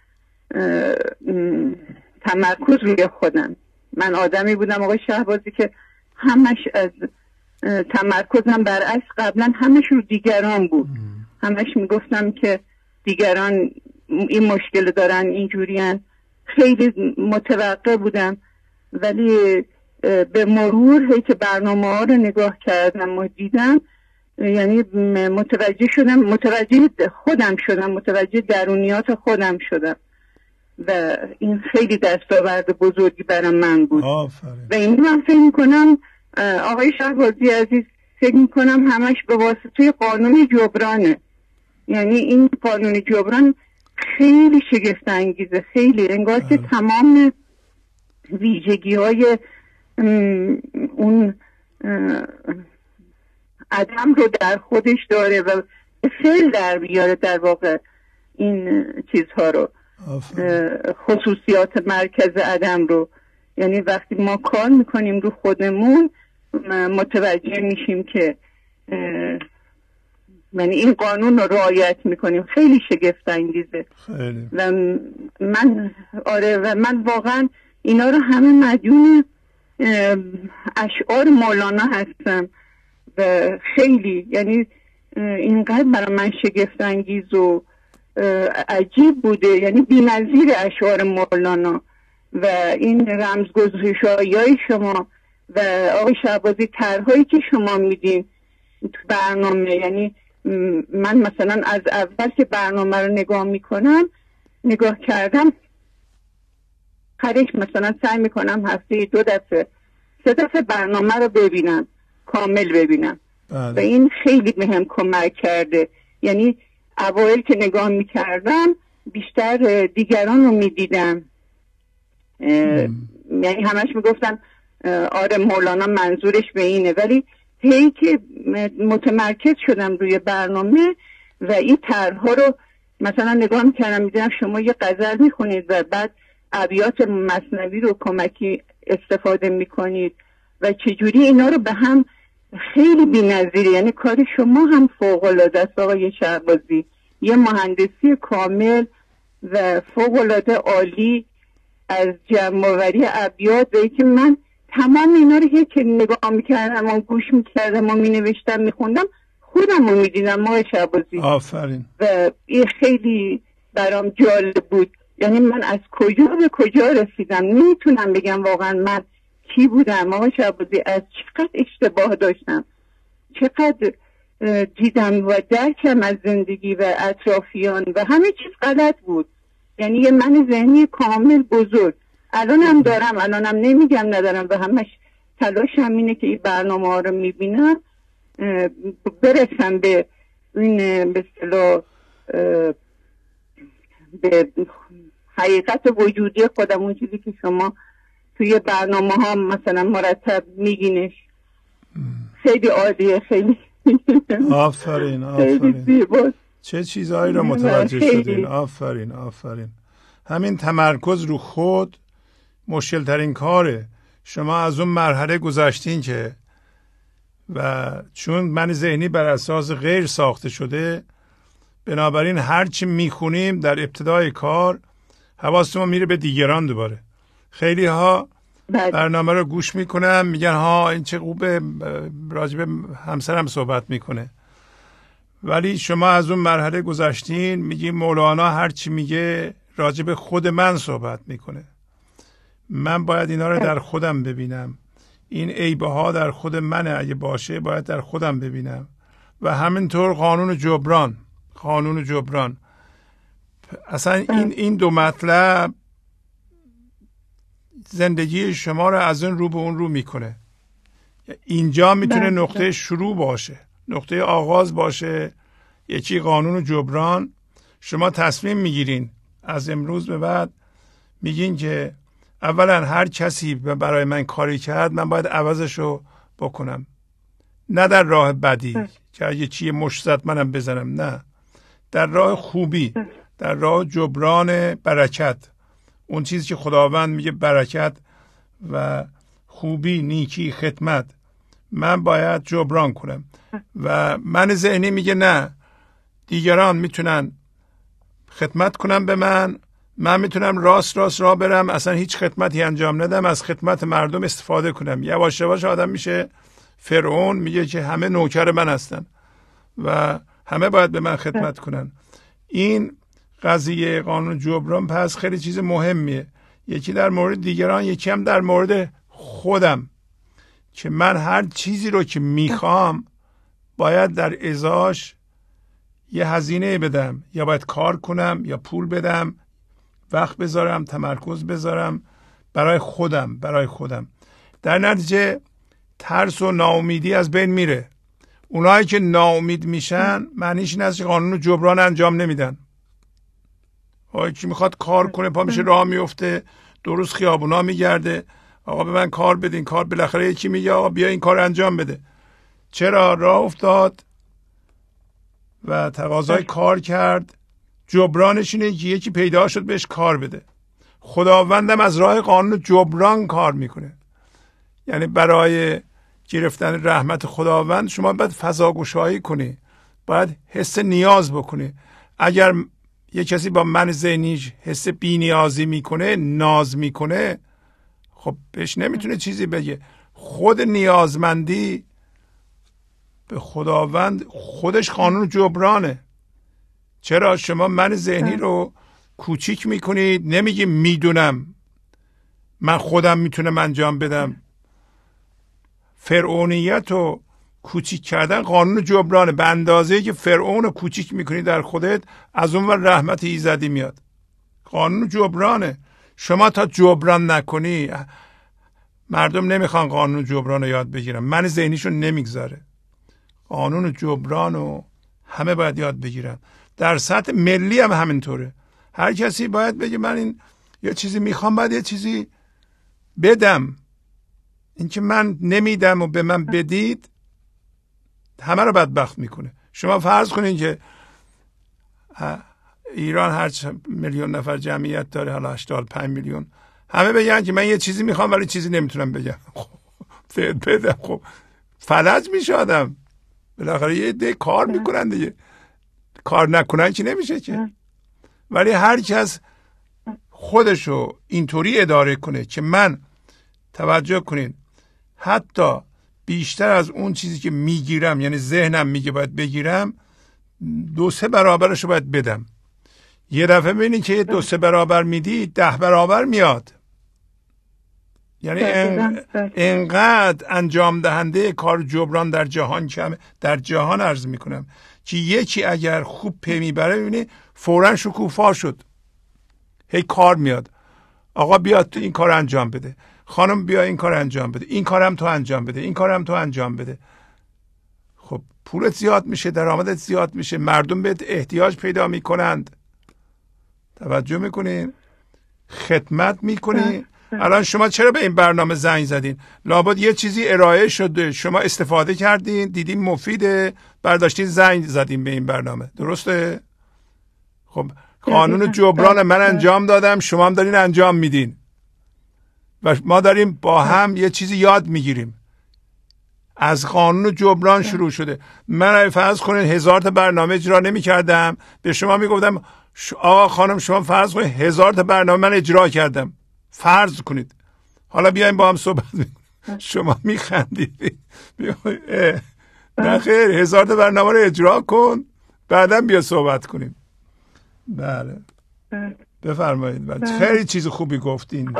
تمرکز روی خودم. من آدمی بودم آقای شهبازی که همش از تمرکزم برعکس قبلا همش رو دیگران بود. همش میگفتم که دیگران این مشکل دارن، اینجورین. خیلی متوقع بودم، ولی به مرور هی که برنامه ها رو نگاه کردم و دیدم، یعنی متوجه شدم، متوجه خودم شدم، متوجه درونیات خودم شدم و این خیلی دستاورد بزرگی برای من بود. آفرین. و این من فکر میکنم آقای شهبازی عزیز، فکر میکنم همش به واسطه قانون جبرانه. یعنی این قانون جبران خیلی شگفت انگیزه، خیلی انگار که تمام ویژگی های اون عدم رو در خودش داره و فعل در بیاره در واقع این چیزها رو، خصوصیات مرکز عدم رو. یعنی وقتی ما کار میکنیم رو خودمون متوجه میشیم که یعنی این قانون رو رعایت میکنیم. خیلی شگفت انگیزه. خیلی. و من آره و من واقعا اینا رو همه مدیون اشعار مولانا هستم و خیلی یعنی اینقدر برای من شگفت انگیز و عجیب بوده، یعنی بی‌نظیر اشعار مولانا و این رمزگذاری‌های شما و آقای شهبازی طرح‌هایی که شما میدین تو برنامه. یعنی من مثلا از اول که برنامه رو نگاه میکنم نگاه کردم خریش مثلا سعی میکنم هفته دو دفعه سه دفعه برنامه رو ببینم، کامل ببینم. بله. و این خیلی بهم کمک کرده. یعنی اوایل که نگاه میکردم بیشتر دیگران رو میدیدم، یعنی همش میگفتم آره مولانا منظورش به اینه، ولی هی که متمرکز شدم روی برنامه و این طرح‌ها رو مثلا نگاه میکردم میدیدم شما یه غزل میخونید و بعد ابیات مثنوی رو کمکی استفاده میکنید و چجوری اینا رو به هم خیلی بی‌نظیره. یعنی کار شما هم فوق‌العاده است آقای شهبازی، یه مهندسی کامل و فوق‌العاده عالی از جمع‌آوری ابیات. و که من تمام اینا رو که نگاه میکردم و گوش میکردم و مینوشتم میخوندم خودم رو میدیدم آقای شهبازی. آفرین. و این خیلی برام جالب بود. یعنی من از کجا به کجا رسیدم نمیتونم بگم واقعا من کی بودم آقای شهبازی. از چقدر اشتباه داشتم، چقدر دیدم و درکم از زندگی و اطرافیان و همه چیز غلط بود. یعنی یه من ذهنی کامل بزرگ الانم دارم، الانم نمیگم ندارم و همش تلاشم اینه که این برنامه ها رو میبینم برسم به این به اصطلاح به حقیقت وجودی خودم، اون چیزی که شما توی برنامه ها مثلا مرتب میگینش. خیلی عالیه، خیلی آفرین آفرین. چه چیزهایی رو متوجه شدین. آفرین آفرین. همین تمرکز رو خود مشکل ترین کاره. شما از اون مرحله گذشتین که و چون من ذهنی بر اساس غیر ساخته شده، بنابراین هرچی میخونیم در ابتدای کار حواس ما میره به دیگران. دوباره خیلی ها برنامه رو گوش میکنن، میگن ها این چه خوبه، راجب همسرم صحبت میکنه. ولی شما از اون مرحله گذشتین، میگی مولانا هرچی میگه راجب خود من صحبت میکنه. من باید اینا رو در خودم ببینم. این عیبه ها در خود منه، اگه باشه باید در خودم ببینم. و همینطور قانون جبران، قانون جبران اصلا این این دو مطلب زندگی شما رو از این رو به اون رو میکنه. اینجا میتونه نقطه شروع باشه، نقطه آغاز باشه. یکی قانون جبران، شما تصمیم میگیرین از امروز به بعد، میگین که اولا هر کسی برای من کاری کرد من باید عوضش رو بکنم، نه در راه بدی که اگه چیه مشت زد منم بزنم، نه، در راه خوبی، در راه جبران برکت. اون چیزی که خداوند میگه برکت و خوبی، نیکی، خدمت، من باید جبران کنم. و من ذهنی میگه نه، دیگران میتونن خدمت کنم به من، من میتونم راست راست راه برم، اصلا هیچ خدمتی انجام ندم، از خدمت مردم استفاده کنم. یواش یواش آدم میشه فرعون، میگه که همه نوکر من هستن و همه باید به من خدمت کنن. این قضیه قانون جبران پس خیلی چیز مهمیه، یکی در مورد دیگران، یکی هم در مورد خودم، که من هر چیزی رو که میخوام باید در ازاش یه هزینه بدم، یا باید کار کنم، یا پول بدم، وقت بذارم، تمرکز بذارم برای خودم برای خودم. در نتیجه ترس و ناامیدی از بین میره. اونایی که ناامید میشن معنیش این است که قانون جبران انجام نمیدن. آقا کی میخواد کار کنه پا میشه راه میفته، دو روز خیابونا میگرده، آقا به من کار بدین، کار بالاخره یکی میگه آقا بیا این کار انجام بده. چرا؟ راه افتاد و تقاضای کار کرد، جبرانش اینه که یکی پیدا شد بهش کار بده. خداوندم از راه قانون جبران کار میکنه. یعنی برای گرفتن رحمت خداوند شما باید فضاگشایی کنی، باید حس نیاز بکنی. اگر یه کسی با من ذهنیش حس بی‌نیازی میکنه، ناز میکنه، خب بهش نمیتونه چیزی بگه. خود نیازمندی به خداوند خودش قانون جبرانه. چرا؟ شما من ذهنی رو کوچیک میکنید، نمیگی میدونم من خودم میتونم انجام بدم. فرعونیت و کوچیک کردن قانون جبرانه. به اندازه‌ای که فرعون رو کوچیک میکنی در خودت، از اون ور رحمت ایزدی میاد. قانون جبرانه. شما تا جبران نکنی، مردم نمیخوان قانون جبران رو یاد بگیرن، من ذهنیشون نمیگذاره. قانون جبران رو همه باید یاد بگیرن. در سطح ملی هم همینطوره. هر کسی باید بگه من این یه چیزی میخوام، باید یه چیزی بدم. اینکه من نمیدم و به من بدید همه رو بدبخت میکنه. شما فرض کنید که ایران هر میلیون نفر جمعیت داره، حالا هشتاد و پنج میلیون، همه بگن که من یه چیزی میخوام ولی چیزی نمیتونم بگم. بدم، خب فلج میشه آدم. بالاخره یه ده کار میکنن دیگه، کار نکنن که نمیشه که. ولی هر کس خودشو اینطوری اداره کنه که من، توجه کنین، حتی بیشتر از اون چیزی که میگیرم، یعنی ذهنم میگه باید بگیرم، دو سه برابرشو باید بدم. یه دفعه ببینید که دو سه برابر میدی، ده برابر میاد. یعنی انقدر انجام دهنده کار جبران در جهان کمه. در جهان عرض میکنم که یکی اگر خوب پی میبره، ببینی فوراً شکوفا شد، هی کار میاد. آقا بیا تو این کار انجام بده، خانم بیا این کار انجام بده، این کارم تو انجام بده، این کارم تو انجام بده. خب پولت زیاد میشه، درآمدت زیاد میشه، مردم بهت احتیاج پیدا میکنند. توجه میکنین؟ خدمت میکنین. الان شما چرا به این برنامه زنگ زدین؟ لابد یه چیزی ارائه شده، شما استفاده کردین، دیدین مفیده، برداشتین زنگ زدین به این برنامه. درسته؟ خب قانون جبران من انجام دادم، شما هم دارین انجام میدین و ما داریم با هم یه چیزی یاد میگیریم. از قانون جبران شروع شده. من فرض کنید هزار تا برنامه اجرا نمی کردم، به شما می گفتم آقا خانم شما فرض کنید هزار تا برنامه من اجرا کردم، فرض کنید. حالا بیایم با هم صحبت کنیم. شما می خندید. نه خیر، هزار تا برنامه رو اجرا کن بعدا بیا صحبت کنیم. بله بفرمایید. بله. خیلی چیز خوبی گفتین.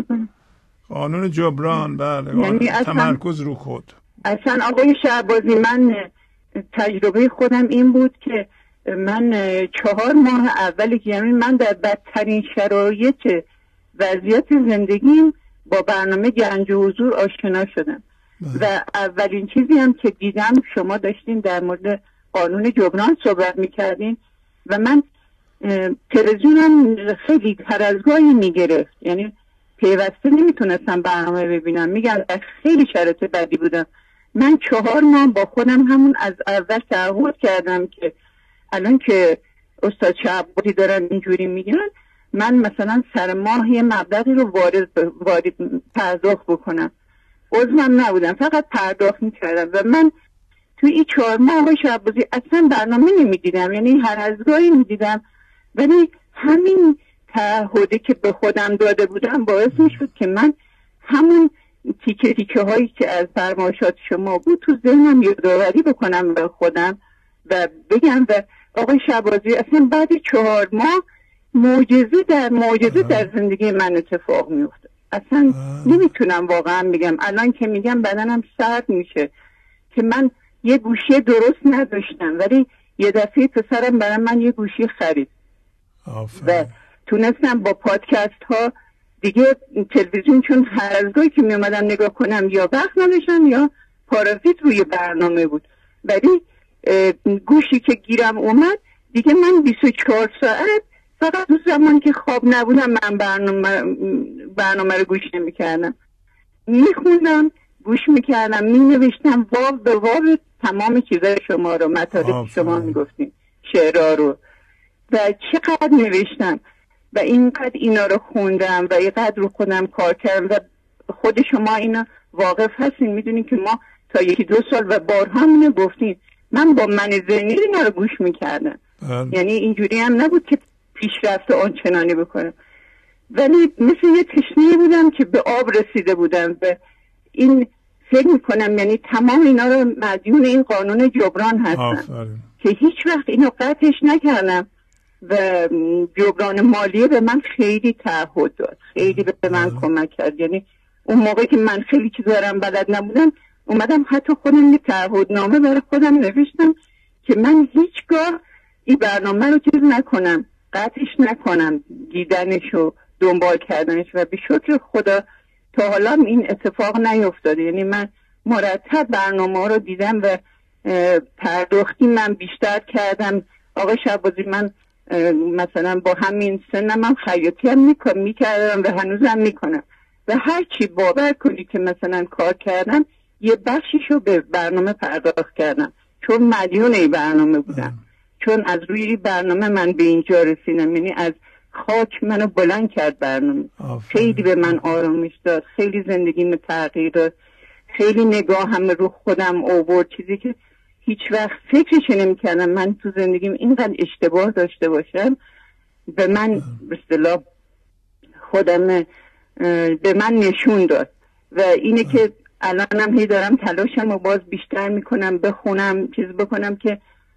قانون جبران. بله یعنی تمرکز رو خود. اصلا آقای شهبازی من تجربه خودم این بود که من چهار ماه اولی که یعنی من در بدترین شرایط وضعیت زندگیم با برنامه گنج و حضور آشنا شدم. و اولین چیزی هم که دیدم شما داشتین در مورد قانون جبران صحبت میکردین و من تلویزیونم خیلی هر از گاهی میگرفت، یعنی پیوسته نمیتونستم برنامه ببینم. میگم خیلی شرایط بدی بودم. من چهار ماه با خودم همون از اول تعهد کردم که الان که استاد شعبانی دارن اینجوری میگن من مثلا سر ماه یه مبلغی رو وارد, وارد پرداخت بکنم. عضوم نبودم، فقط پرداخت میکردم و من توی این چهار ماه آقای شعبانی اصلا برنامه نمیدیدم، یعنی هر از گاهی میدیدم، ولی همین تعهدی که به خودم داده بودم باعث میشد که من همون تیکه تیکه هایی که از فرمایشات شما بود تو ذهنم یادآوری بکنم به خودم و بگم و آقای شعبازی اصلا بعد چهار ماه معجزه در معجزه در زندگی من اتفاق میفته. اصلا نمیتونم واقعا بگم. الان که میگم بدنم سرد میشه که من یه گوشی درست نداشتم ولی یه دفعه پسرم برای من یه گوشی خرید و تونستم با پادکست ها دیگه تلویزیون چون هر از گاهی که می اومدم نگاه کنم یا وقت نداشتم یا پارازیت روی برنامه بود، ولی گوشی که گیرم اومد دیگه من بیست و چهار ساعت فقط تو زمان که خواب نبودم من برنامه, برنامه رو گوش نمی کردم، می خوندم، گوش می کردم، می نوشتم واب به واب تمام چیزای شما رو، مطالب شما می گفتیم، شعرها رو و چقدر نوشتم و اینقدر اینا رو خوندم و اینقدر رو خودم کار کردم و خود شما اینا واقف هستین، میدونین که ما تا یکی دو سال و بارها همینو گفتین من با من ذهنی اینا رو گوش میکردم، یعنی اینجوری هم نبود که پیشرفت آنچنانی بکنم، ولی مثل یه تشنه بودم که به آب رسیده بودم و این فکر میکنم یعنی تمام اینا رو مدیون این قانون جبران هستن که هیچ وقت اینو قطعش نکردم و جبران مالیه به من خیلی تعهد داد، خیلی به من کمک کرد. یعنی اون موقع که من خیلی چیز دارم بلد نبودم اومدم حتی خودم یه تعهدنامه برای خودم نوشتم که من هیچگاه این برنامه رو چیز نکنم، قطعش نکنم، دیدنش و دنبال کردنش و به شکر خدا تا حالا این اتفاق نیفتاده. یعنی من مرتب برنامه رو دیدم و پرداختی من بیشتر کردم. آقای شعبازی من مثلا با همین سنم هم خیاطی هم میکردم و هنوزم میکنم و هر چی باور کنی که مثلا کار کردم یه بخشیشو به برنامه پرداخت کردم چون مدیون این برنامه بودم، چون از روی این برنامه من به اینجا رسیدم. یعنی از خاک منو بلند کرد برنامه. خیلی به من آرامش داد، خیلی زندگیم تغییر داد، خیلی نگاه هم رو خودم آورد، چیزی که هیچ وقت فکرش نمی‌کردم من تو زندگیم اینقدر اشتباه داشته باشم. به من به اصطلاح خودم به من نشون داد و اینه که الانم هی دارم تلاشم و باز بیشتر میکنم بخونم چیز بکنم که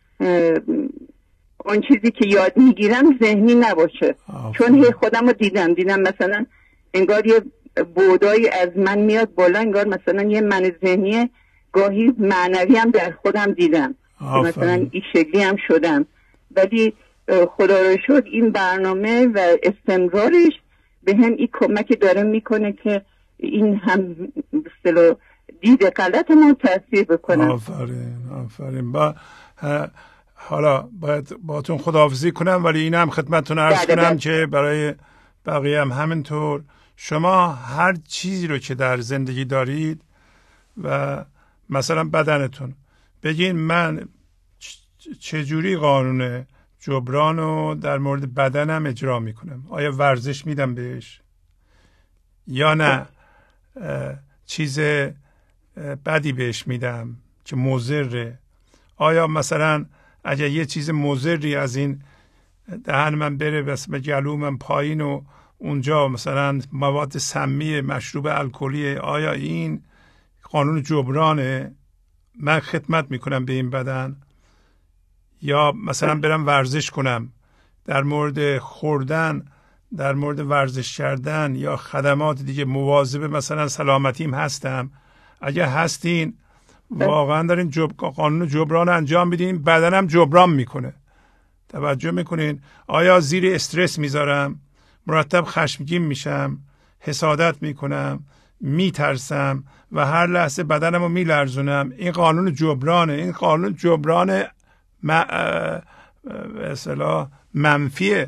اون چیزی که یاد میگیرم ذهنی نباشه. چون هی خودم رو دیدم دیدم مثلا انگار یه بودایی از من میاد بالا، انگار مثلا یه من ذهنی گاهی معنوی هم در خودم دیدم مثلا این شکلی هم شدم، ولی خدا رو شد این برنامه و استمرارش به هم این کمک داره میکنه که این هم بسیار دید غلط ما تاثیر بکنه. آفرین آفرین. با حالا باید باتون خداحافظی کنم ولی این هم خدمتتون عرض کنم بله. که برای بقیه هم همینطور شما هر چیزی رو که در زندگی دارید و مثلا بدنتون بگین من چجوری قانون جبران رو در مورد بدنم اجرا میکنم، آیا ورزش میدم بهش یا نه چیز بدی بهش میدم که مضره؟ آیا مثلا اگر یه چیز مضری از این دهن من بره بس به گلو من پایین و اونجا مثلا مواد سمی مشروب الکلی، آیا این قانون جبرانه؟ من خدمت میکنم به این بدن، یا مثلا برم ورزش کنم، در مورد خوردن، در مورد ورزش کردن یا خدمات دیگه مواظب مثلا سلامتیم هستم؟ اگه هستین واقعا دارین جب... قانون جبران انجام بدین، بدنم جبران میکنه. توجه میکنین؟ آیا زیر استرس میذارم، مرتب خشمگین میشم، حسادت میکنم، میترسم و هر لحظه بدنمو میلرزونم؟ این قانون جبرانه. این قانون جبران به اصطلاح منفیه.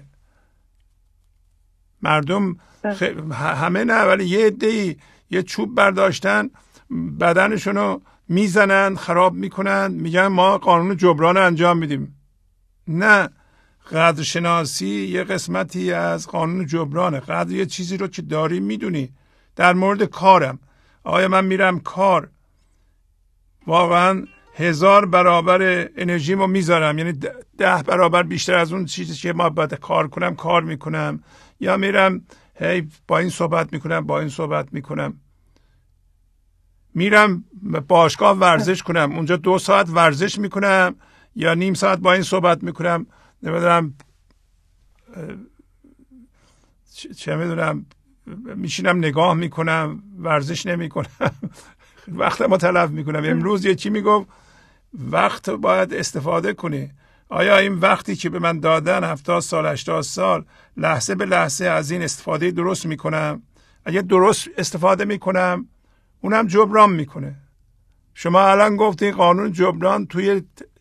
مردم خ... همه نه ولی یه عده‌ای یه چوب برداشتن بدنشونو میزنن، خراب میکنن، میگن ما قانون جبران انجام میدیم. نه، قدرشناسی یه قسمتی از قانون جبرانه. قدر یه چیزی رو که داری میدونی. در مورد کارم، آیا من میرم کار واقعا هزار برابر انرژیمو میذارم، یعنی ده برابر بیشتر از اون چیزی که ما باید کار کنم کار میکنم، یا میرم هی با این صحبت میکنم با این صحبت میکنم، میرم باشگاه ورزش کنم اونجا دو ساعت ورزش میکنم یا نیم ساعت با این صحبت میکنم، نمیدونم چه میدونم میشینم نگاه میکنم ورزش نمیکنم وقتمو تلف میکنم. امروز یکی میگفت وقت باید استفاده کنی. آیا این وقتی که به من دادن هفتاد سال هشتاد سال لحظه به لحظه از این استفاده درست میکنم؟ اگه درست استفاده میکنم اونم جبران میکنه. شما الان گفتین قانون جبران توی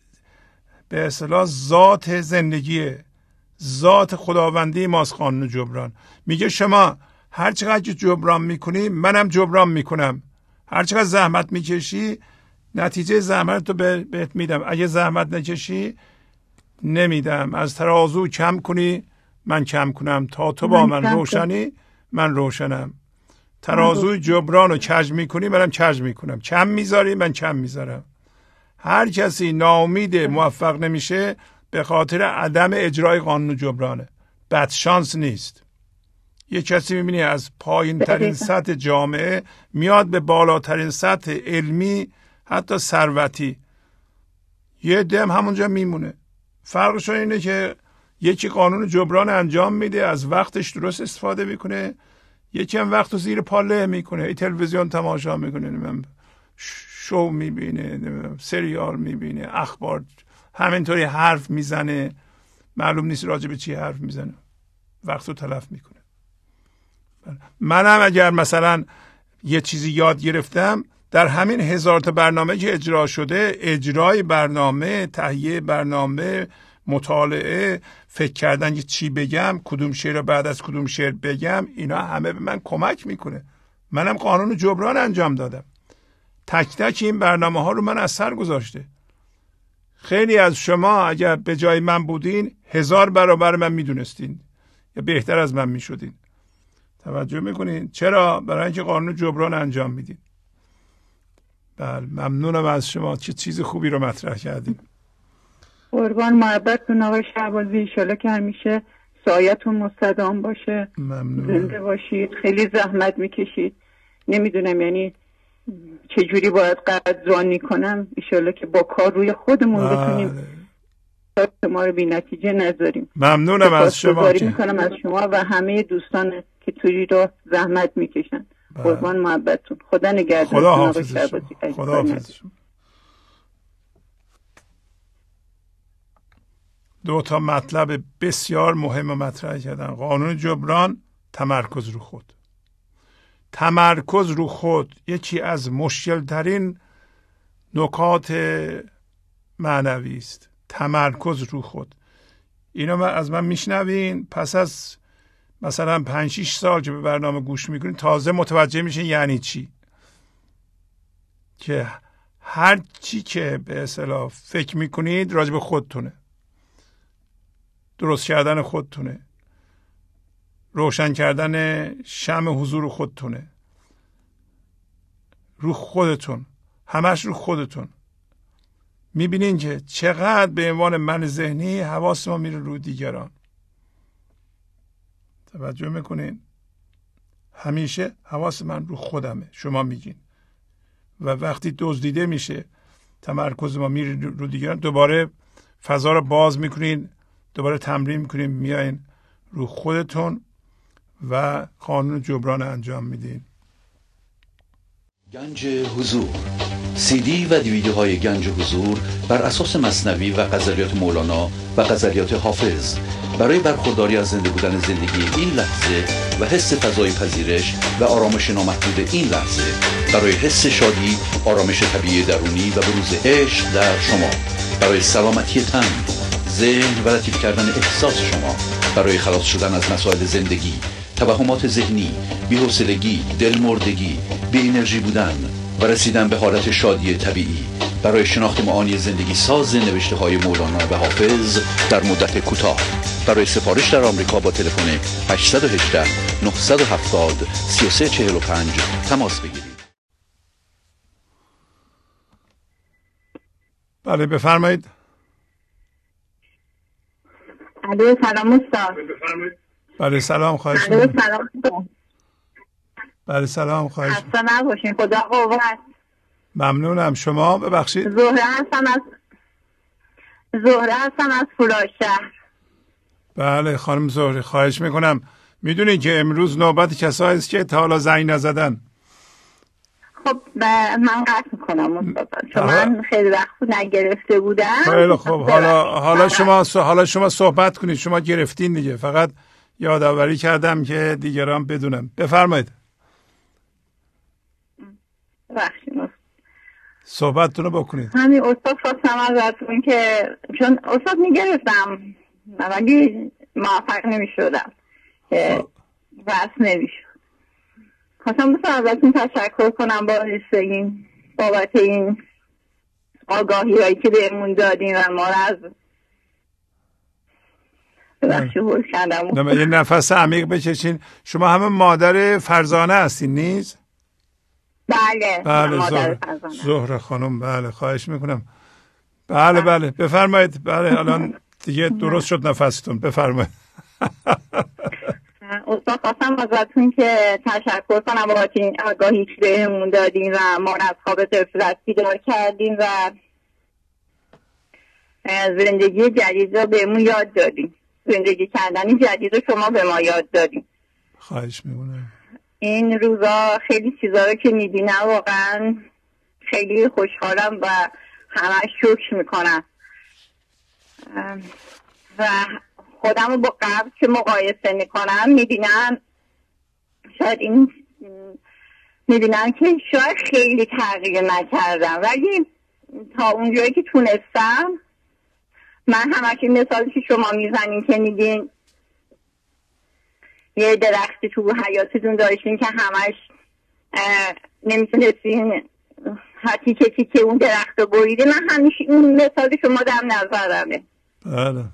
به اصطلاح ذات زندگیه، ذات خداوندی ماست قانون جبران. میگه شما هر چقدر جبران میکنی منم جبران میکنم. هر چقدر زحمت میکشی نتیجه زحمت رو بهت میدم، اگه زحمت نکشی نمیدم. از ترازو کم کنی من کم کنم، تا تو با من, من روشنی من روشنم. ترازوی جبران رو کج میکنی منم کج میکنم، کم میذاری من کم میذارم. هر کسی ناامید موفق نمیشه به خاطر عدم اجرای قانون جبرانه، بد شانس نیست. یه کسی میبینی از پایین ترین سطح جامعه میاد به بالاترین سطح علمی حتی ثروتی، یه دم همونجا میمونه. فرقشون اینه که یکی قانون جبران انجام میده، از وقتش درست استفاده میکنه، یکی هم وقت رو زیر پاله میکنه، ای تلویزیون تماشا میکنه، شو میبینه، سریال میبینه، اخبار، همینطوری حرف میزنه، معلوم نیست راجع به چی حرف میزنه، وقت رو تلف میکنه. منم اگر مثلا یه چیزی یاد گرفتم در همین هزار تا برنامه که اجرا شده، اجرای برنامه، تهیه برنامه، مطالعه، فکر کردن که چی بگم، کدوم شعر رو بعد از کدوم شعر بگم، اینا همه به من کمک میکنه. منم قانون جبران انجام دادم. تک تک این برنامه ها رو من اثر گذاشته. خیلی از شما اگر به جای من بودین هزار برابر من میدونستین یا بهتر از من میشدین. توجه میکنین؟ چرا؟ برای اینکه قانون جبران انجام میدین. بله، ممنونم از شما، چه چیز خوبی رو مطرح کردین. قربان محبتتون آقای شهبازی، انشالله که همیشه سایتون مستدام باشه. ممنون. زنده باشید. خیلی زحمت میکشید، نمیدونم یعنی چجوری باید قدردانی کنم. انشالله که با کار روی خودمون بتونیم ما رو بی نتیجه نذاریم. ممنونم از شما. میکنم از شما و همه دوستان که توی رو زحمت میکشن. قربان محبتتون. خدا نگهدار. خدا حافظ شما. خدا حافظ شما. دو تا مطلب بسیار مهم مطرح کردن. قانون جبران، تمرکز رو خود. تمرکز رو خود یکی از مشکل ترین نکات معنوی است. تمرکز رو خود. اینا من از من میشنوین، پس از مثلا پنج شش سال که به برنامه گوش میکنین تازه متوجه میشین یعنی چی. که هر چی که به اصطلاح فکر میکنید راجع به خودتونه، درست کردن خودتونه، روشن کردن شمع حضور خودتونه، رو خودتون. همش رو خودتون. میبینین که چقدر به عنوان من ذهنی حواس ما میره رو دیگران. توجه میکنین؟ همیشه حواس من رو خودمه. شما میگین و وقتی دزدیده میشه تمرکز ما میره رو دیگران، دوباره فضا رو باز میکنین، دوباره تمرین میکنین، میایین رو خودتون و قانون جبران انجام میدین. گنج حضور، سی دی و دیویدیوهای گنج حضور بر اساس مثنوی و غزلیات مولانا و غزلیات حافظ برای برخورداری از زنده بودن زندگی این لحظه و حس فضای پذیرش و آرامش نامحدود این لحظه، برای حس شادی، آرامش طبیعی درونی و بروز عشق در شما، برای سلامتی تن، ذهن و لطیف کردن احساس شما، برای خلاص شدن از مسائل زندگی، توهمات ذهنی، بی‌حوصلگی، دلمردگی، بی انرژی بودن و رسیدن به حالت شادی طبیعی، برای شناخت معانی زندگی ساز نوشته های مولانا و حافظ در مدت کوتاه. برای سفارش در آمریکا با تلفن هشت یک هشت نه هفت صفر سه سه چهار پنج تماس بگیرید. بله بفرمایید. الو سلام استاد. بله سلام، خواهش الو می‌کنم. سلام استاد. بله سلام، خواهش می‌کنم. خسته نباشین، خدا قوت. ممنونم. شما ببخشید. زهره هستم از زهره هستم از فولادشهر. بله خانم زهره، خواهش میکنم. میدونی که امروز نوبت کسایی است که تا حالا زنگ نزدن. خب من قطع میکنم استاد، چون من خیلی وقت نگرفته بودم. خیلی خب، حالا حالا شما حالا شما صحبت کنید. شما گرفتین دیگه، فقط یادآوری کردم که دیگران بدونم. بفرمایید. بخشید صحبتتون رو بکنید. همین استاد خواستم ازتون که چون استاد میگرفتم ولی موفق نمیشدم که بس نمیشد. خواستم بسید ازتون تشکر کنم با این بابت این آگاهی هایی که بهمون دادین و ما رو از ببخشی بول کردم. یه نفس عمیق بکشین. شما همه مادر فرزانه هستین نیز؟ بله بله مادر زهره زهره خانم. بله خواهش میکنم. بله بله بفرمایید. بله الان دیگه درست شد نفستون. بفرمایید. استاد خواستم ازتون که تشکر کنم بابت این آگاهی که بهمون دادین و ما از خواب غفلت بیدار کردین و زندگی جدید رو بهمون یاد دادین. زندگی کردن جدید رو شما به ما یاد دادین. خواهش میکنم. این روزا خیلی چیزا رو که میبینم واقعا خیلی خوشحالم و همه شکر میکنم و خودم رو با قبل که مقایسه میکنم میبینم شاید این میبینم که شاید خیلی تغییر نکردم، ولی تا اونجایی که تونستم من همش این مثالی که شما میزنین که میگین یه درختی تو حیاتتون داشتین که همش نمیتونستین حتی که تیکه اون درخت رو بریده، من همیشه اون مثالی شما در نظرمه. بله.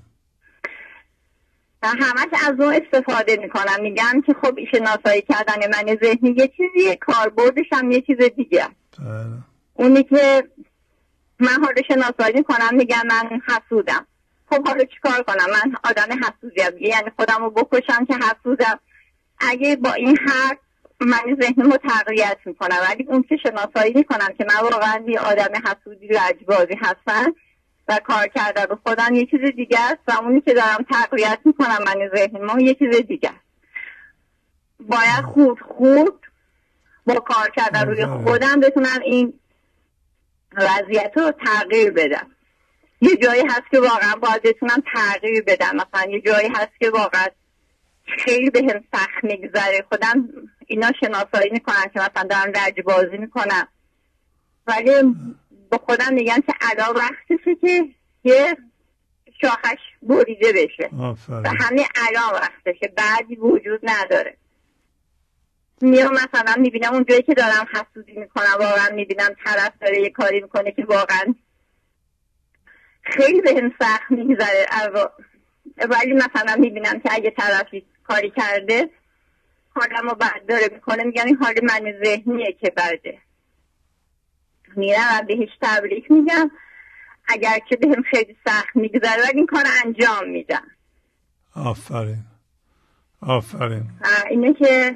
و همش از اون استفاده میکنم. میگم که خب شناسایی کردن من ذهنی یه چیزیه، کاربردش هم یه چیز دیگه. بله. اونی که من حالا شناسایی میکنم میگم من حسودم. خب حالا چیکار کنم؟ من آدم حسودیم، یعنی خودم رو بکشم که حسودم. اگه با این حرف من ذهنمو تقویت میکنم، ولی اون که شناسایی میکنم که من واقعا یه آدم حسودی لجبازی هستم و کار کردن رو خودم یه چیز دیگه است و اونی که دارم تقویت میکنم من ذهنمو یه چیز دیگه است. باید خود خود با کار کردن روی خودم بتونم این وضعیت رو تغییر بدم. یه جایی هست که واقعا باید بتونم تغییر بدم، مثلا یه جایی هست که واقعا خیلی به هم سخت میگذره، خودم اینا شناسایی میکنم که مثلا دارم لجبازی میکنم، ولی با خودم میگم که الان وقتشه که یه شاخش بریده بشه و همین الان وقتشه، بعدی وجود نداره. میام مثلا میبینم اون جایی که دارم حسودی میکنم واقعا میبینم طرف داره یه کاری میکنه که واقعا خیلی به هم سخت میگذره، ولی مثلا میبینم که اگه طرفی کاری کرده حالم رو بد داره میکنه، میگم این حال من ذهنیه که بده. میرم و بهش تبریک میگم، اگر که بهم خیلی سخت میگذره این کار انجام میدم. آفرین آفرین. اینه که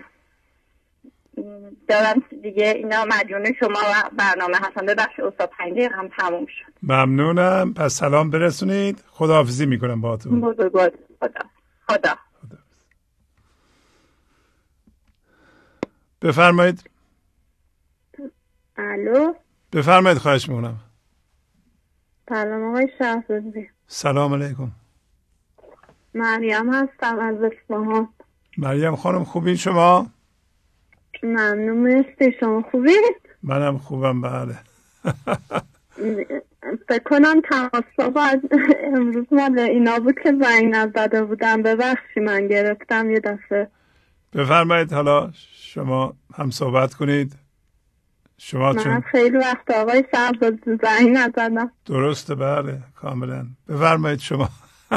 دارم دیگه، اینا مدیون شما و برنامه هستم. ببخش استاد پنج دقیقه هم تموم شد. ممنونم. پس سلام برسونید. خداحافظی میکنم باهاتون. بزرگوار. خدا خدا. بفرمایید. الو. بفرمایید خواهش میکنم. سلام آقای شهبازی. سلام علیکم. مریم هستم از اصفهان. مریم خانم خوبین شما؟ ممنون، مرسی. شما خوبین؟ منم خوبم. بله. فکر کنم تماس باید امروز مال اینا بود که زنگ نزده بودم. ببخشی من گرفتم یه دفعه. بفرمایید حالا شما هم صحبت کنید. شما من چون خیلی وقت آقای شهبازی زنگ نزدم. درسته. بله کاملا. بفرمایید شما.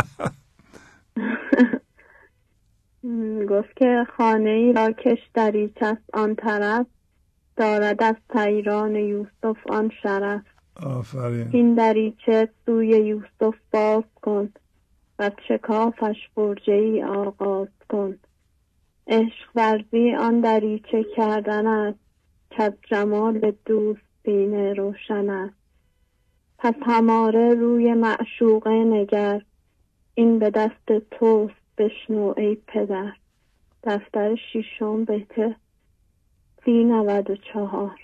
گفت که خانه ای را کش دریچ است آن طرف، دارد از طیران یوسف آن شرف. آفرین. این دریچه سوی یوسف باز کن، و شکافش برجه ای آغاز کن. عشق ورزی آن دریچه کردن است، که از جمال دوست سینه روشن است. پس هماره روی معشوقه نگر، این به دست توست بشنو ای پدر. دفتر ششم بیت سی نود و چهار.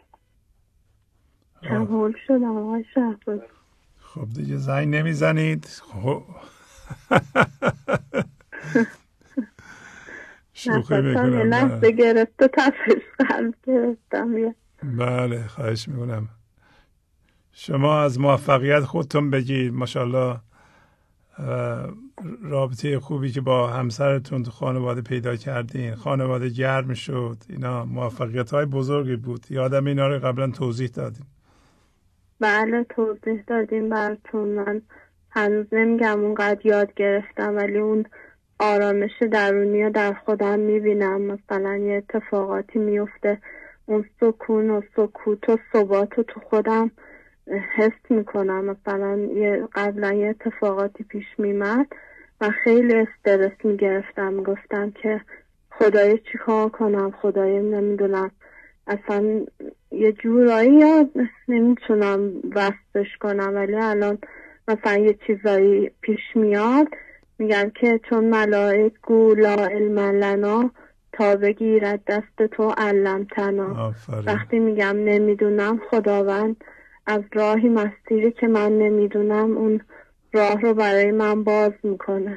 کمال شدم آقای شهباز. خب دیگه زنگ نمیزنید. خب شوخی میکنم. یه لحظه گرفته تفش قلب گرفتم. بله خواهش میکنم. شما از موفقیت خودتون بگید. ماشاءالله رابطه خوبی که با همسرتون تو خانواده پیدا کردین، خانواده گرم شد، اینا موفقیت های بزرگی بود. یادم اینا رو قبلا توضیح دادیم. بله توضیح دادیم براتون. من هنوز نمیگم اونقدر یاد گرفتم، ولی اون آرامش درونی رو در خودم میبینم. مثلا یه اتفاقاتی میفته، اون سکون و سکوت و ثبات رو تو خودم حس میکنم. مثلا یه قبلا یه اتفاقاتی پیش میمد و خیلی استرس میگرفتم، گفتم که خدای چی کار کنم، خدای نمیدونم اصلا یه جورایی یا نمیتونم وصفش کنم. ولی الان مثلا یه چیزایی پیش میاد، میگم که چون ملائک گو لا علم لنا تا بگیرد دست تو علمتنا. وقتی میگم نمیدونم، خداوند از راهی مسیری که من نمیدونم اون راه رو برای من باز میکنه.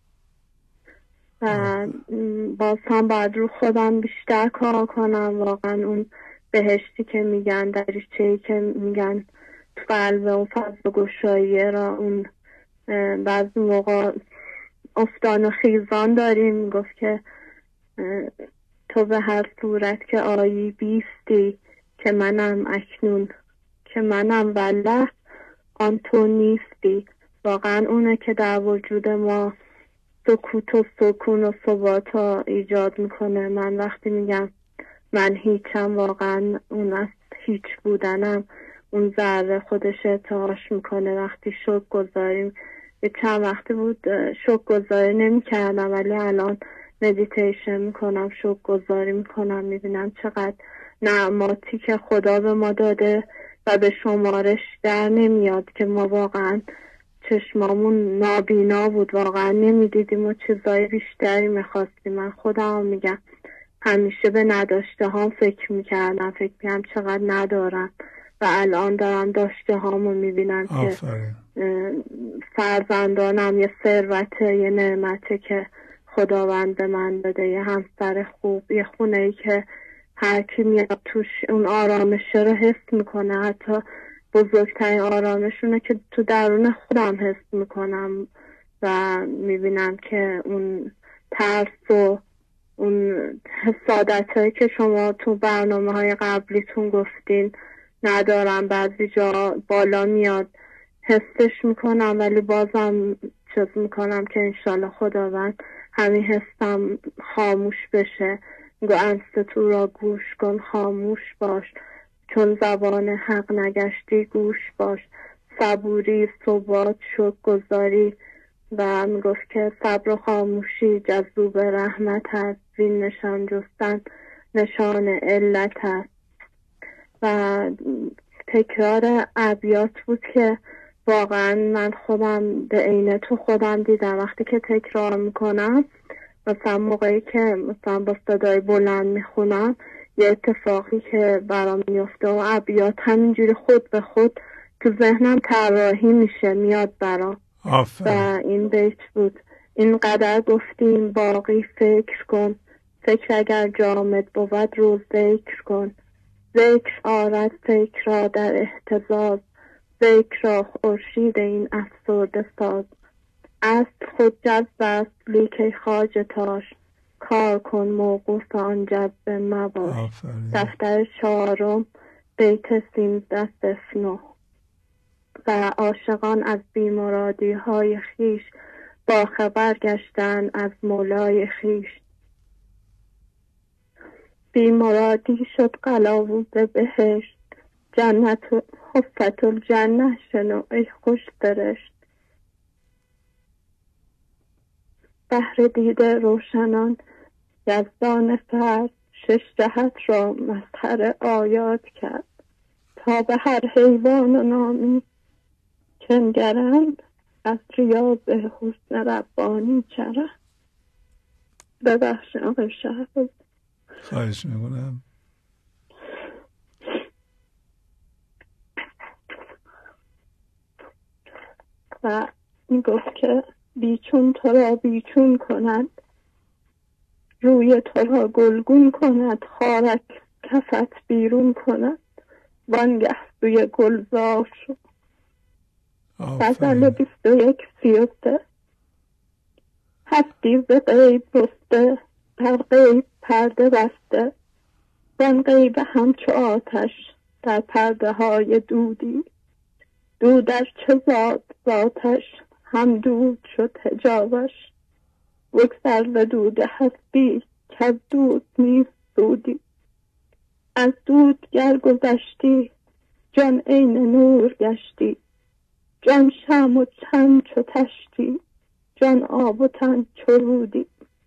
و باز هم باید رو خودم بیشتر کار کنم. واقعا اون بهشتی که میگن، دریچه‌ای که میگن تو قلب اون فضل گشاییه را، اون بعضی موقع افتان و خیزان داریم. گفت که تو به هر صورت که آیی بیستی، که منم اکنون که منم والله آن تو نیستی. واقعا اونه که در وجود ما سکوت و سکون و ثبات ایجاد میکنه. من وقتی میگم من هیچم، واقعا اون از هیچ بودنم اون ذره خودش ارتعاش میکنه. وقتی شکر گذاریم، یه چند وقتی بود شکر گذاری نمی کردم، ولی الان مدیتیشن میکنم، شکر گذاری میکنم، میبینم چقدر نعماتی که خدا به ما داده و به شمارش در نمیاد، که ما واقعا چشمامون نابینا بود، واقعا نمیدیدیم و چیزای بیشتری میخواستیم. من خودم میگم همیشه به نداشته هام فکر میکردم، فکر میکنم چقدر ندارم و الان دارم داشته هامو میبینم که فرزندانم یه ثروته، یه نعمته که خداوند به من داده، یه همسر خوب، یه خونه ای که هر کی میاد توش اون آرامشه رو حس میکنه. حتی بزرگترین آرامشونه که تو درون خودم حس میکنم و میبینم که اون ترس و اون حسادت هایی که شما تو برنامه های قبلیتون گفتین ندارم. بعضی جا بالا میاد حسش میکنم، ولی بازم چیز میکنم که انشالله خداوند همین حسم خاموش بشه. گو انست تو را گوش کن، خاموش باش، چون زبان حق نگشتی گوش باش، صبوری ثبات شکر گذاری. و میگفت که صبر و خاموشی جذوب رحمت است، وین نشان جستن نشان علت است. و تکرار ابیات بود که واقعا من خودم به عینه تو خودم دیدم وقتی که تکرار میکنم، مثلا موقعی که مثلا با صدای بلند میخونم یه اتفاقی که برام میفته و ابیات همینجوری خود به خود تو ذهنم طراحی میشه میاد برام. و این بیت بود: اینقدر گفتیم باقی فکر کن، فکر اگر جامد بود رو ذکر کن. ذکر آرد فکر را در اهتزاز، ذکر را خورشید این افسرده ساز. است خود جذب است لیک خواجه تاش، کار کن موقوف آن جذب مباش. دفتر چهارم بیت سیزده صفر نه. و عاشقان از بیمرادی های خیش، با خبر گشتن از مولای خیش. بیمرادی شد قلاووز بهشت، جنت حفت الجنه شنو ای خوش درشت. بحر دیده روشنان یزدان فرد، شش جهت را مظهر آیات کرد. تا به هر حیوان و نامی کنگرند، از ریاض حسن ربانی چرند. ببخشید آقای شهبازی. خواهش میکنم. و میگفت که بیچون تو را بیچون کند، روی تو را گلگون کند، خارک کفت بیرون کند، وانگه سوی گلزار شو. غزل بیست و یک سی و سه. هستی ز غیب رسته، بر غیب پرده بسته، وان غیب همچو آتش در پرده های دودی. دودش چه زاد زاتش هم دود شد حجابش، بگذر ز دود هستی کز دود نیست دودی. از دود گر گذشتی جان عین نور گشتی، جان شمع و تن چو تشتی، جان آب و تن چو رودی.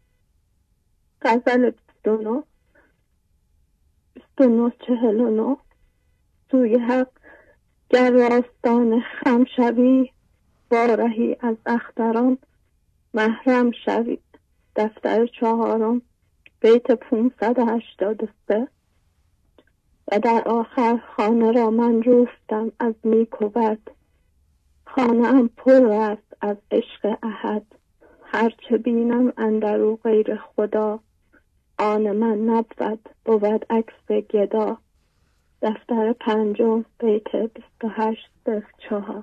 غزل بیست و نه بیست و نه چهل و نه. سوی حق گر راستان خم شوی، وارهی از اختران محرم شوی. دفتر چهارم بیت پونصد و هشتاد و سه. و در آخر خانه را من روفتم از نیک و بد، خانه ام پر است از عشق احد. هرچه بینم اندرو غیر خدا، آن من نبود بود عکس گدا. دفتر پنجم بیت بیست و هشت صفر چهار.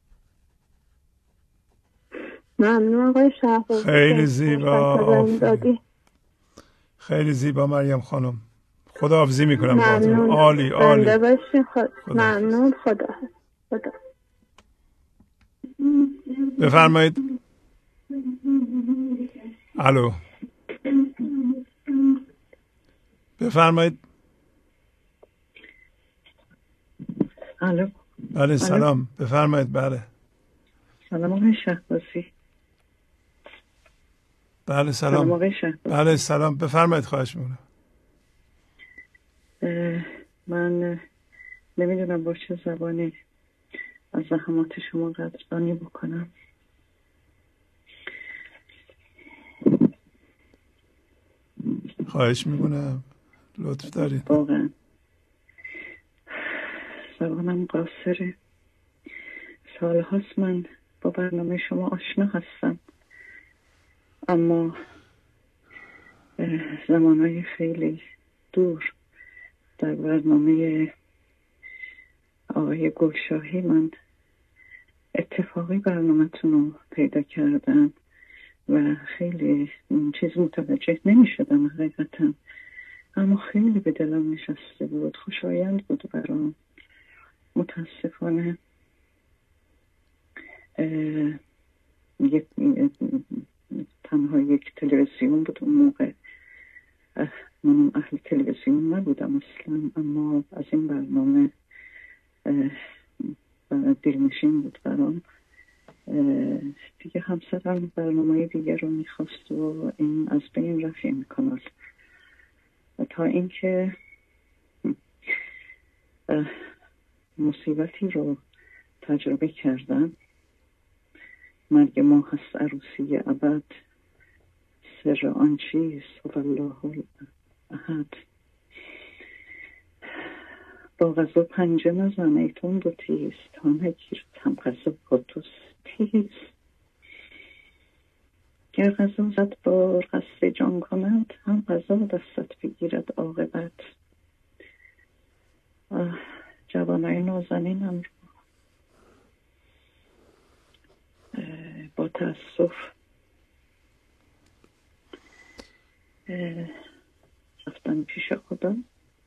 ممنون آقای شهبازی. خیلی زیبا. خیلی زیبا مریم خانم. خداحافظی میکنم. ممنون. عالی عالی. خود. ممنون. خدا خدا. بفرمایید. الو بفرمایید. الو. بله سلام. بفرمایید. بله سلام آقای شهبازی. بله سلام. سلام آقای شهبازی. بله سلام. بفرمایید. خواهش میکنم. من نمیدونم با چه زبانی از زحمات شما قدردانی بکنم. خواهش میکنم. لطف دارید. واقعا زبانم قاصره. سال هاست من با برنامه شما آشنا هستم، اما زمانهای خیلی دور در برنامه آقای گلشاهی من اتفاقی برنامه‌تون رو پیدا کردم و خیلی چیز متوجه نمی شدم حقیقتا، اما خیلی به دلم نشسته بود، خوشایند بود برام. متاسفانه تنها یک تلویزیون بود اون موقع منم اهل تلویزیون نبودم اصلا، اما از این برنامه دلنشین بود برام. دیگه همسرم برنامه دیگه رو میخواست و این از بین رفت این کانال، تا اینکه مصیبتی رو تجربه کردم. مرگ ما هست عروسی ابد، سر آن چیست والله الاحد. با غذا پنجه نزن ای تند و تیز، تا نگیرد هم غذا با تو تیز. گر غذا زد بار قصد جان کند، هم غذا دستت بگیرد عاقبت. جوانای نازنینم رو با تأسف رفتن پیش خدا.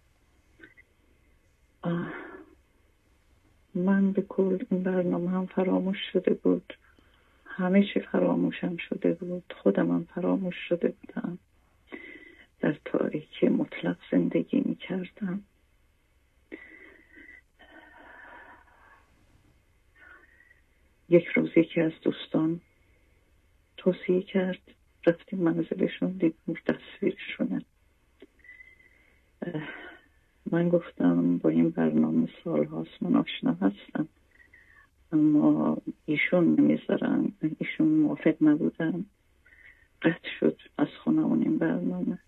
من به کل این برنامه هم فراموش شده بود، همه چی فراموشم شده بود، خودم هم فراموش شده بودم، در تاریکی مطلق زندگی می کردم. یک روز یکی از دوستان توصیه کرد، رفتیم منزلشون، دیدیم تصویرشونه. من گفتم با این برنامه سال هاست من آشنا هستم، اما ایشون نمیذارن، ایشون موافق نبودن، قطع شد از خونمون این برنامه.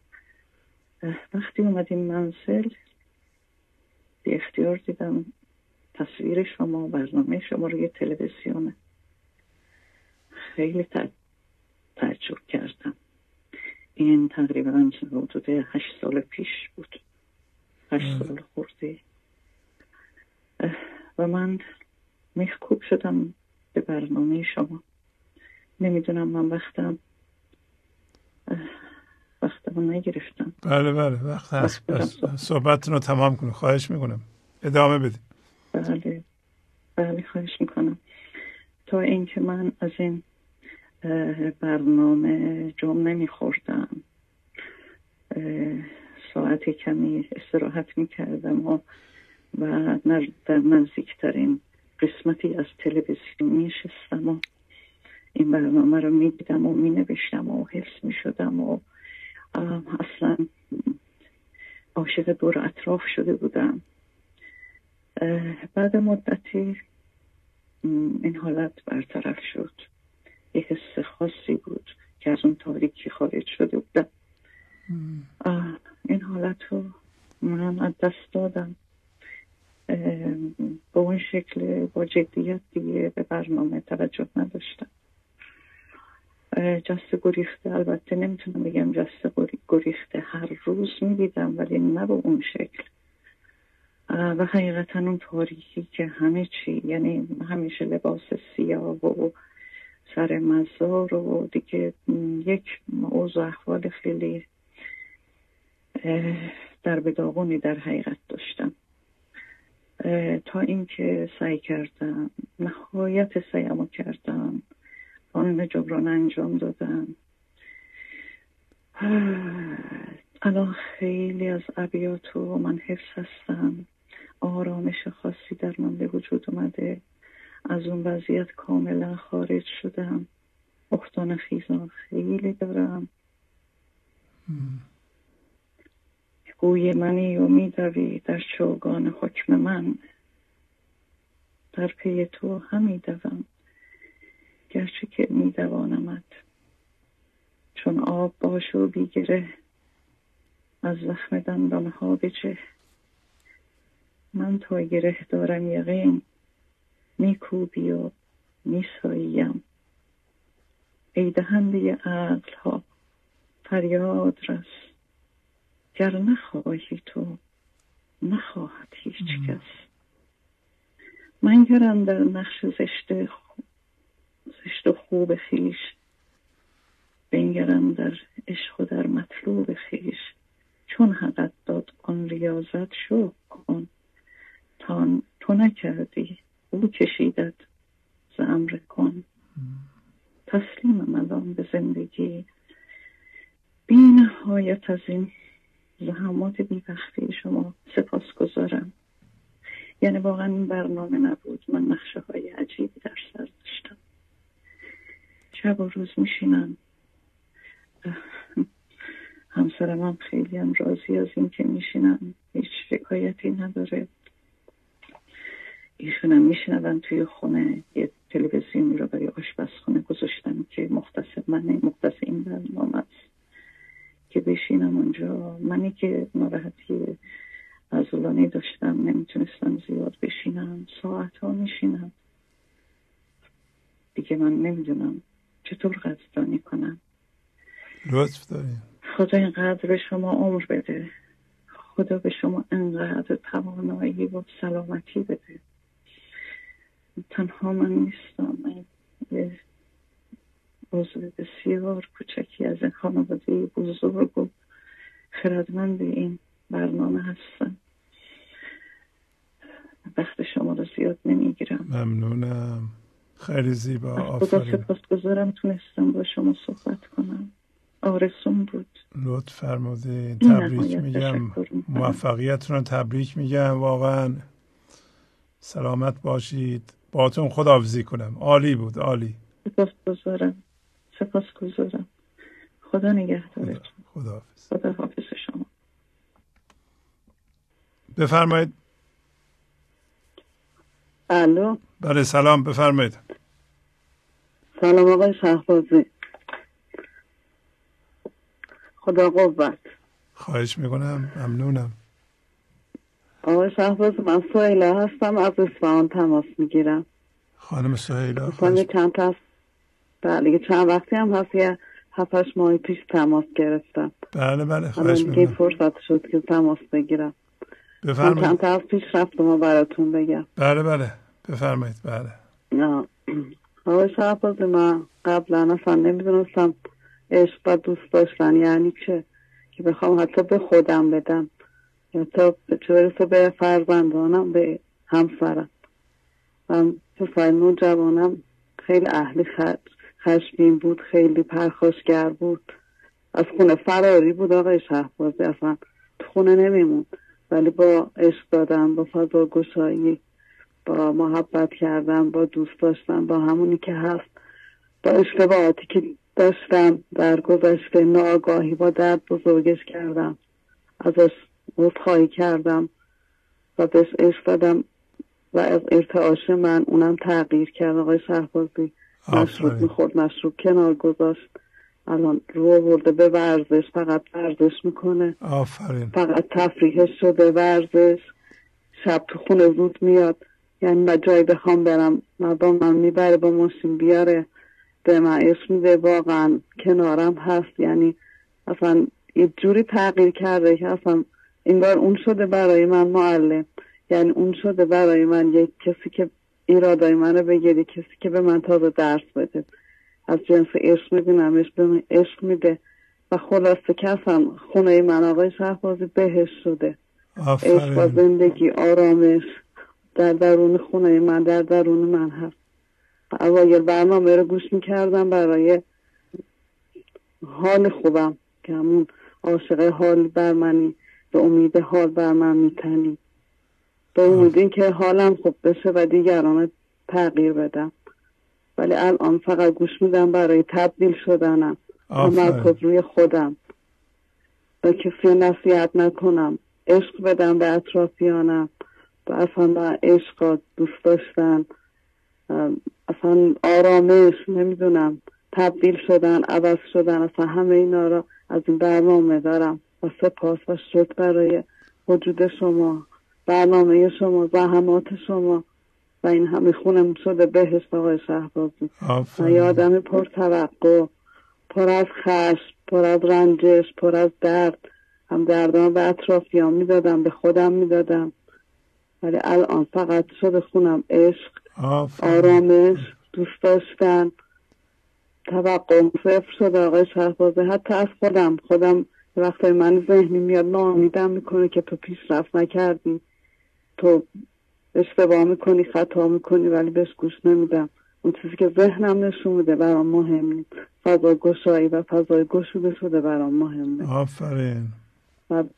وقتی اومدیم منزل بی اختیار دیدم تصویر شما، برنامه شما روی تلویزیونه. خیلی تعجب کردم. این تقریبا حدود هشت سال پیش بود، هشت سال خورده، و من میخکوب شدم به برنامه شما. نمیدونم من وقتم وقتم نگرفتم. بله بله وقت هست، بس صحبتتون رو تمام کنم، خواهش میکنم ادامه بدید. بله بله خواهش میکنم. تا اینکه من از این برنامه جام نمیخوردم، ساعتی کمی استراحت میکردم و و در نزدیکترین قسمتی از تلویزیون میشستم و این برنامه رو میدیدم و مینوشتم و حفظ میشدم و اصلا عاشق دور اطراف شده بودم. بعد مدتی این حالت برطرف شد. یک حس خاصی بود که از اون تاریکی خارج شده بودم. این حالت رو من از دست دادم. با اون شکل با جدیت دیگه به برنامه توجه نداشتم. جست گریخته، البته نمیتونم بگم جست گریخته هر روز میدیدم، ولی نه به اون شکل. و حقیقتا اون تاریکی که همه چی، یعنی همیشه لباس سیاه و سر مزار و دیگه یک اوضاع احوال خیلی در بداغونی در حقیقت داشتم. تا اینکه سعی کردم، نهایت سعیمو کردم، قانون جبران انجام دادم. الان خیلی از ابیاتو من حفظ هستم، آرامش خاصی در من به وجود اومده، از اون وضعیت کاملا خارج شدم، اختان خیزان خیلی دارم. گوی منی و میدوی در چوگان حکم من، در پی تو همی دوم گرچه که میدوانمت. چون آب باش و بیگره از زخم دندانها بجه، من تا گره دارم یقین میکوبی و میساییم. ای دهنده عقل ها فریاد رس، گر نخواهی تو نخواهد هیچ کس. من گرم در نقش زشت زشت و خوب خیش، بنگرم در عشق و در مطلوب خیش. چون حقت داد آن ریاضت شو کن، تا تو نکردی او کشیدت ز امر کن. تسلیمم الان به زندگی، بی نهایت از این زحمات بی‌وقفه شما سپاسگزارم. یعنی واقعا این برنامه نبود، من نقشه های عجیبی در سر داشتم. شب و روز میشینم. همسرم هم خیلی هم راضی از این که میشینم، هیچ شکایتی نداره. ایشون هم میشنون توی خونه. یه تلویزیونی رو برای آشپزخونه گذاشتم که مختص منه، مختص این برنامه است که بشینم اونجا. منی که ناراحتی عضلانی داشتم، نمیتونستم زیاد بشینم، ساعت ها میشینم دیگه. من نمیدونم چطور قدردانی کنم. لطف داریم. خدا اینقدر به شما عمر بده، خدا به شما اینقدر توانایی و سلامتی بده. تنها من نیستم، من یه عضو بسیار کوچکی از این خانواده بزرگ و خردمند این برنامه هستم. وقت شما رو زیاد نمیگیرم. ممنونم، خیلی زیبا. خدا سپاسگزارم تونستم با شما صحبت کنم. آرزوم بود. لطف فرمودید. تبریک میگم، موفقیت رو تبریک میگم. واقعا سلامت باشید. باهاتون خداحافظی کنم. عالی بود، عالی. سپاسگزارم، سپاسگزارم. خدا نگهدارتون. خداحافظ. خدا حافظ شما. بفرمایید. الو. بله سلام، بفرمایید. سلام آقای شهبازی، خدا قوت. خواهش میکنم، ممنونم. آقای شهبازی، من سهیله هستم، از اصفهان تماس میگیرم. خانم سهیله، خواهش چند تا بله چند وقتی هم هست، یه هفتش ماه پیش تماس گرفتم. بله بله خواهش میکنم. این فرصت شد که تماس بگیرم. بفرمایید. چند تا پیش رفتم و براتون بگم. بله بله بفرمایید. بله. نه آقای شهبازی، من قبلا اصلا نمیدونستم عشق و دوست داشتن یعنی چه، که بخوام حتی به خودم بدم یا تا چه برسه به فرزندانم، به همسرم. من پسر نوجوانم خیلی اهل خشمگین بود، خیلی پرخاشگر بود، از خونه فراری بود آقای شهبازی، اصلا تو خونه نمیموند. ولی با عشق دادم، با فضا گشایی، با محبت کردم، با دوست داشتم، با همونی که هست، با اشتباهاتی که داشتم در گذشته ناآگاهی با درد بزرگش کردم، ازش عذرخواهی کردم و بهش عشق دادم و از ارتعاش من اونم تغییر کرد آقای شهبازی. مشروب میخورد، مشروب کنار گذاشت، الان رو آورده به ورزش، فقط ورزش میکنه. آفرین. فقط تفریحش شده ورزش. شب تو خونه زود میاد، یعنی من جایی بخوام برم مردم من میبره با ماشین بیاره، به من عشق میده، واقعا کنارم هست. یعنی اصلا یه جوری تغییر کرده که اصلا انگار اون شده برای من معلم، یعنی اون شده برای من یک کسی که ایرادای منو بگیره، کسی که به من تازه درس بده. از جنس عشق میبینمش، به من عشق میده و خلاصه که اصلا خونه من آقای شهبازی بهش شده. عشق و زندگی، آرامش در درون خونه من، در درون من هست. اوایل برنامه رو گوش میکردم برای حال خوبم که همون عاشق حال بر منی، به امید حال بر من میتنی، به امید این که حالم خوب بشه و دیگران تغییر بدم. ولی الان فقط گوش میدم برای تبدیل شدنم، تمرکز روی خودم، به کسی نصیحت نکنم، عشق بدم به اطرافیانم، و اصلا عشق، دوست داشتن، اصلا آرامش، نمیدونم، تبدیل شدن، عوض شدن، اصلا همه اینا رو از این برنامه دارم و سپاس و شکر برای وجود شما، برنامه شما، زحمات شما و این همه خونم شده بهشت آقای شهبازی. من یه آدم پر توقع، پر از خشم، پر از رنجش، پر از درد، هم دردام به اطرافیان میدادم، به خودم میدادم، ولی الان فقط شده خونم عشق، آرامش، دوست داشتن، توقع صفر شده آقای شهبازی. حتی از خودم خودم وقتی من ذهنی میاد ناامیدم میکنه که تو پیشرفت نکردی، تو اشتباه میکنی، خطا میکنی، ولی بهش گوش نمیدم. اون چیزی که ذهنم نشون میده برام مهم نیست، فضا گشایی و فضای گشوده شده برام مهمه. آفرین. و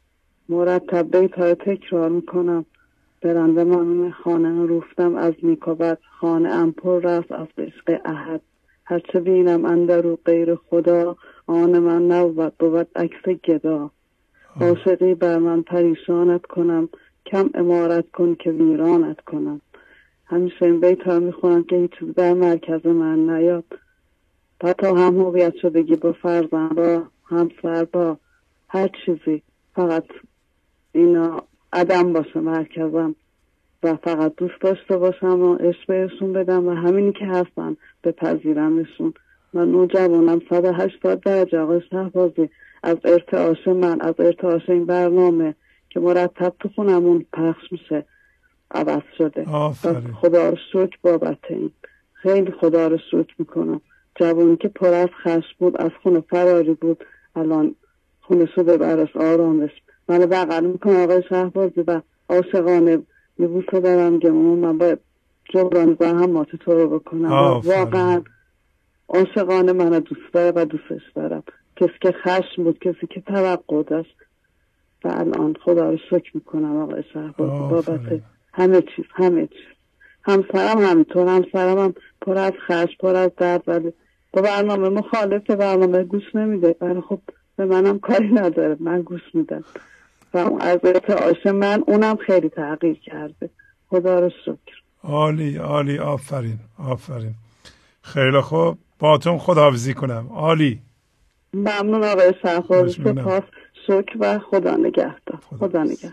مرتب بیت‌های تکرار میکنم. برنده من خانه روفتم از نیکوبت، خانه ام پر رفت از عشق احد. هرچه بینم اندرو غیر خدا، آن من نبود بود عکس گدا. عاشقی بر من پریشانت کنم، کم امارت کن که ویرانت کنم. همیشه این بیت ها میخونم که هیچ چیز در مرکز من نیاد. حتی هم هویت شدگی با فرزن با همسر با هر چیزی، فقط اینا عدم باشه مرکزم و فقط دوست داشته باشم و عشق بهشون بدم و همینی که هستن بپذیرمشون. و نوجوانم صد و هشتاد درجه آقای شهبازی از ارتعاش من، از ارتعاش این برنامه که مرتب تو خونمون پخش میشه عوض شده. خدا رو شکر بابت این، خیلی خدا رو شکر میکنم. جوانی که پر از خشم بود، از خونه فراری بود، الان خونه شده براش آرامش. من بغل میکنم آقای شهبازی و عاشقانه میبوسه دارم که من باید جبران زحمات تو رو بکنم. واقعا عاشقانه من دوست داره و دوستش دارم. کسی که خشم بود، کسی که توقع داشت و الان خدا رو شکر میکنم آقای شهبازی بابت همه چیز همه چیز. همسرم همینطور، همسرم هم پر از خشم، پر از درد، ولی با برنامه مخالف برنامه گوش نمیده. ولی خب به منم کاری نداره، من گوش میدم و از ارتعاش من اونم خیلی تغییر کرده. خدا رو شکر. عالی عالی، آفرین آفرین. خیلی خوب، باهاتون خداحافظی کنم. عالی، ممنون آقای شهبازی، سپاس، شکر و خدا نگهدار. خدا نگهدار.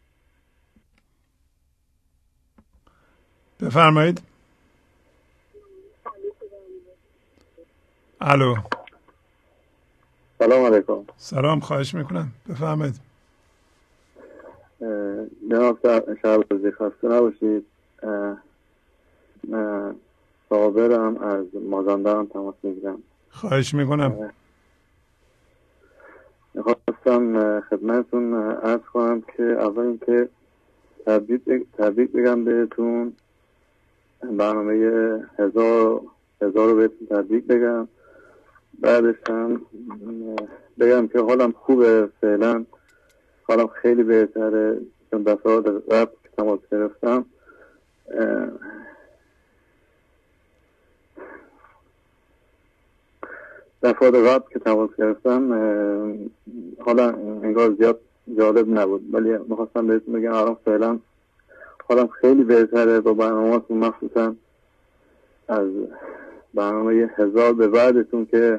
بفرمایید. الو. سلام علیکم. سلام، خواهش میکنم بفرمایید. جناب شهبازی خسته نباشید. صابرم از مازندران تماس میگیرم. خواهش میکنم. میخواستم خدمتتون عرض کنم که اول اینکه تبریک تبریک بگم بهتون، برنامه هزار هزار رو بهتون تبریک بگم. بعدش هم بگم که حالم خوبه، فعلا حالم خیلی بهتره، چون دفعات قبل که تماس گرفتم دفعات قبل که تماس گرفتم حالا انگار زیاد جالب نبود، ولی میخواستم بهتون بگم الان فعلا حالم خیلی بهتره. با برنامه‌تون مخصوصا از برنامه هزار به بعدتون که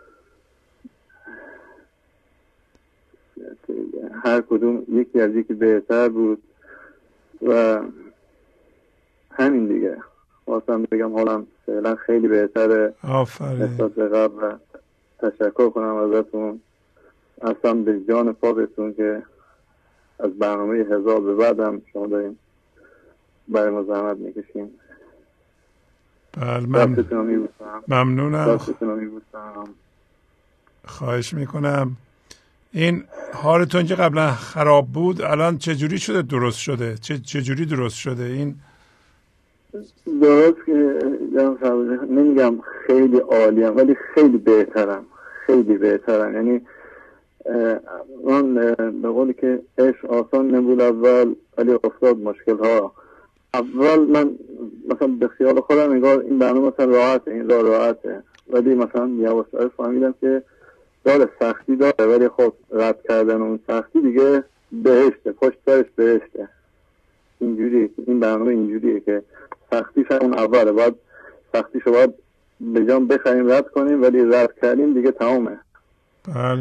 هر کدوم یکی از یکی بهتر بود و همین دیگه. خواستم بگم حالم فعلا خیلی بهتره. آفرین. احساس قبل و تشکر کنم ازتون اصلا به جان پاکتون که از برنامه هزار به بعدم شما داریم برای ما زحمت میکشیم. بله، من ممنونم. میبوسم. خواهش میکنم. این حالتون که قبلا خراب بود الان چجوری شده درست شده؟ چه چجوری درست شده این؟ درست که نمیگم خیلی عالیم، ولی خیلی بهترم، خیلی بهترم. یعنی من به قولی که عشق آسان نبود اول، ولی افتاد مشکل ها. اول من مثلا به خیال خودم انگار این برنامه مثلا راحته، این راه راحته، ولی مثلا یواش یواش فهمیدم که داره سختی داره، ولی خب رد کردن اون سختی دیگه بهشته، پشت سرش بهشته. اینجوری این برنامه اینجوریه که سختیش اون اوله، باید سختیشو باید به جان بخریم رد کنیم، ولی رد کردیم دیگه تمامه. بله،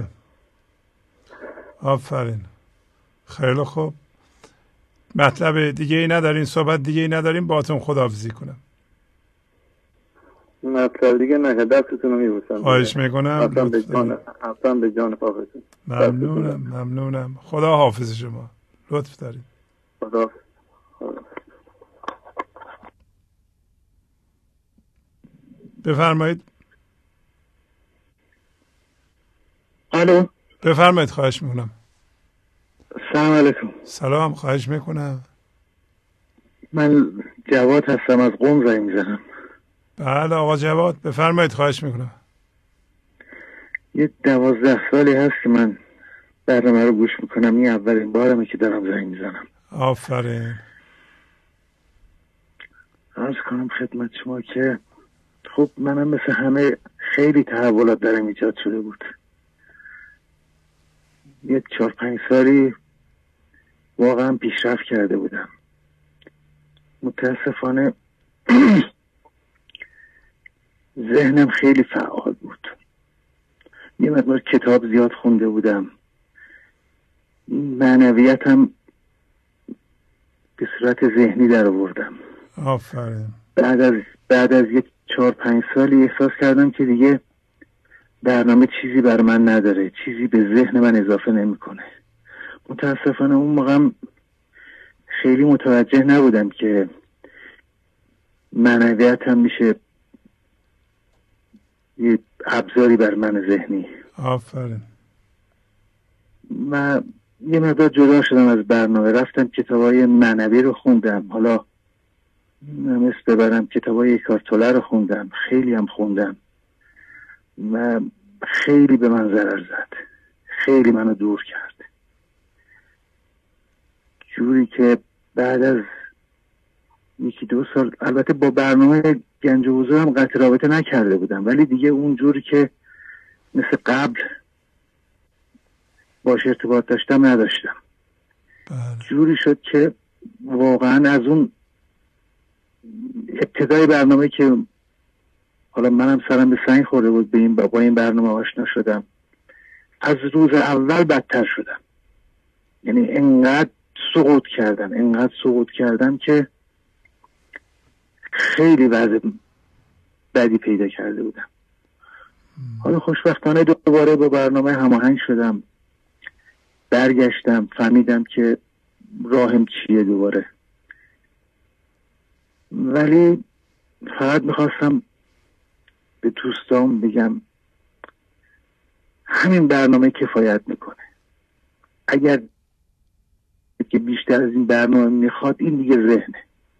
آفرین. خیلی خوب، مطلب دیگه ای ندارین؟ صحبت دیگه ای نداریم؟ باهاتون خداحافظی کنم. مطلب دیگه نه، دستتون رو میبوسم. خواهش میکنم. اصلا به جان اصلا به جان پاکتون. ممنونم ممنونم. خدا حافظ شما. لطف دارید. خدا. بفرمایید. الو. بفرمایید، خواهش میکنم. سلام علیکم. سلام، خواهش میکنم. من جواد هستم، از قم زنگ میزنم. بله آقا جواد، بفرمایید، خواهش میکنم. یه دوازده سالی هست که من برنامه رو گوش میکنم. این اولین بارمه که دارم زنگ میزنم. آفرین. عرض کنم خدمت شما که خب منم مثل همه خیلی تحولات دارم ایجاد شده بود. یه چهار پنج سالی واقعا پیشرفت کرده بودم. متاسفانه ذهنم خیلی فعال بود. یه مقدار کتاب زیاد خونده بودم. معنویتم به صورت ذهنی در آوردم. آفرین. بعد از بعد از یه چهار پنج سالی احساس کردم که دیگه برنامه چیزی بر من نداره، چیزی به ذهن من اضافه نمیکنه. متاسفانه اون موقع خیلی متوجه نبودم که معنویتم میشه یه ابزاری بر من ذهنی. آفرین. من یه مقدار جدا شدم از برنامه، رفتم کتابای معنوی رو خوندم. حالا مثل ببرم کتابای اکارت توله رو خوندم، خیلی هم خوندم و خیلی به من ضرر زد، خیلی منو دور کرد، جوری که بعد از یکی دو سال، البته با برنامه گنج و حضور هم قطع رابطه نکرده بودم، ولی دیگه اون جوری که مثل قبل باش ارتباط داشتم نداشتم. بله. جوری شد که واقعا از اون ابتدای برنامه که حالا منم سرم به سنگ خورده بود به این با این برنامه آشنا شدم، از روز اول بدتر شدم. یعنی انقدر سقوط کردم انقدر سقوط کردم که خیلی وضع بدی پیدا کرده بودم. حالا خوشبختانه دوباره با برنامه هماهنگ شدم، برگشتم، فهمیدم که راهم چیه دوباره. ولی فقط میخواستم به دوستام بگم همین برنامه کفایت میکنه. اگر که بیشتر از این برنامه میخواد، این دیگه ذهنه.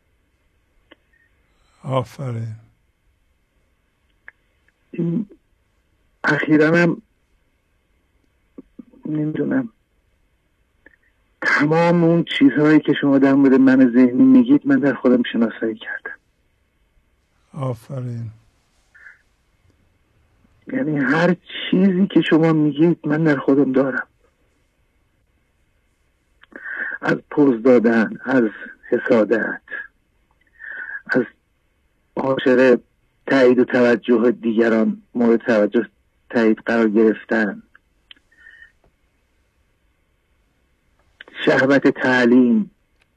آفرین. این اخیراً هم نمیدونم تمام اون چیزهایی که شما در مورد من ذهنی میگید من در خودم شناسایی کردم. آفرین. یعنی هر چیزی که شما میگید من در خودم دارم، از پوز دادن، از حسادت، از عاشق تایید و توجه دیگران مورد توجه تایید قرار گرفتن، شهوت تعلیم،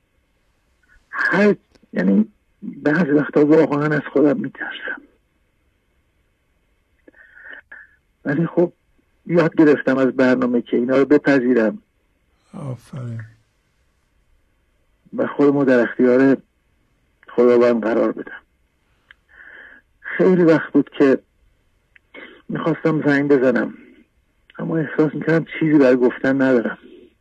هر یعنی بعضی وقتا واقعا از خودم میترسم. ولی خب یاد گرفتم از برنامه که اینا رو بپذیرم. آفرین. و خودمو در اختیار خداوند قرار بدم. خیلی وقت بود که میخواستم زنگ بزنم اما احساس میکردم چیزی برای گفتن ندارم.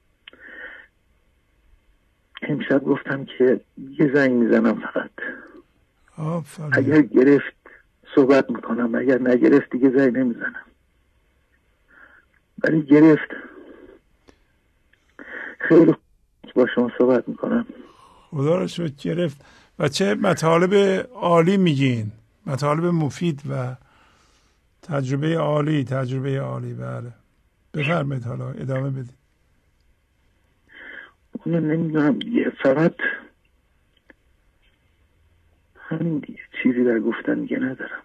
امشب گفتم که یه زنگ میزنم فقط. آفرین. اگر گرفت صحبت میکنم، اگر نگرفت دیگه زنگ نمیزنم. ولی گرفت. خیلی با شما صحبت میکنم. خدا را شکر گرفت. و چه مطالب عالی میگین، مطالب مفید و تجربه عالی، تجربه عالی. بله بفرمایید، حالا ادامه بدید. اونو نمیدونم، فقط همین دیگه، چیزی در گفتن دیگه ندارم.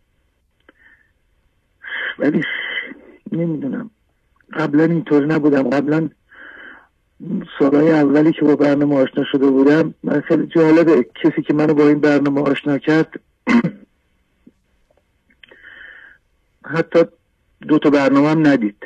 ولی نمیدونم، قبلا اینطور نبودم. قبلا سالهای اولی که با برنامه آشنا شده بودم، من خیلی جالبه، کسی که منو با این برنامه آشنا کرد حتی دو تا برنامه هم ندید.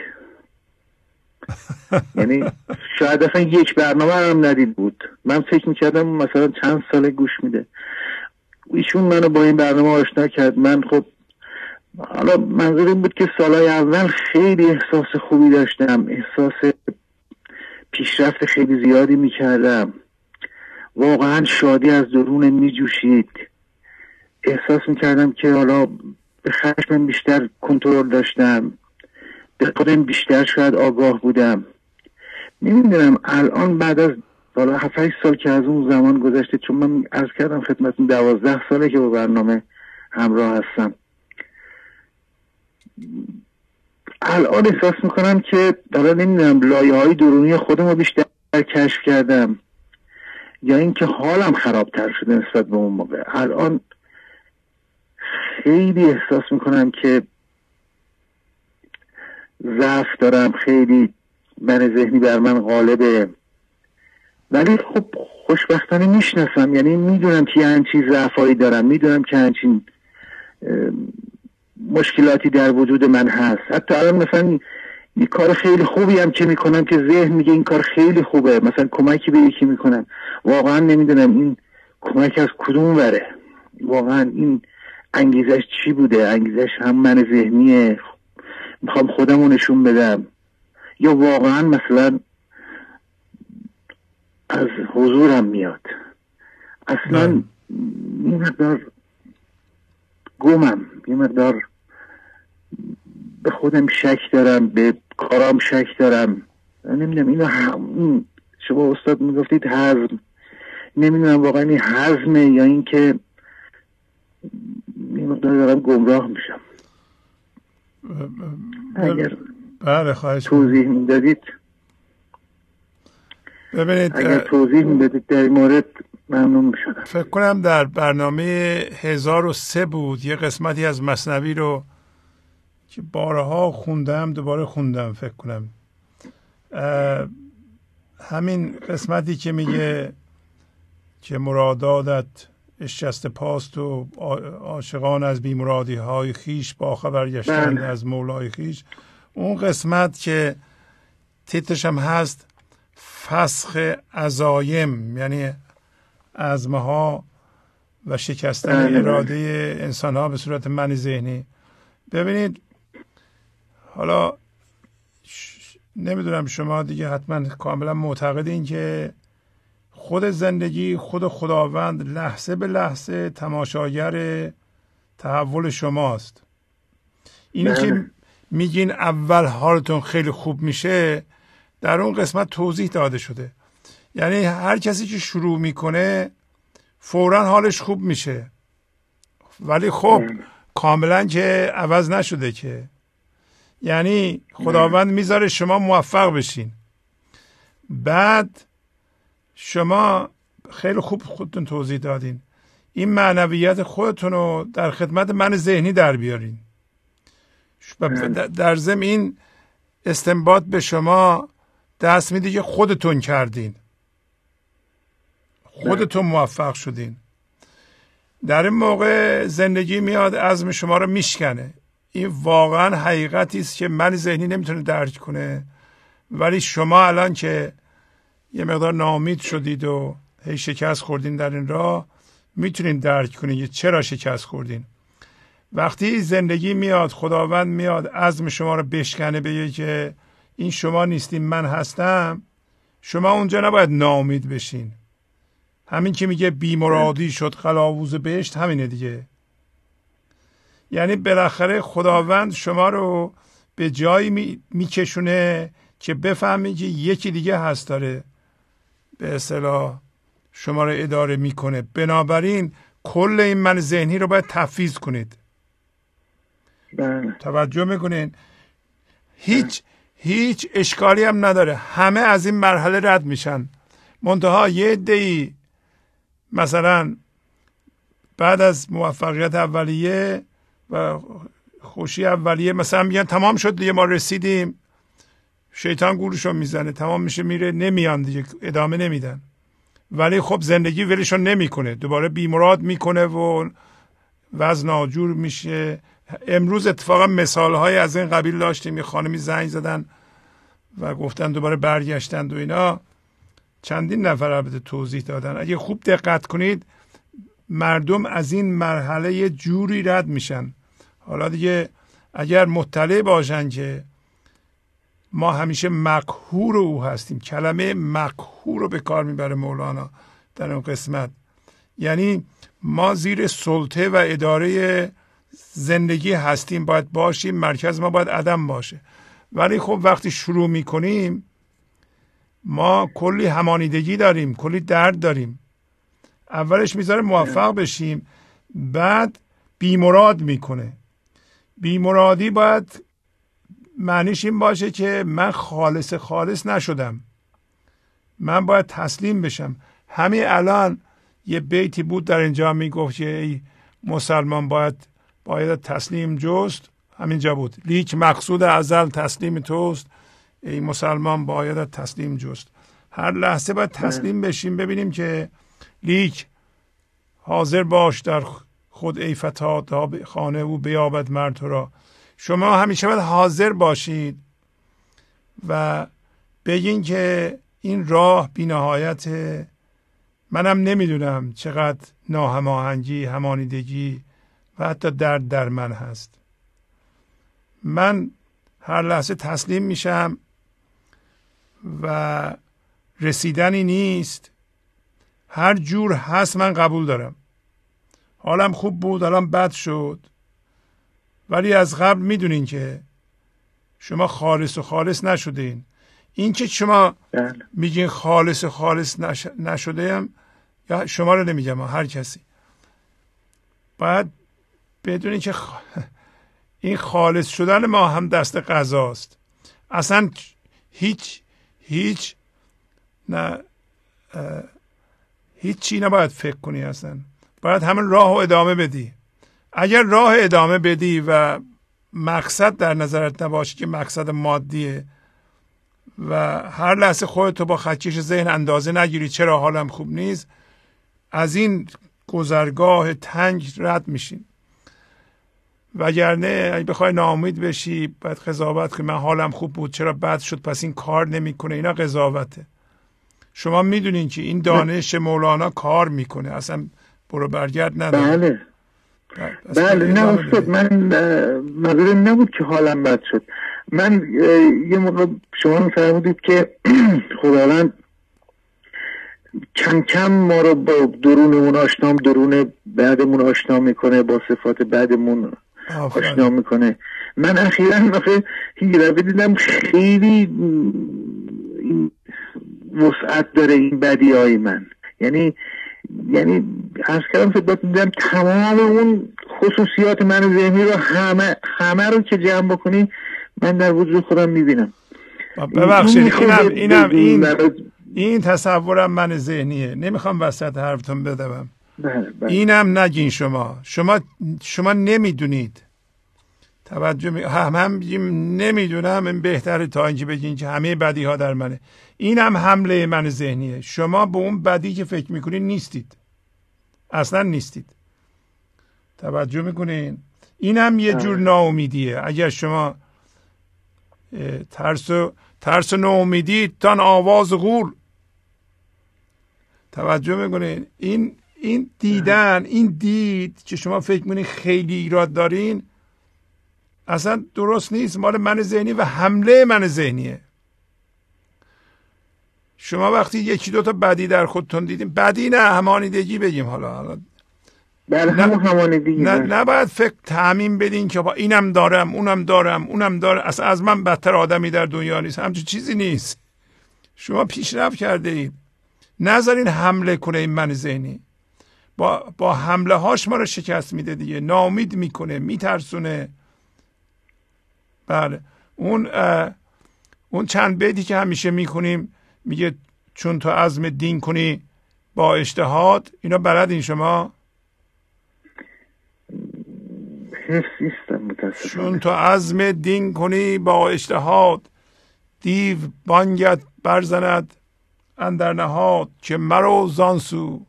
یعنی شاید اصلا یک برنامه هم ندید بود. من فکر میکردم مثلا چند سال گوش میده. ایشون منو با این برنامه آشنا کرد. من خب حالا منظور این بود که سالهای اول خیلی احساس خوبی داشتم، احساس پیشرفت خیلی زیادی میکردم، واقعا شادی از درون میجوشید. احساس میکردم که حالا به خشمم بیشتر کنترل داشتم، به خودم بیشتر شاید آگاه بودم. نمیدونم الان بعد از حالا هفت سال که از اون زمان گذشته، چون من عرض کردم خدمتتون دوازده ساله که با برنامه همراه هستم، الان احساس میکنم که حالا نمیدونم لایه های درونی خودم رو بیشتر کشف کردم یا اینکه حالم خرابتر شده نسبت به اون موقع. الان خیلی احساس میکنم که ضعف دارم، خیلی من ذهنی بر من غالبه، ولی خب خوشبختانه میشناسم، یعنی میدونم که همچین ضعفایی دارم، میدونم که همچین مشکلاتی در وجود من هست. حتی الان مثلا این کار خیلی خوبی هم که میکنم که ذهن میگه این کار خیلی خوبه، مثلا کمکی به یکی میکنم، واقعا نمیدونم این کمک از کدوم وره، واقعا این انگیزش چی بوده، انگیزش هم من ذهنیه میخوام خودمو نشون بدم، یا واقعا مثلا از حضورم میاد. اصلا یه مقدار گمم، یه مقدار به خودم شک دارم، به کارام شک دارم. نمیدونم اینو هم شما استاد میگفتید هضم، نمیدونم واقعا این هضمه یا این که یه مقدار دارم گمراه میشم. اگر بله خواهش توضیح میدادید، ببینید اگر توضیح میدادید در این مورد ممنون میشدم. فکر کنم در برنامه هزار و سه بود، یه قسمتی از مثنوی رو که بارها خوندم دوباره خوندم، فکر کنم همین قسمتی که میگه که مرادادت اشکست پاست و عاشقان از بیمرادی های خیش با خبر گشتند از مولای خیش، اون قسمت که تیترش هم هست فسخ عزایم، یعنی عزمه ها و شکستن اراده انسان ها به صورت من ذهنی. ببینید حالا نمیدونم شما دیگه حتما کاملا معتقدین که خود زندگی، خود خداوند لحظه به لحظه تماشاگر تحول شماست. اینی که میگین اول حالتون خیلی خوب میشه در اون قسمت توضیح داده شده، یعنی هر کسی که شروع میکنه فوراً حالش خوب میشه، ولی خب کاملا که عوض نشده که، یعنی خداوند میذاره شما موفق بشین، بعد شما خیلی خوب خودتون توضیح دادین این معنویت خودتون رو در خدمت من ذهنی در بیارین، در ضمن این استنباط به شما دست میده که خودتون کردین، خودتون موفق شدین. در این موقع زندگی میاد عزم شما رو میشکنه. این واقعا حقیقتی است که من ذهنی نمیتونه درک کنه، ولی شما الان که یه مقدار ناامید شدید و هی شکست خوردین در این راه میتونین درک کنین چرا شکست خوردین. وقتی زندگی میاد، خداوند میاد عزم شما رو بشکنه، بگه که این شما نیستین من هستم، شما اونجا نباید ناامید بشین. همین که میگه بیمرادی شد قلاووز بهشت همینه دیگه، یعنی بالاخره خداوند شما رو به جایی میکشونه که بفهمی که یکی دیگه هست داره به اصطلاح شما رو اداره میکنه. بنابراین کل این من ذهنی رو باید تفویض کنید. بله. توجه میکنین؟ هیچ هیچ اشکالی هم نداره، همه از این مرحله رد میشن، منتها یه عده‌ای مثلا بعد از موفقیت اولیه و خوشی اولیه مثلا میگن تمام شد دیگه ما رسیدیم، شیطان گورشو میزنه، تمام میشه میره، نمیان دیگه، ادامه نمیدن. ولی خب زندگی ولشون نمیکنه، دوباره بیمراد میکنه و وضع ناجور میشه. امروز اتفاقا مثال های از این قبیل داشتیم، یه خانمی زنگ زدن و گفتن دوباره برگشتند و اینا، چندین نفر البته توضیح دادن. اگه خوب دقت کنید مردم از این مرحله یه جوری رد میشن. حالا دیگه اگر مطلع باشن که ما همیشه مقهور او هستیم، کلمه مقهور رو به کار میبره مولانا در اون قسمت، یعنی ما زیر سلطه و اداره زندگی هستیم، باید باشیم، مرکز ما باید عدم باشه. ولی خب وقتی شروع میکنیم ما کلی همانیدگی داریم، کلی درد داریم. اولش میذاره موفق بشیم، بعد بیمراد میکنه. بیمرادی باید معنیش این باشه که من خالص خالص نشدم، من باید تسلیم بشم. همین الان یه بیتی بود در اینجا میگفت که ای مسلمان باید باید تسلیم جست، همینجا بود، لیک مقصود ازل تسلیم توست، ای مسلمان باید تسلیم جست. هر لحظه باید تسلیم بشیم، ببینیم که لیک حاضر باش در خود ای فتا تا خانه او بیابد مرد تو را. شما همیشه باید حاضر باشید و بگین که این راه بی نهایت، منم نمیدونم چقدر ناهماهنگی، همانیدگی و حتی درد در من هست. من هر لحظه تسلیم میشم و رسیدنی نیست، هر جور هست من قبول دارم. حالم خوب بود الان بد شد، ولی از قبل میدونین که شما خالص و خالص نشدین. این که شما میگین خالص و خالص نش... نشده، یا شما رو نمیگم، هر کسی باید بدونین که خ... این خالص شدن ما هم دست قضاست. اصلا هیچ هیچ نه هیچ چی نباید فکر کنی، اصلا باید همین راه و ادامه بدی. اگر راه ادامه بدی و مقصد در نظرت نباشه که مقصد مادیه و هر لحظه خودتو با خدکش ذهن اندازه نگیری چرا حالم خوب نیست، از این گذرگاه تنگ رد میشین. وگرنه اگه بخوای ناامید بشی باید قضاوت کنی، من حالم خوب بود چرا بد شد پس این کار نمیکنه، اینا قضاوته. شما میدونین که این دانش مولانا کار میکنه، اصلا برو برگرد نداره. بله بله نه استاد، من منظورم نبود که حالم بد شد. من یه موقع شما میفرمودید که خداوند کم کم ما رو با درونمون آشنا، درون بعدمون آشنا میکنه، با صفات بعدمون آشنا میکنه. من اخیراً مثلا هیره دیدم خیلی وسعت داره این بدی های من، یعنی یعنی عرض کردم خدمت دیدم تمام اون خصوصیات من ذهنی رو همه همه رو که جمع بکنی من در وجود خودم میبینم. ببخشید اینم اینم این این تصورم من ذهنیه، نمیخوام وسط حرفتون بدم. بله بله. اینم نگین شما شما شما نمیدونید. توجه می... هم هم بگیم نمیدونم، این بهتره تا اینکه بگین که همه بدی ها در منه. اینم حمله من ذهنیه. شما به اون بدی که فکر میکنید نیستید، اصلا نیستید. توجه میکنین؟ اینم یه جور ناامیدیه. اگر شما ترس و ترس و ناامیدی تان آواز غول. توجه میکنین؟ این این دیدن، این دید که شما فکر میکنین خیلی ایراد دارین، اصلا درست نیست، مال من ذهنی و حمله من ذهنیه. شما وقتی یکی دوتا بدی در خودتون دیدیم، بدی نه همانیدگی بگیم، حالا حالا بله همون همانیدگی، نه نباید فکر تعمیم بدین که با اینم دارم اونم دارم اونم دارم، اصلا از من بدتر آدمی در دنیا نیست، همچون چیزی نیست. شما پیشرفت کرده اید، نذارین حمله کنه این من ذهنی. با با حمله هاش ما رو شکست میده دیگه، ناامید میکنه، میترسونه. بله اون اون چند بیتی که همیشه میکنیم، میگه چون تو عزم دین کنی با اجتهاد، اینا بلدین شما؟ چون تو عزم دین کنی با اجتهاد، دیو بانگت برزند اندر نهاد، که مرو زانسو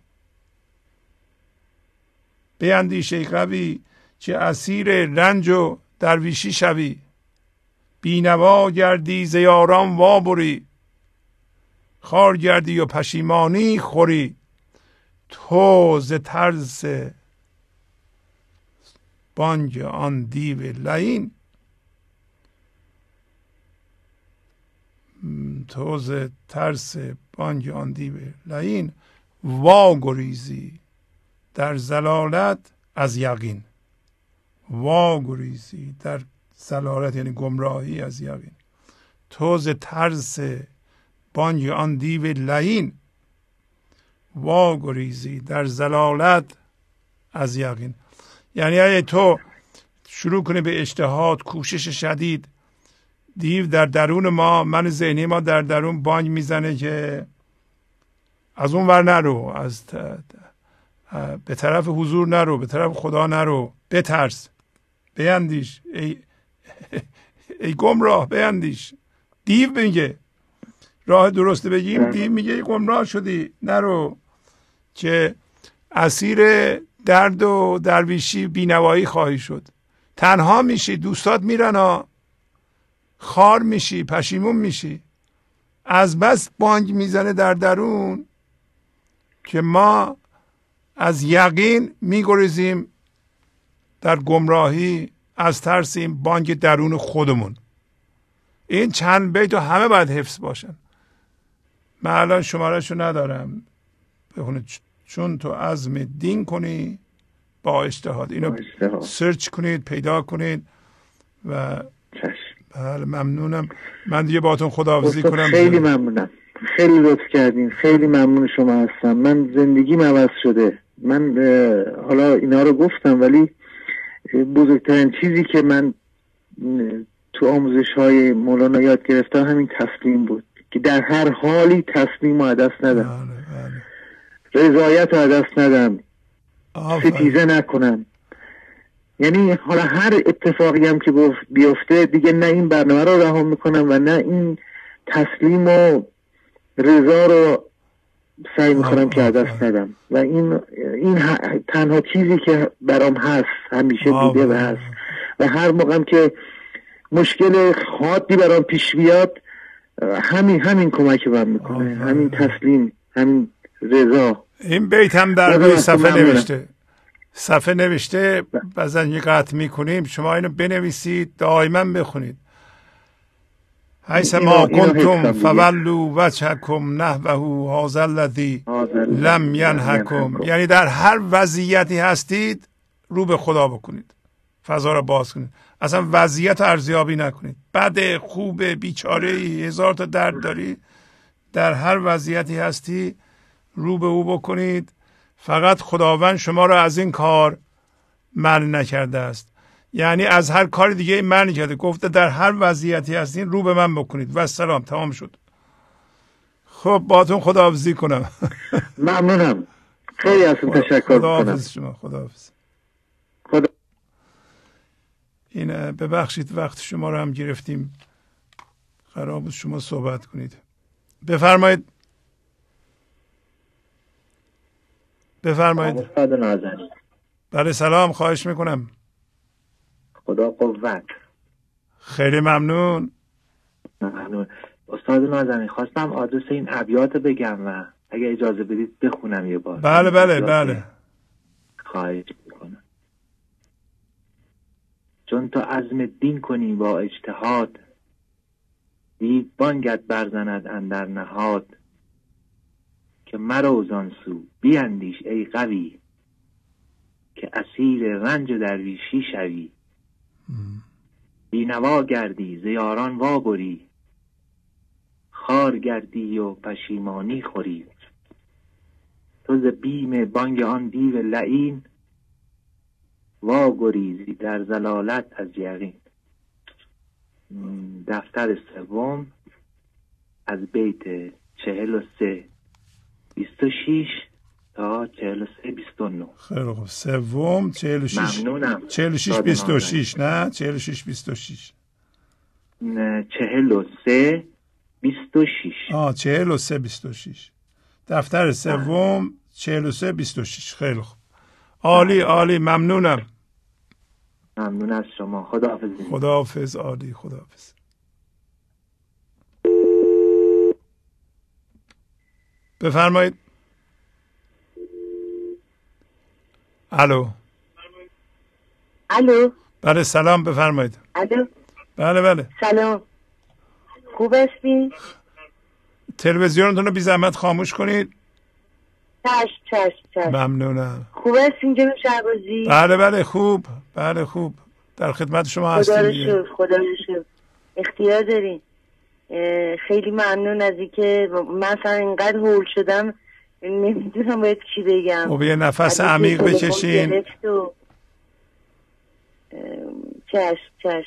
بیندیش قوی، که اسیر رنج و درویشی شوی، بینوا گردی ز یاران وابری، خار گردی و پشیمانی خوری، تو ز ترس بانگ آن دیو لعین، تو ز ترس بانگ آن دیو لعین، وا گریزی در ضلالت از یقین. وا گریزی در ضلالت یعنی گمراهی از یقین. تو ز ترس بانگ آن دیو لعین، وا گریزی در ضلالت از یقین. یعنی اگه تو شروع کنی به اجتهاد، کوشش شدید، دیو در درون ما، من ذهنی ما در درون بانگ میزنه که از اون ور نرو، از به طرف حضور نرو، به طرف خدا نرو، بترس، بیندیش، ای, ای گمراه بیندیش. دیو میگه راه درسته بگیم، دیو میگه گمراه شدی نرو، که اسیر درد و درویشی بینوایی خواهی شد، تنها میشی، دوستات میرن ها، خار میشی، پشیمون میشی. از بس بانگ میزنه در درون که ما از یقین میگریزیم در گمراهی، از ترس این بانگ درون خودمون. این چند بیتو همه باید حفظ باشن. من الان شمارهشو ندارم، بخونید. چون تو عزم دین کنی با اجتهاد. اینو سرچ کنید، پیدا کنید. و بله ممنونم. من دیگه باهاتون خداحافظی کنم. خیلی ممنونم، خیلی لطف کردین، خیلی ممنون شما هستم. من زندگیم عوض شده. من حالا اینا رو گفتم، ولی بزرگترین چیزی که من تو آموزش های مولانا یاد گرفتم همین تسلیم بود، که در هر حالی تسلیم رو دست ندم، رضایت رو دست ندم، ستیزه نکنم. یعنی حالا هر اتفاقی هم که بیفته دیگه نه این برنامه رو رها میکنم و نه این تسلیم و رضا رو سعی میکنم که دست ندم. و این این تنها چیزی که برام هست، همیشه بوده و هست. و هر موقعم که مشکل خاطی برام پیش بیاد، همین همین کمک من میکنه، همین تسلیم، همین رضا. این بیت هم در روی صفحه نوشته، صفحه نوشته، بعضا یه قطع میکنیم، شما اینو بنویسید، دائما بخونید. حیث ما کنتم فولوا وجهکم نحوه هذا الذی لم ینهکم. یعنی در هر وضعیتی هستید رو به خدا بکنید، فضا رو باز کنید، اصلا وضعیت ارزیابی نکنید. بد، خوب، بیچاره، هزار تا درد داری، در هر وضعیتی هستی رو به او بکنید. فقط خداوند شما را از این کار منع نکرده است، یعنی از هر کار دیگه منع کرده، گفته در هر وضعیتی هستین رو به من بکنید و سلام، تمام شد. خب باهاتون خداحافظی کنم. ممنونم، خیلی ازتون تشکر میکنم. خداحافظ شما. خداحافظ. خدا. این ببخشید وقت شما رو هم گرفتیم، قرار بود شما صحبت کنید. بفرمایید. بفرمایید. استاد نازنین. بله سلام، خواهش میکنم. خدا قوت. خیلی ممنون. ممنون. استاد نازنین، خواستم آدرس این ابیات بگم و اگه اجازه بدید بخونم یه بار. بله بله بله. خواهش میکنم. چون تو عزم دین کنی با اجتهاد، دیو بانگت برزند اندر نهاد. که مرو زان سو بیندیش ای قوی، که اسیر رنج درویشی شوی. بینوا گردی ز یاران وابری، خار گردی و پشیمانی خوری. تو ز بیم بانگ آن دیو لعین، واگریزی در ضلالت از یقین. دفتر سوم از بیت چهل و سه بیست و شیش تا چهل و سه بیست و نه. خیلی خوب. سوم چهل و شیش. ممنونم. چهل و شیش بیست و شیش نه؟ چهل و شیش بیست و شیش. نه چهل و سه بیست و شیش. آه چهل و سه بیست و شیش. دفتر سوم چهل و سه بیست و شیش. خیلی خوب. عالی عالی، ممنونم. ممنون از شما. خداحافظ. خداحافظ. عالی، خداحافظ. بفرمایید. الو. الو. بله سلام، بفرمایید. الو. بله بله. سلام. خوب هستین؟ تلویزیونتون رو بی زحمت خاموش کنید. چشم چشم چشم. ممنونم. خوب هستین جناب شهبازی؟ بله بله خوب. بله خوب. در خدمت شما هستیم. خدا رو شکر، خدا رو شکر. اختیار دارین. خیلی ممنون از اینکه مثلا اینقدر هول شدم نمیدونم باید چی بگم. خب یه نفس عمیق بکشین. چشم چشم.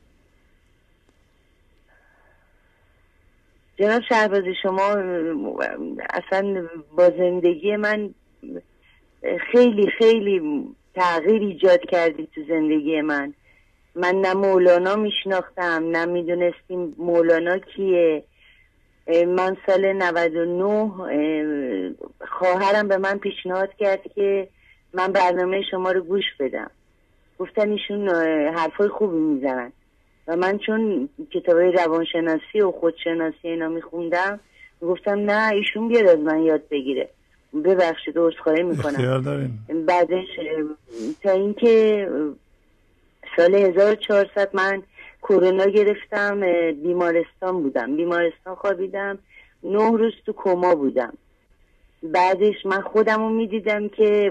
جناب شهبازی شما اصلا با زندگی من خیلی خیلی تغییر ایجاد کردی تو زندگی من. من نه مولانا میشناختم، نه میدونستیم مولانا کیه. من سال نود و نه خواهرم به من پیشنهاد کرد که من برنامه شما رو گوش بدم. گفتن ایشون حرفای خوبی میزنن و من چون کتابای روانشناسی و خودشناسی اینا میخوندم گفتم نه ایشون بیاد از من یاد بگیره. ببخشید عذرخواهی میکنم. بعدش تا اینکه سال هزار و چهارصد من کرونا گرفتم، بیمارستان بودم، بیمارستان خوابیدم، نه روز تو کما بودم. بعدش من خودم رو میدیدم که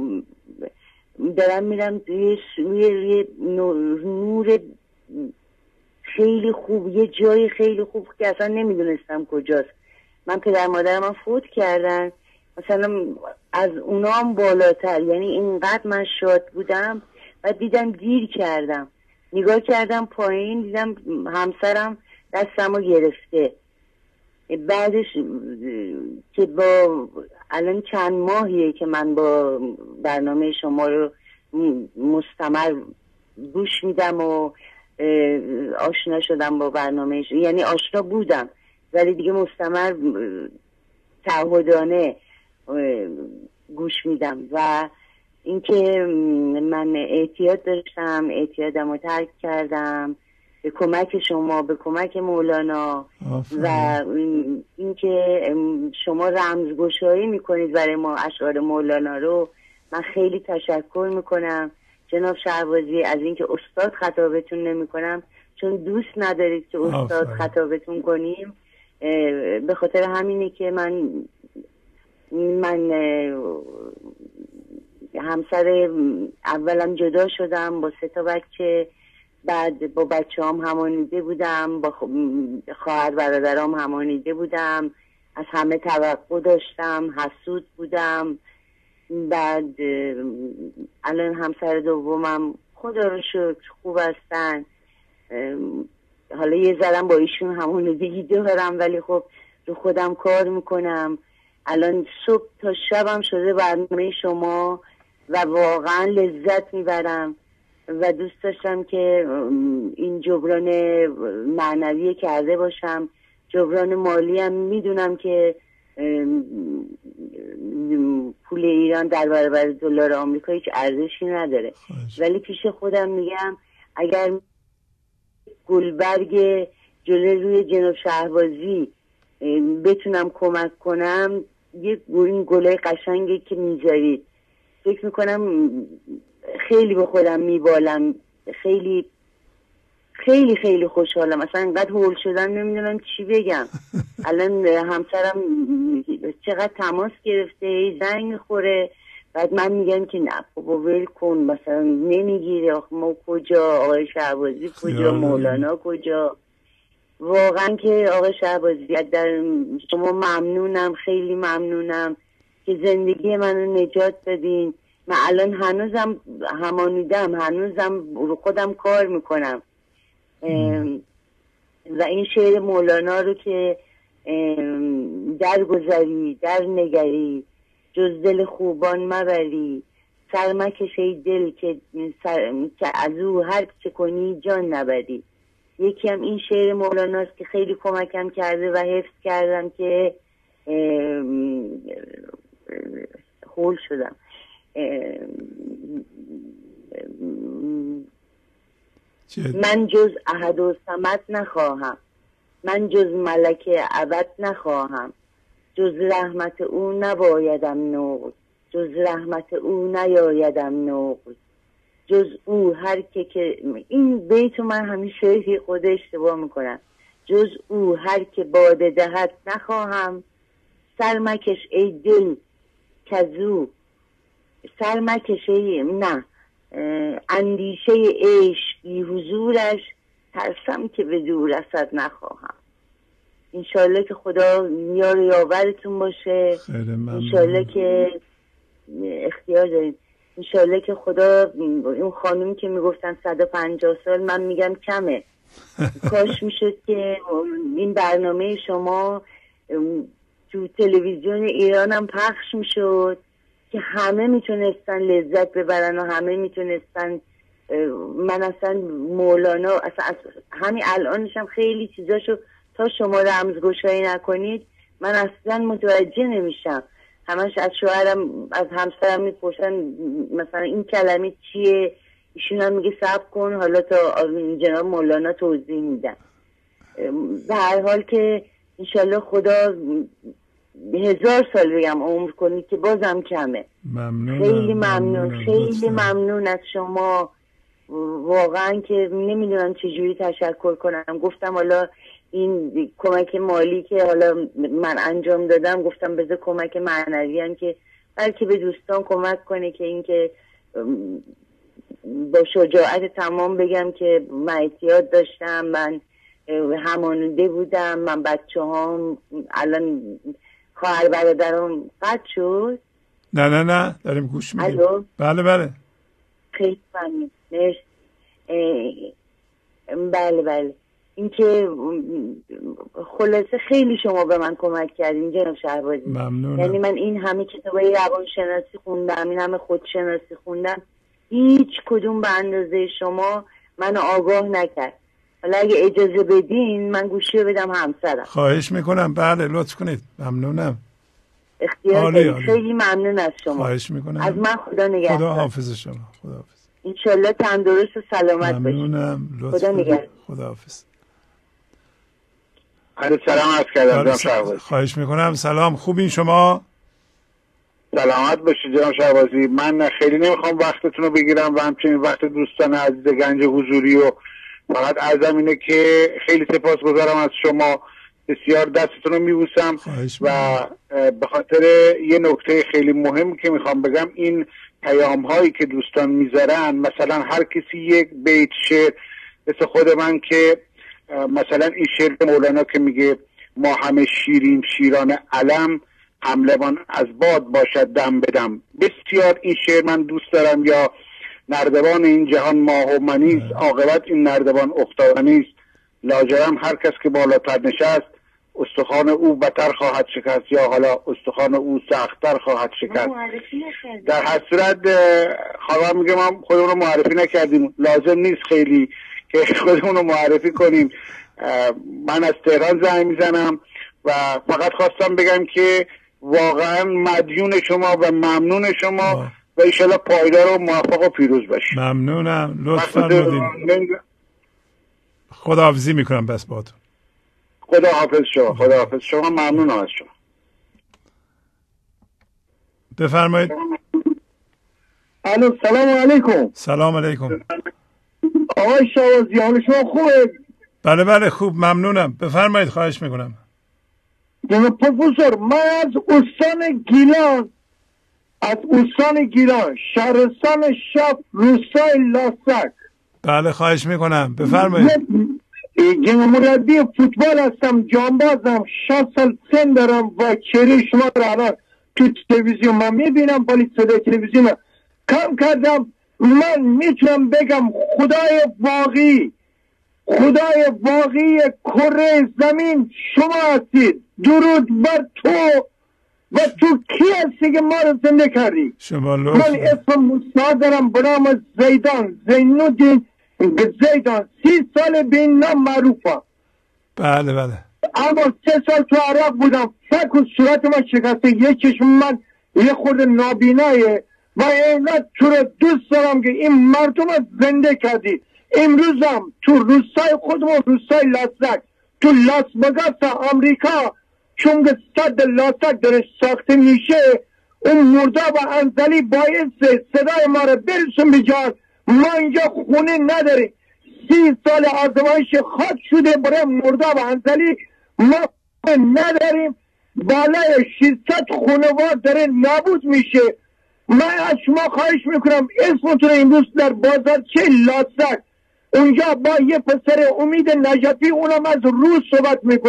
دارم میرم توی روی نور خیلی خوب، یه جای خیلی خوب که اصلا نمیدونستم کجاست. من پدر مادرم هم فوت کردن، مثلا از اونا هم بالاتر، یعنی اینقدر من شاد بودم. و دیدم دیر کردم، نگاه کردم پایین دیدم همسرم دستمو گرفته. بعدش که با الان چند ماهیه که من با برنامه شما رو مستمر گوش میدم و آشنا شدم با برنامه شما. یعنی آشنا بودم ولی دیگه مستمر تعهدانه گوش میدم. و اینکه من اعتیاد داشتم، اعتیادم رو ترک کردم به کمک شما، به کمک مولانا. آفره. و اینکه شما رمزگشایی میکنید برای ما اشعار مولانا رو، من خیلی تشکر میکنم جناب شهبازی از اینکه استاد خطابتون نمیکنم، چون دوست ندارید که استاد آفره. خطابتون کنیم. به خاطر همینه که من من همسر اولم جدا شدم با سه تا بچه، بعد با بچه هم همانیده بودم، با خواهر برادرام همانیده بودم، از همه توقع داشتم، حسود بودم. بعد الان همسر دومم خدا رو شکر خوب هستن. حالا یه ذرم با ایشون همانیدگی دارم ولی خب رو خودم کار میکنم. الان صبح تا شبم شده برنامه شما و واقعا لذت میبرم و دوست داشتم که این جبران معنوی کرده باشم. جبران مالی هم میدونم که پول ایران در برابر دلار آمریکا هیچ ارزشی نداره، ولی پیش خودم میگم اگر گلبرگ جلوی روی جناب شهبازی بتونم کمک کنم، یه این گلای قشنگی که میذارید فکر میکنم خیلی به خودم میبالم، خیلی خیلی خیلی خوشحالم. اصلا اینقدر هول شدم نمیدونم چی بگم. الان همسرم چقدر تماس گرفته، زنگ میخوره، بعد من میگم که نه بابا ول کن، مثلا نمیگیره. آخه ما کجا، آقای شهبازی کجا، مولانا کجا. واقعا که آقای شهبازی در شما ممنونم، خیلی ممنونم که زندگی منو نجات دادین. من الان هنوزم همانیدم، هنوزم رو خودم کار میکنم. و این شعر مولانا رو که درگذری در نگری جز دل خوبان مبری، سرمکش ای دل که, سر... که از او هر چه کنی جان نبری. یکی هم این شعر مولاناست که خیلی کمکم کرده و حفظ کردم که خول شدم. من جز احد و صمد نخواهم، من جز ملک ابد نخواهم، جز رحمت او نبایدم نقد، جز رحمت او نیایدم نقد، جز او هر که که این بیتو من همیشه خود اشتباه میکنم. جز او هر که باده دهد نخواهم، سرمکش ای دل کزو، سرمکش ای نه اندیشه عشق بی حضورش، ترسم که به دور رسد نخواهم. انشالله که خدا یار یاورتون باشه، انشالله که اختیار دارین، انشالله که خدا اون خانومی که میگفتن صد و پنجاه سال، من میگم کمه. کاش میشد که این برنامه شما تو تلویزیون ایران هم پخش میشد که همه میتونستن لذت ببرن و همه میتونستن. من اصلا مولانا اصلا همین الانشم خیلی چیزاشو تا شما رمزگشایی نکنید من اصلا متوجه نمیشم. همش از شوهرم از همسرم میپرسن مثلا این کلمه چیه، ایشون هم میگه صبر کن حالا تا جناب مولانا توضیح میدن. به هر حال که انشالله خدا هزار سال بگم عمر کنید که بازم کمه. ممنون. خیلی ممنون، خیلی ممنون از شما واقعا که نمیدونم چجوری تشکر کنم. گفتم حالا این کمک مالی که حالا من انجام دادم، گفتم بذار کمک معنوی هم که بلکه به دوستان کمک کنه که این که با شجاعت تمام بگم که من احتیاط داشتم، من همانونده بودم، من بچه هام الان خواهر برادرم قطع شد. نه نه نه داریم گوش میدیم. بله بله خیلی ممنون. بله بله این که خلاصه خیلی شما به من کمک کردین جناب شهبازی. ممنونم. یعنی من این همه کتابای روانشناسی خوندم، این همه خودشناسی خوندم، هیچ کدوم به اندازه شما منو آگاه نکرد. حالا اگه اجازه بدین من گوشی رو بدم همسرم. خواهش میکنم. بله لطف کنید. ممنونم. اختیار دارید. خیلی ممنون از شما. خواهش میکنم. از من خدا نگهدار. خدا حافظ شما. خدا حافظ. انشالله تندرست و سلامت باشید. ممنونم. خدا نگهدار. خدا حافظ. علیه سلام عرض کردم جناب شهبازی. خواهش میکنم. سلام، خوبین شما؟ سلامت باشید جناب شهبازی. من خیلی نمیخوام وقتتون رو بگیرم و همچنین وقت دوستان عزیز گنج حضوری، و فقط عرضم اینه که خیلی سپاسگزارم از شما، بسیار دستتون رو میبوسم و به خاطر یه نکته خیلی مهم که میخوام بگم، این پیام هایی که دوستان میذارن، مثلا هر کسی یک بیت شعر، مثل خود من که مثلا این شعر مولانا که میگه ما همه شیریم شیران علم، حملمان از باد باشد دم بدم، بسیار این شعر من دوست دارم. یا نردبان این جهان ماه و منیست، عاقبت این نردبان افتادنیست، لاجرم هر کس که بالاتر نشست، استخوان او بتر خواهد شکست، یا حالا استخوان او سختتر خواهد شکست. در هر صورت خواهم میگم ما خودمون رو معرفی نکردیم، لازم نیست خیلی که خودمون رو معرفی کنیم. من از تهران زنگ میزنم و فقط خواستم بگم که واقعا مدیون شما و ممنون شما و انشالله پایدار و موفق و پیروز باشید. ممنونم. لطف فرمودین. خداحافظی میکنم بس باهاتون. خدا حافظ شما. خدا حافظ شما. ممنونم از شما. بفرمایید. الو سلام علیکم. سلام علیکم. آقای شهبازی حال شما خوبه؟ بله بله خوب ممنونم. بفرمایید. خواهش میکنم. جناب پروفسور، من از استان گیلان از استان گیلان شهرستان شب روستای لاسک. بله خواهش میکنم. بفرمایید. جناب مربی فوتبال هستم، جانبازم، شصت سال سن دارم و چهره شما رو الان تو تلویزیون من میبینم، ولی صدای تلویزیون کم کردم. من میتونم بگم خدای واقعی خدای واقعی کره زمین شما هستید. درود بر تو و تو کی هستی که ما رو زنده کردی؟ شما من اسم موسی دارم به نام زیدان زینالدین زیدان، سی سال به این نام معروفم. بله بله. اما سه سال تو عراق بودم، فکر و صورت من شکسته، یک چشم من یه خورده نابینایه و اینقدر تو رو دوست دارم که این مردم رو زنده کردی. امروزم تو روستای خودمون، روستای لاسک، تو لاس وگاس آمریکا، چون که صد لاسک داره ساخته میشه، اون مرداب و انزلی باعث صدای ما رو برسون بجان. ما اینجا خونه نداریم، سی سال آزمایش خاک شده برای مرداب و انزلی، ما نداریم. بالای ششصد خانوار داره نابود میشه. من از شما خواهش میکنم اسمتون امروز در بازارچه لاسک، اونجا با یه پسر امید نجفی، اونم از روز صحبت میکنه،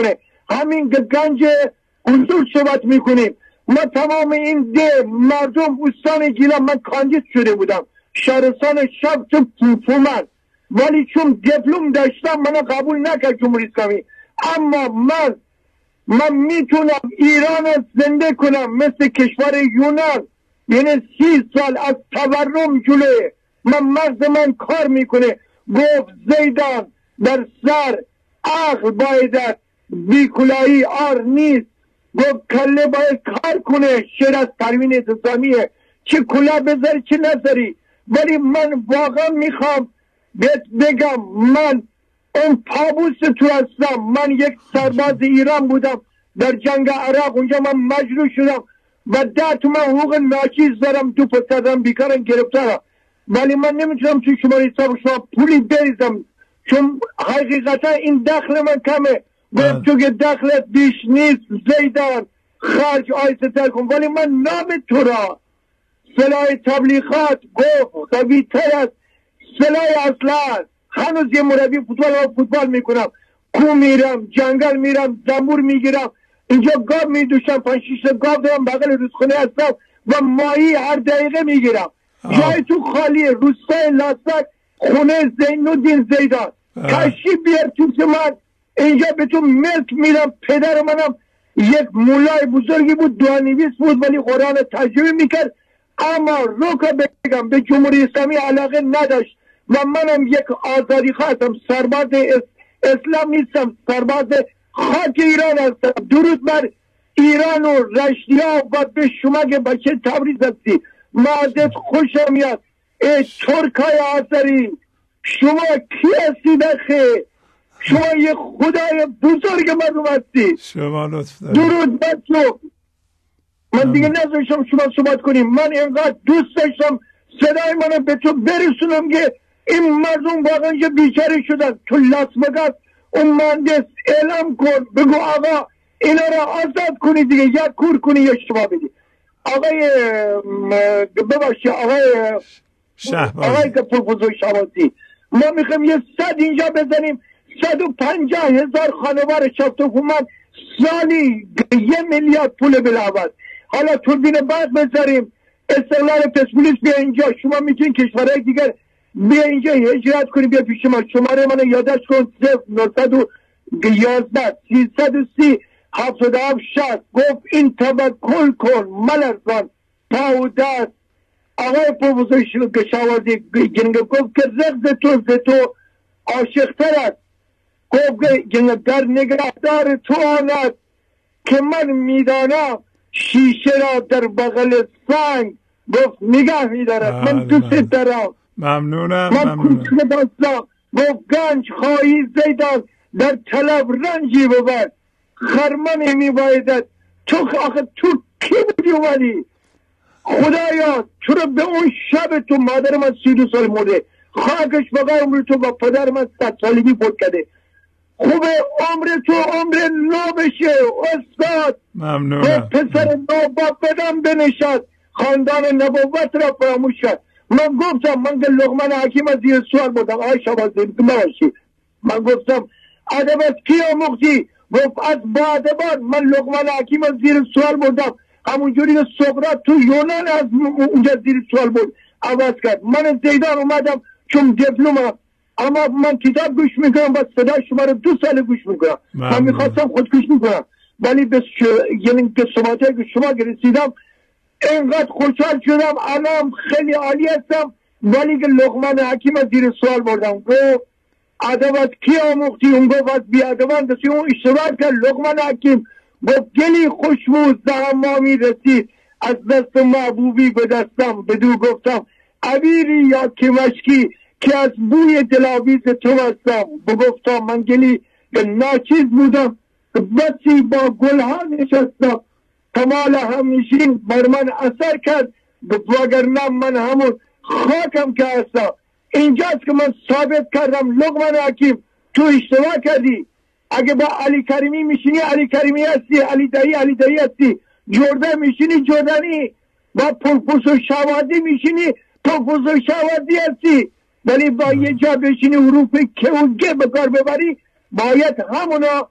همین گنج حضور صحبت میکنیم. ما تمام این ده مردم استان گیلان، من کاندید شده بودم شهرستان شب تو پومن، ولی چون دیپلم داشتم من قبول نکرد جمهوری اسلامی. اما من من میتونم ایران زنده کنم مثل کشور یونان، یعنی سی سال از تورم جلوه من مغز من کار میکنه. گفت زیدان در سر عقل باید بیکلاهی آر نیست، گفت کله باید کار کنه. شعر از پروین اعتصامیه، چه کلا بذاری چه نذاری. ولی من واقعا میخوام بهت بگم من اون پابوس تو هستم. من یک سرباز ایران بودم در جنگ عراق، اونجا من مجروح شدم و ده تومن حقوق ناچیز دارم، دو پسرم بیکارم گرفتارم، ولی من نمیتونم تو شماره حساب شما پولی بریزم چون حقیقتا این دخل من کمه. گفت تو که دخلت بیش نیست زیدان خرج آیسته تر کن، ولی من نام تو را سلاح تبلیغات گفت قوی تر از سلاح اصلا. هنوز یه مربی فوتبال و فوتبال میکنم، کو میرم جنگل میرم زنبور میگیرم، اینجا گاب میدوشم، پنج شیش گاب دارم بغل رودخونه هستم و ماهی هر دقیقه میگیرم. جای تو خالیه، روستای لاسک، خونه زینالدین زیدان. کشی بیار تو من اینجا به تو ملک میرم. پدر منم یک مولای بزرگی بود، دعانویس بود، ولی قرآن ترجمه میکرد. اما رو که بگم به جمهوری اسلامی علاقه نداشت و منم یک آزادی خواستم، سرباز اسلام نیستم، سرباز خاک ایران هستم. درود بر ایران و رشتیا و به شما که بچه تبریز هستی. معدت خوشم میاد. ای ترکای آذری، شما کی هستی دخه؟ شما یه خدای بزرگ مردم هستی. شما لطف دارید. درود بر تو. من دیگه نذاشتم شما صحبت کنیم. من اینقدر دوست داشتم صدای منو به تو برسونم که این مردم واقعا یه بیچاره شدن. تو لاس وگاس اون مهندس اعلام کن، بگو آقا اینا را آزاد کنی دیگه، یا کور کنی یا شما بدی. آقای بباشی آقای شهبازی، آقای پروفسور شهبازی، ما میخوایم یه صد اینجا بزنیم، صد و پنجاه هزار خانوار شفتوفومن سالی یه میلیارد پول بلاود. حالا توربین برق بذاریم، استقلال پرسپولیس بیا اینجا، شما میتونین کشورهای دیگر بیا اینجا هجرت کنی، بیا پیش ما. شماره منو یادداشت کن صفر نهصد و یازده سیصد و سی هفتاد و هفت شصت. گفت این توکل کن ملرزان پا و دست. آقای پروفسور شهبازی گفت که رغز تو ز تو عاشقتر است. گفت که در نگهدار تو آنست که من میدانم شیشه را در بغل سنگ. گفت نگه میدارد. من دوست دارم. ممنونم. من کوچه داشتم. گفت گنج خواهی زیدان در طلب رنجی ببر، خرمن میبایدد. تو آخه تو کی بودی اومدی؟ خدایا چرا به اون شب تو مادر من سی دو سال مرده، خاکش بقای عمر تو با پدر من صد سالگی فوت کرده. خوبه عمر تو عمر نو بشه استاد. ممنونم. پسر نو با بدم بنشد، خاندان نبوت را فراموش شد. من گفتم من که لقمان حکیم از زیر سوال بودم. آقای شهبازی ببخشید، من گفتم ادب از کی آموختی؟ گفت از با ادبان. من لقمان حکیم از زیر سوال بودم، همونجوری که سقراط تو یونان از اونجا زیر سوال بود عوض کرد. من زیدان اومدم چون دیپلمم، اما من کتاب گوش میکنم و صدای شما رو دو سال گوش میکنم. من میخواستم خودکش میکنم، ولی به ش... یعنی که سماعته که شما رسیدم اینقدر خوشحال شدم. الان خیلی عالی هستم، ولی که لقمان حکیم از زیر سوال بردم. گفت ادب از کی آموختی؟ اون گفت از بیادبان. دستی اون اشتباه کرد. لقمان حکیم گفت گلی خوشبو زهمامی رسید از دست محبوبی به دستم، بدو گفتم عبیری یا کمشکی که از بوی دلاویز تو هستم. بگفتم من گلی ناچیز بودم، بسی با گلها نشستم، کمال همیشین بر من اثر کرد، وگرنه من همون خاکم که هستم. اینجاست که من ثابت کردم لقمان حکیم تو اشتباه کردی. اگه با علی کریمی میشینی علی کریمی هستی، علی دایی علی دایی هستی، جردن میشینی جردنی، با پروفسور شهبازی میشینی پروفسور شهبازی هستی. ولی با یه جا بشینی حروف که و گه بکار ببری، باید همونا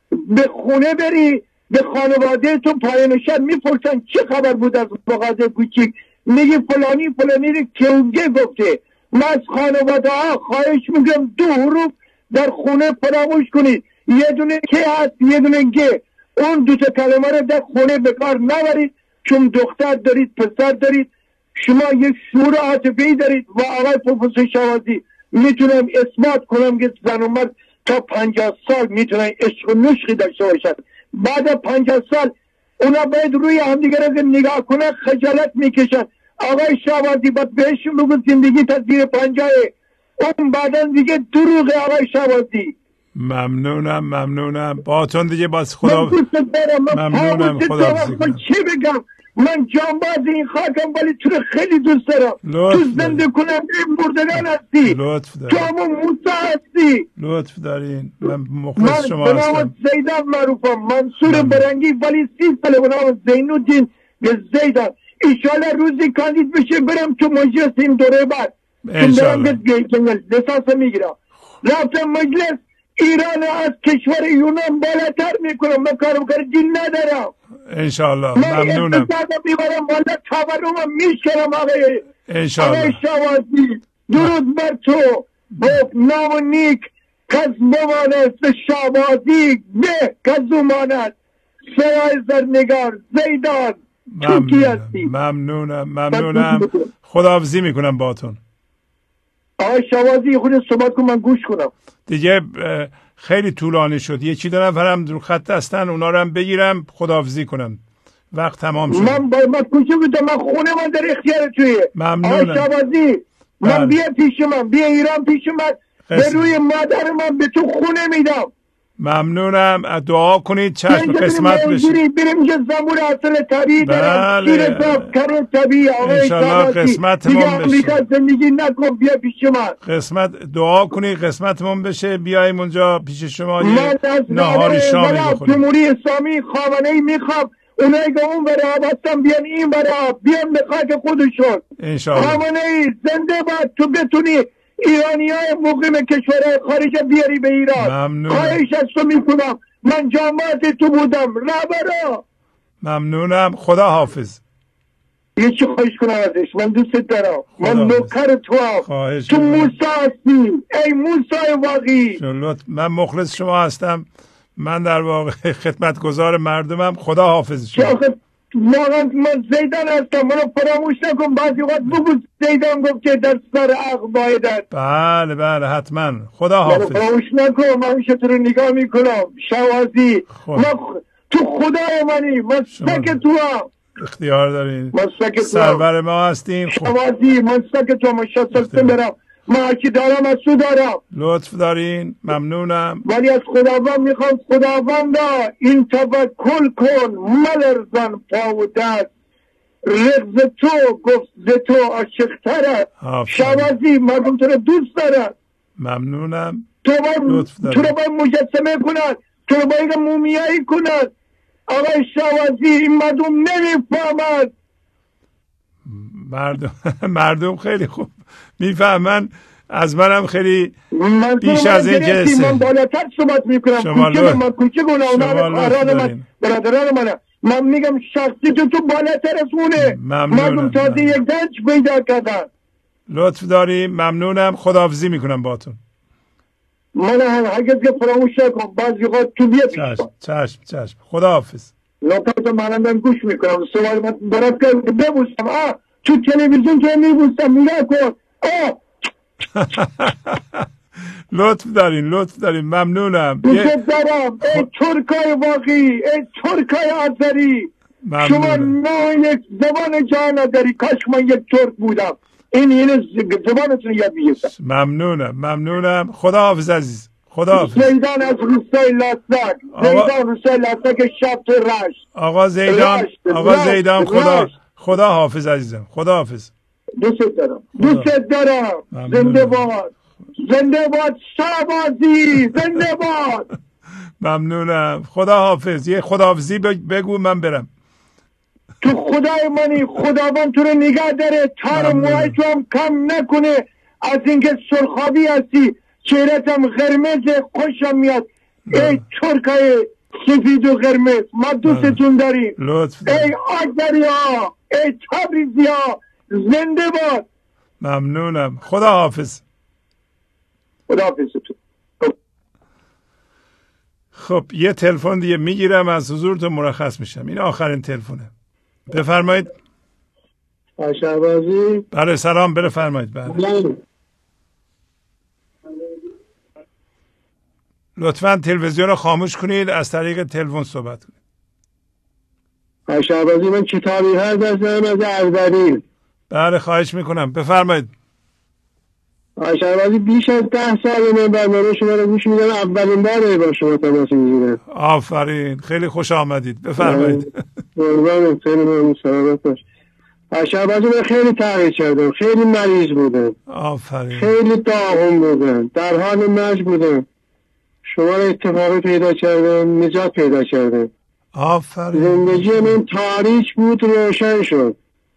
به خونه بری به خانواده تو پایان شب میپرسن چه خبر بود از مغازه کوچیک، میگی فلانی فلانی رو کیونگه گفته. من از خانواده ها خواهش میگم دو حروف در خونه فراموش کنید، یه دونه که هست یه دونه گه. اون دو تا کلمه رو در خونه به کار نبرید، چون دختر دارید پسر دارید، شما یک شعور عاطفی دارید. و آقای پروفسور شوازی میتونم اثبات کنم که زن و مرد تا پنجاه سال میتونن عشق و نشقی داشته باشن. بعد پنجاه سال اونا باید روی همدیگر رو نگاه کنن، خجالت میکشن. آقای شوازی باید بهشون بگو زندگی تا زیر پنجاهه، اون بعدا دیگه دروغه. آقای شوازی ممنونم ممنونم باهاتون دیگه. باز خدا من ممنونم. خدا من چی بگم؟ من جانباز این خاکم ولی تو رو خیلی دوست دارم. تو زنده کنم این مردگان هستی، تو همون موسی هستی. لطف دارین. من مخلص شما هستم. من به نام زیدان معروفم، منصور برنگی، ولی سی ساله به نام زینالدین به زیدان. ایشالا روزی کاندید بشه برم تو مجلس این دوره بعد برم به جنگل لسانس میگیرم. رفتم مجلس ایران از کشور یونان بالاتر میکنم. من کارم کار دین ندارم انشالله. ممنونم. من اقتصادم میبرم بالا، تورمم میشکرم. آقای انشالله. آقای شوازی درود بر تو. با نام و نیک کس بماند شوازی به کسو ماند. سرای زرنگار زیدان توکی هستی. ممنونم ممنونم. خداحافظی میکنم باهاتون. آقای شوازی خود صحبت کن من گوش کنم. دیگه خیلی طولانی شد. یکی دو نفرم رو خط هستن، اونا رو هم بگیرم خداحافظی کنم. وقت تمام شد. من با من کوچه بودم، من خونه من در اختیار تویه. ممنونم. آقای شوازی من بیا پیش من، بیا ایران پیش من، به روی مادر من به تو خونه میدم. ممنونم. دعا کنید چشم قسمت بشه. بریم که زنبور اصل طبیعی دارم، شیر صاف کرم طبیعی. آقای شوازی قسمتمون بشه. زندگی نکن، بیا پیش من. قسمت دعا کنید قسمتمون بشه، بیایم اونجا پیش شما یه نهاری شامی بخوریم. جمهوری اسلامی خامنه‌ای میخوام اونایی که اون برای آبستان بیان این برای بیان به خاک خودشون. انشاءالله. خامنه‌ای زنده باد. تو بتونی ایرانی های مقیم کشورهای خارج بیاری به ایران. ممنون. خواهش از تو میکنم، من جامعات تو بودم رهبرا. ممنونم. خدا حافظ. یه چی خواهش کنم ازش، من دوست دارم. من نوکر تو هم. تو موسی هستی، ای موسی واقعی. من مخلص شما هستم. من در واقع خدمتگزار مردمم. خدا حافظ شما. واقعا من زیدان هستم، منو فراموش نکن. بعضی وقت بگو زیدان گفت که در سر عقل بایدن. بله بله حتما. خدا حافظ. منو فراموش نکن، من همیشه تو رو نگاه میکنم. شوازی من تو خدای منی، من سک تو هم. اختیار دارین. من سک تو سرور ما هستیم. شوازی من سک تو هم. شستم برم، من هرچی دارم از تو دارم. لطف دارین. ممنونم. ولی از خداوند میخوام خداوندا این توکل کن، ملرزن پا و دست. رغز تو گفت ز تو عاشق‌تر. شوازی مردم تو رو دوست دارن. ممنونم. تو تو رو باید مجسمه کنن، تو رو باید مومیایی کنن. آقای شوازی این مردم نمیفهمن. مردم مردم خیلی خوب میفهمن. از منم خیلی بیش از این که من بالاتر صحبت میکنم. کوچه من کوچه گونه اونا من برادران من من میگم شخصی تو تو بالاتر از اونه. مردم تازه یک دنج پیدا کردن. لطف داریم. ممنونم. خداحافظی میکنم باتون. من هرگز که فراموش نکن. بعضی وقت تو بیا پیش چشم چشم چشم. خداحافظ. نوکات منم من گوش میکنم. سوال من برات که ببوسم. آه تو تلویزیون که میبوسم نگاه کن. آه لطف دارین لطف دارین. ممنونم. دوست دارم. ای ترکای واقعی، ای ترکای آذری. شما نه یک زبان جان داری. کاش من یک ترک بودم. این این زبانتون یاد بگیرم. ممنونم ممنونم. خدا حافظ عزیز. خدا حافظ. زیدان از روستای لاسک. زیدان روستای لاسک شب تو رشت. آقا زیدان آقا زیدان خدا خدا حافظ عزیزم. خدا حافظ. دوست دارم دوست دارم. زنده باد زنده باد شوازی زنده باد. ممنونم. خدا حافظ. یه خداحافظی بگو من برم. تو خدای منی، خداوند تو رو نگه داره، تار موهای تو هم کم نکنه. از اینکه سرخابی هستی، چهرت هم قرمز، خوشم میاد. ای ترکای سفید و قرمز، ما دوستتون داریم. لطف ای آذری ها، ای تبریزی ها، زنده باد. ممنونم. خدا حافظ. خدا حافظتون. خب یه تلفن دیگه میگیرم، از حضورتون مرخص میشم. این آخرین تلفنه. بفرمایید. شهبازی. بله سلام، بفرمایید. بله. لطفاً تلویزیون رو خاموش کنید، از طریق تلفن صحبت کنید. شهبازی من کتابی هست از از اردبیل. بله خواهش میکنم، بفرمایید. شهبازی بیش از ده سال من برنامه شما رو گوش میدم، اولین باره با شما تماس میگیرم. آفرین، خیلی خوش آمدید. بفرمایید. قربانت، خیلی ممنون، سلامت باش. شهبازی من خیلی تغییر کردم، خیلی مریض بودم. آفرین. خیلی داغون بودم، در حال مرگ بودم. شما رو اتفاقی پیدا کردم، نجات پیدا کردم. آفرین. زندگی من تاریک بود، روشن شد.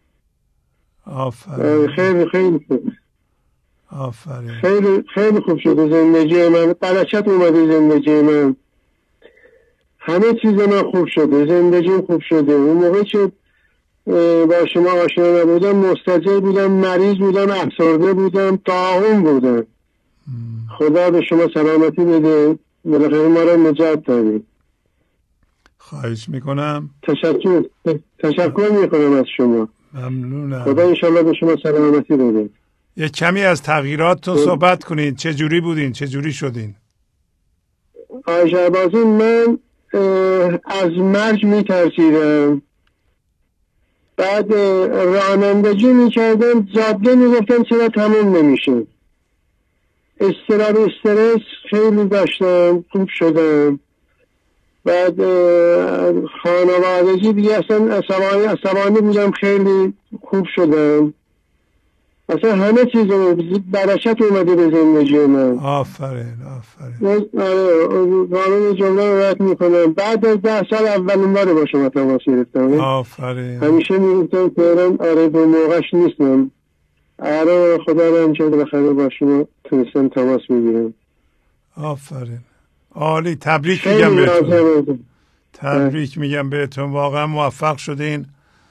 آفرین. خیلی خیلی خوب. آفرین. خیلی خیلی خوب شده زندگی من، برکت اومده زندگی من، همه چیز من خوب شده، زندگیم خوب شده. اون موقع که با شما آشنا نبودم مستجر بودم، مریض بودم، افسرده بودم، داغون بودم. خدا به شما سلامتی بده، بالاخره ما رو نجات دادید. خواهش میکنم. تشکر تشکر میکنم از شما. ممنونم. خدا انشالله به شما سلامتی بده. یه کمی از تغییراتتون صحبت کنید. چه جوری بودین؟ چه جوری شدین؟ شهبازی من از مرگ میترسیدم، بعد رانندگی میکردم، جاده میگفتم چرا تموم نمیشه. استراب استرس خیلی داشتم، خوب شدم. بعد خانوادگی دیگه اصلا عصبانی عصبانی بودم، خیلی خوب شدم. اصلا همه چیز برکت اومده به زندگی من. آفرین آفرین. قانون جمله رو رد میکنم. بعد از ده سال اولین بار با شما تماس گرفتم. آفرین. همیشه میگفتم تهران آره به موقعش نیستم. آره خدا رو همچه بخیر با شما تونستم تماس میگیرم. آفرین. عالی. تبریک میگم بهتون. تبریک میگم بهتون، واقعا موفق شدین.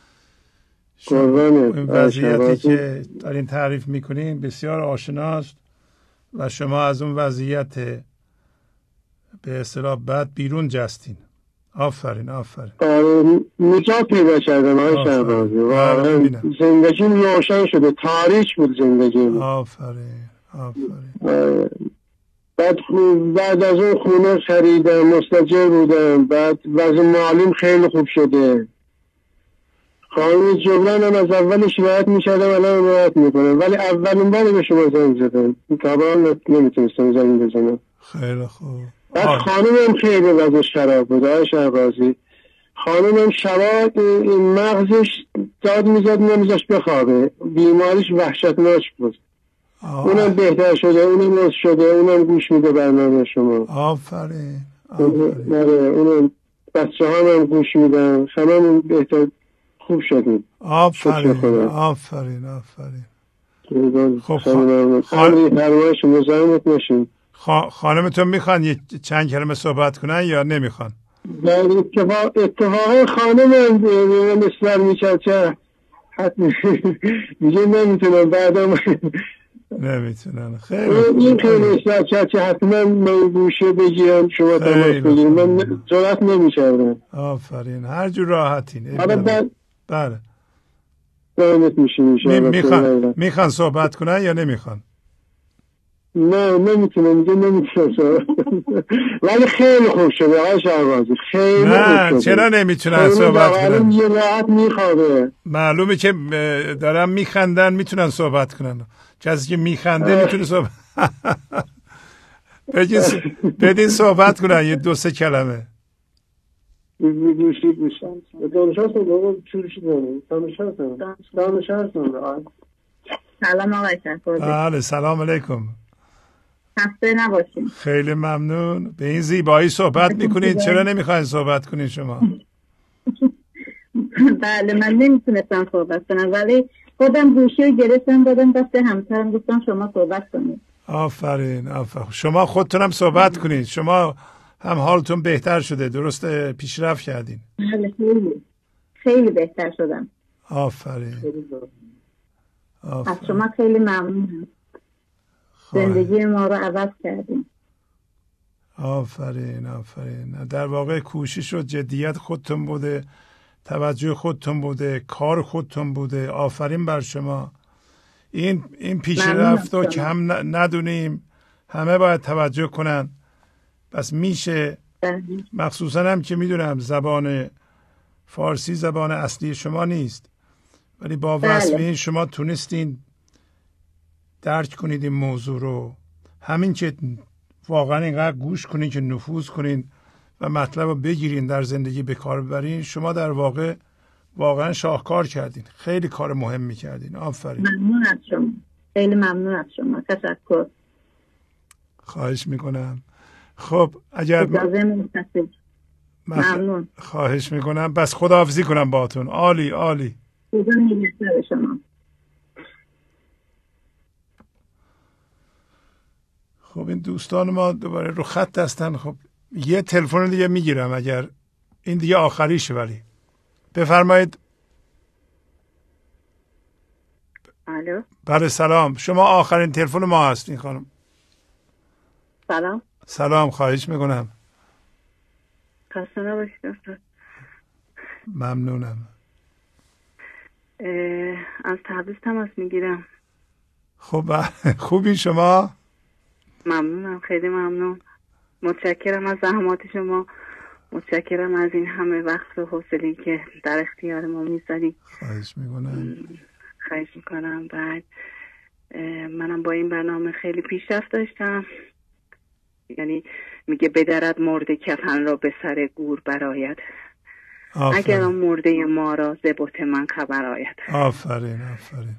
این وضعیتی که دارین تعریف میکنین بسیار آشناست و شما از اون وضعیت به اصطلاح بد بیرون جستین. آفرین آفرین. نجات پیدا کردم آقای شهبازی. واقعا زندگیم روشن شده، تاریک بود زندگیم. آفرین آفرین. بعد بعد از اون خونه خریدم، مستاجر بودم، بعد وضع مالیم خیلی خوب شده. خانم جبران هم از اولش شکایت می‌کردم، الان حمایت میکنم، ولی اولین بار به شما زنگ زدم. طبعا نمیتونستم زنگ بزنم. خیلی خوب. بعد خانمم خیلی وضعش خراب بود آقای شهبازی. خانمم شبا مغزش داد میزد نمیذاش بخوابه، بیماریش وحشتناک بود. آه. اونم بهتر شده، اونم روز شده، اونم گوش میده برنامه شما. آفرین آفرین. اونم بچه هم گوش میدن، همه بهتر خوب شدیم. آفرین آفرین آفرین. خب خانم فرمایش مزاحمت نشین. خانمتون میخوان یه چند کلمه صحبت کنن یا نمیخوان؟ در اتفاق اتفاق خانم مصبر میکرد چه حتمی میگه نمیتونم بعدم نمیتونن. خیلی این خیلی اصلاح کرد که حتما من گوشه بگیرم شما تماس بگیرم، من جرأت نمیکردم. آفرین. هر جور راحتین. بله. دارمت میشین میخوان میخوان صحبت کنن یا نمیخوان؟ نه نمیتونم، میگه نمیتونم ولی خیلی خوب شده آقای شهبازی، خیلی نه خوب شده. چرا نمیتونن صحبت کنن؟ یه راحت میخوابه. معلومه که دارن میخندن میتونن صحبت کنن. کسی که میخنده میتونه صحبت بدین صحبت کنن یه دو سه کلمه. گوشی گوشی دانشهست رو چورشی دارم دانشهست رو دانشهست رو سلام آقای شهبازی. بله سلام علیکم. خسته نباشین. خیلی ممنون. به این زیبایی صحبت میکنین، چرا نمیخواین صحبت کنین شما؟ بله من نمیتونستم صحبت کنم ولی خودم گوشی رو گرفتم دادم دست همسرم، گفتم شما صحبت کنید. آفرین آفرین. شما خودتونم صحبت کنید. شما هم حالتون بهتر شده. درسته؟ پیشرفت کردین. خیلی خیلی بهتر شدم. آفرین. از شما خیلی ممنونم. زندگی ما رو عوض کردیم. آفرین آفرین. در واقع کوشش و جدیت خودتون بوده، توجه خودتون بوده، کار خودتون بوده. آفرین بر شما. این این پیشرفت رو که هم ندونیم، همه باید توجه کنن. بس میشه، مخصوصا هم که میدونم زبان فارسی زبان اصلی شما نیست، ولی با وصف این شما تونستین درک کنید این موضوع رو. همین که واقعا اینقدر گوش کنین که نفوذ کنین و مطلب رو بگیرین در زندگی به کار ببرین، شما در واقع واقعا شاهکار کردین. خیلی کار مهمی کردین. آفرین. ممنون از شما. خیلی ممنون از شما. تشکر. خواهش میکنم. خب اگر ممنون. خواهش میکنم. بس خداحافظی کنم باهاتون. عالی عالی. خدا نگهدار شما. خب این دوستان ما دوباره رو خط هستن. خب یه تلفن دیگه میگیرم اگر این دیگه آخریشه. ولی بفرمایید. الو. بله سلام. شما آخرین تلفن ما هستین خانم. سلام. سلام. خواهش میکنم. خسته نباشید دکتر. ممنونم. از تبریز تماس میگیرم. خب خوبی شما؟ ممنونم. خیلی ممنون. متشکرم از زحمات شما. متشکرم از این همه وقت و حوصله‌ای که در اختیار ما میذاری. خواهش میکنم. خواهش میکنم. بعد منم با این برنامه خیلی پیشرفت داشتم. یعنی میگه بدرد مرده کفن را به سر گور برآید، اگر آن مرده ما را ز بت من خبر آید. آفرین آفرین.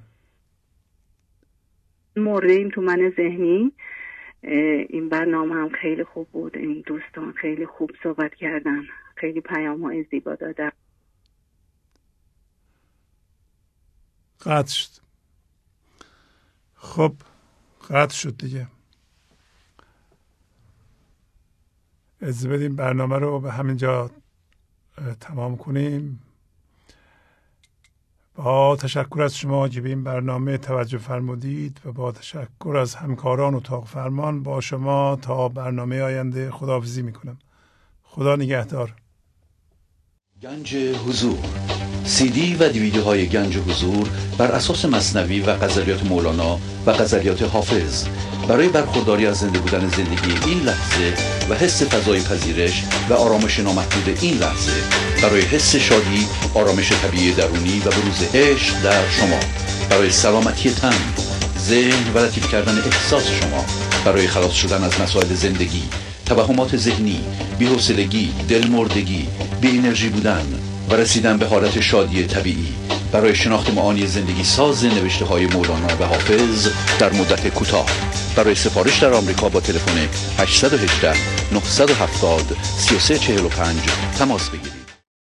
مرده ایم تو من ذهنی. این برنامه هم خیلی خوب بود. این دوستان خیلی خوب صحبت کردن، خیلی پیام های زیبا دادن. قطع شد. خب قطع شد دیگه. اجازه بدیم برنامه رو به همینجا تمام کنیم. با تشکر از شما که به این برنامه توجه فرمودید و با تشکر از همکاران اتاق فرمان با شما تا برنامه آینده خداحافظی میکنم. خدا نگهدار. گنج حضور، سی دی و دیویدیوهای گنج حضور بر اساس مثنوی و غزلیات مولانا و غزلیات حافظ برای برخورداری از زنده بودن زندگی این لحظه و حس فضای پذیرش و آرامش نامحدود این لحظه، برای حس شادی، آرامش طبیعی درونی و بروز عشق در شما، برای سلامتی تن، ذهن و لطیف کردن احساس شما، برای خلاص شدن از مسائل زندگی، توهمات ذهنی، بی‌حوصلگی، دلمردگی، بی انرژی بودن و رسیدن به حالت شادی طبیعی، برای شناخت معانی زندگی ساز نوشته های مولانا و حافظ در مدت کوتاه. برای سفارش در آمریکا با تلفن هشت یک هشت نه هفت صفر سه سه چهار پنج تماس بگیرید.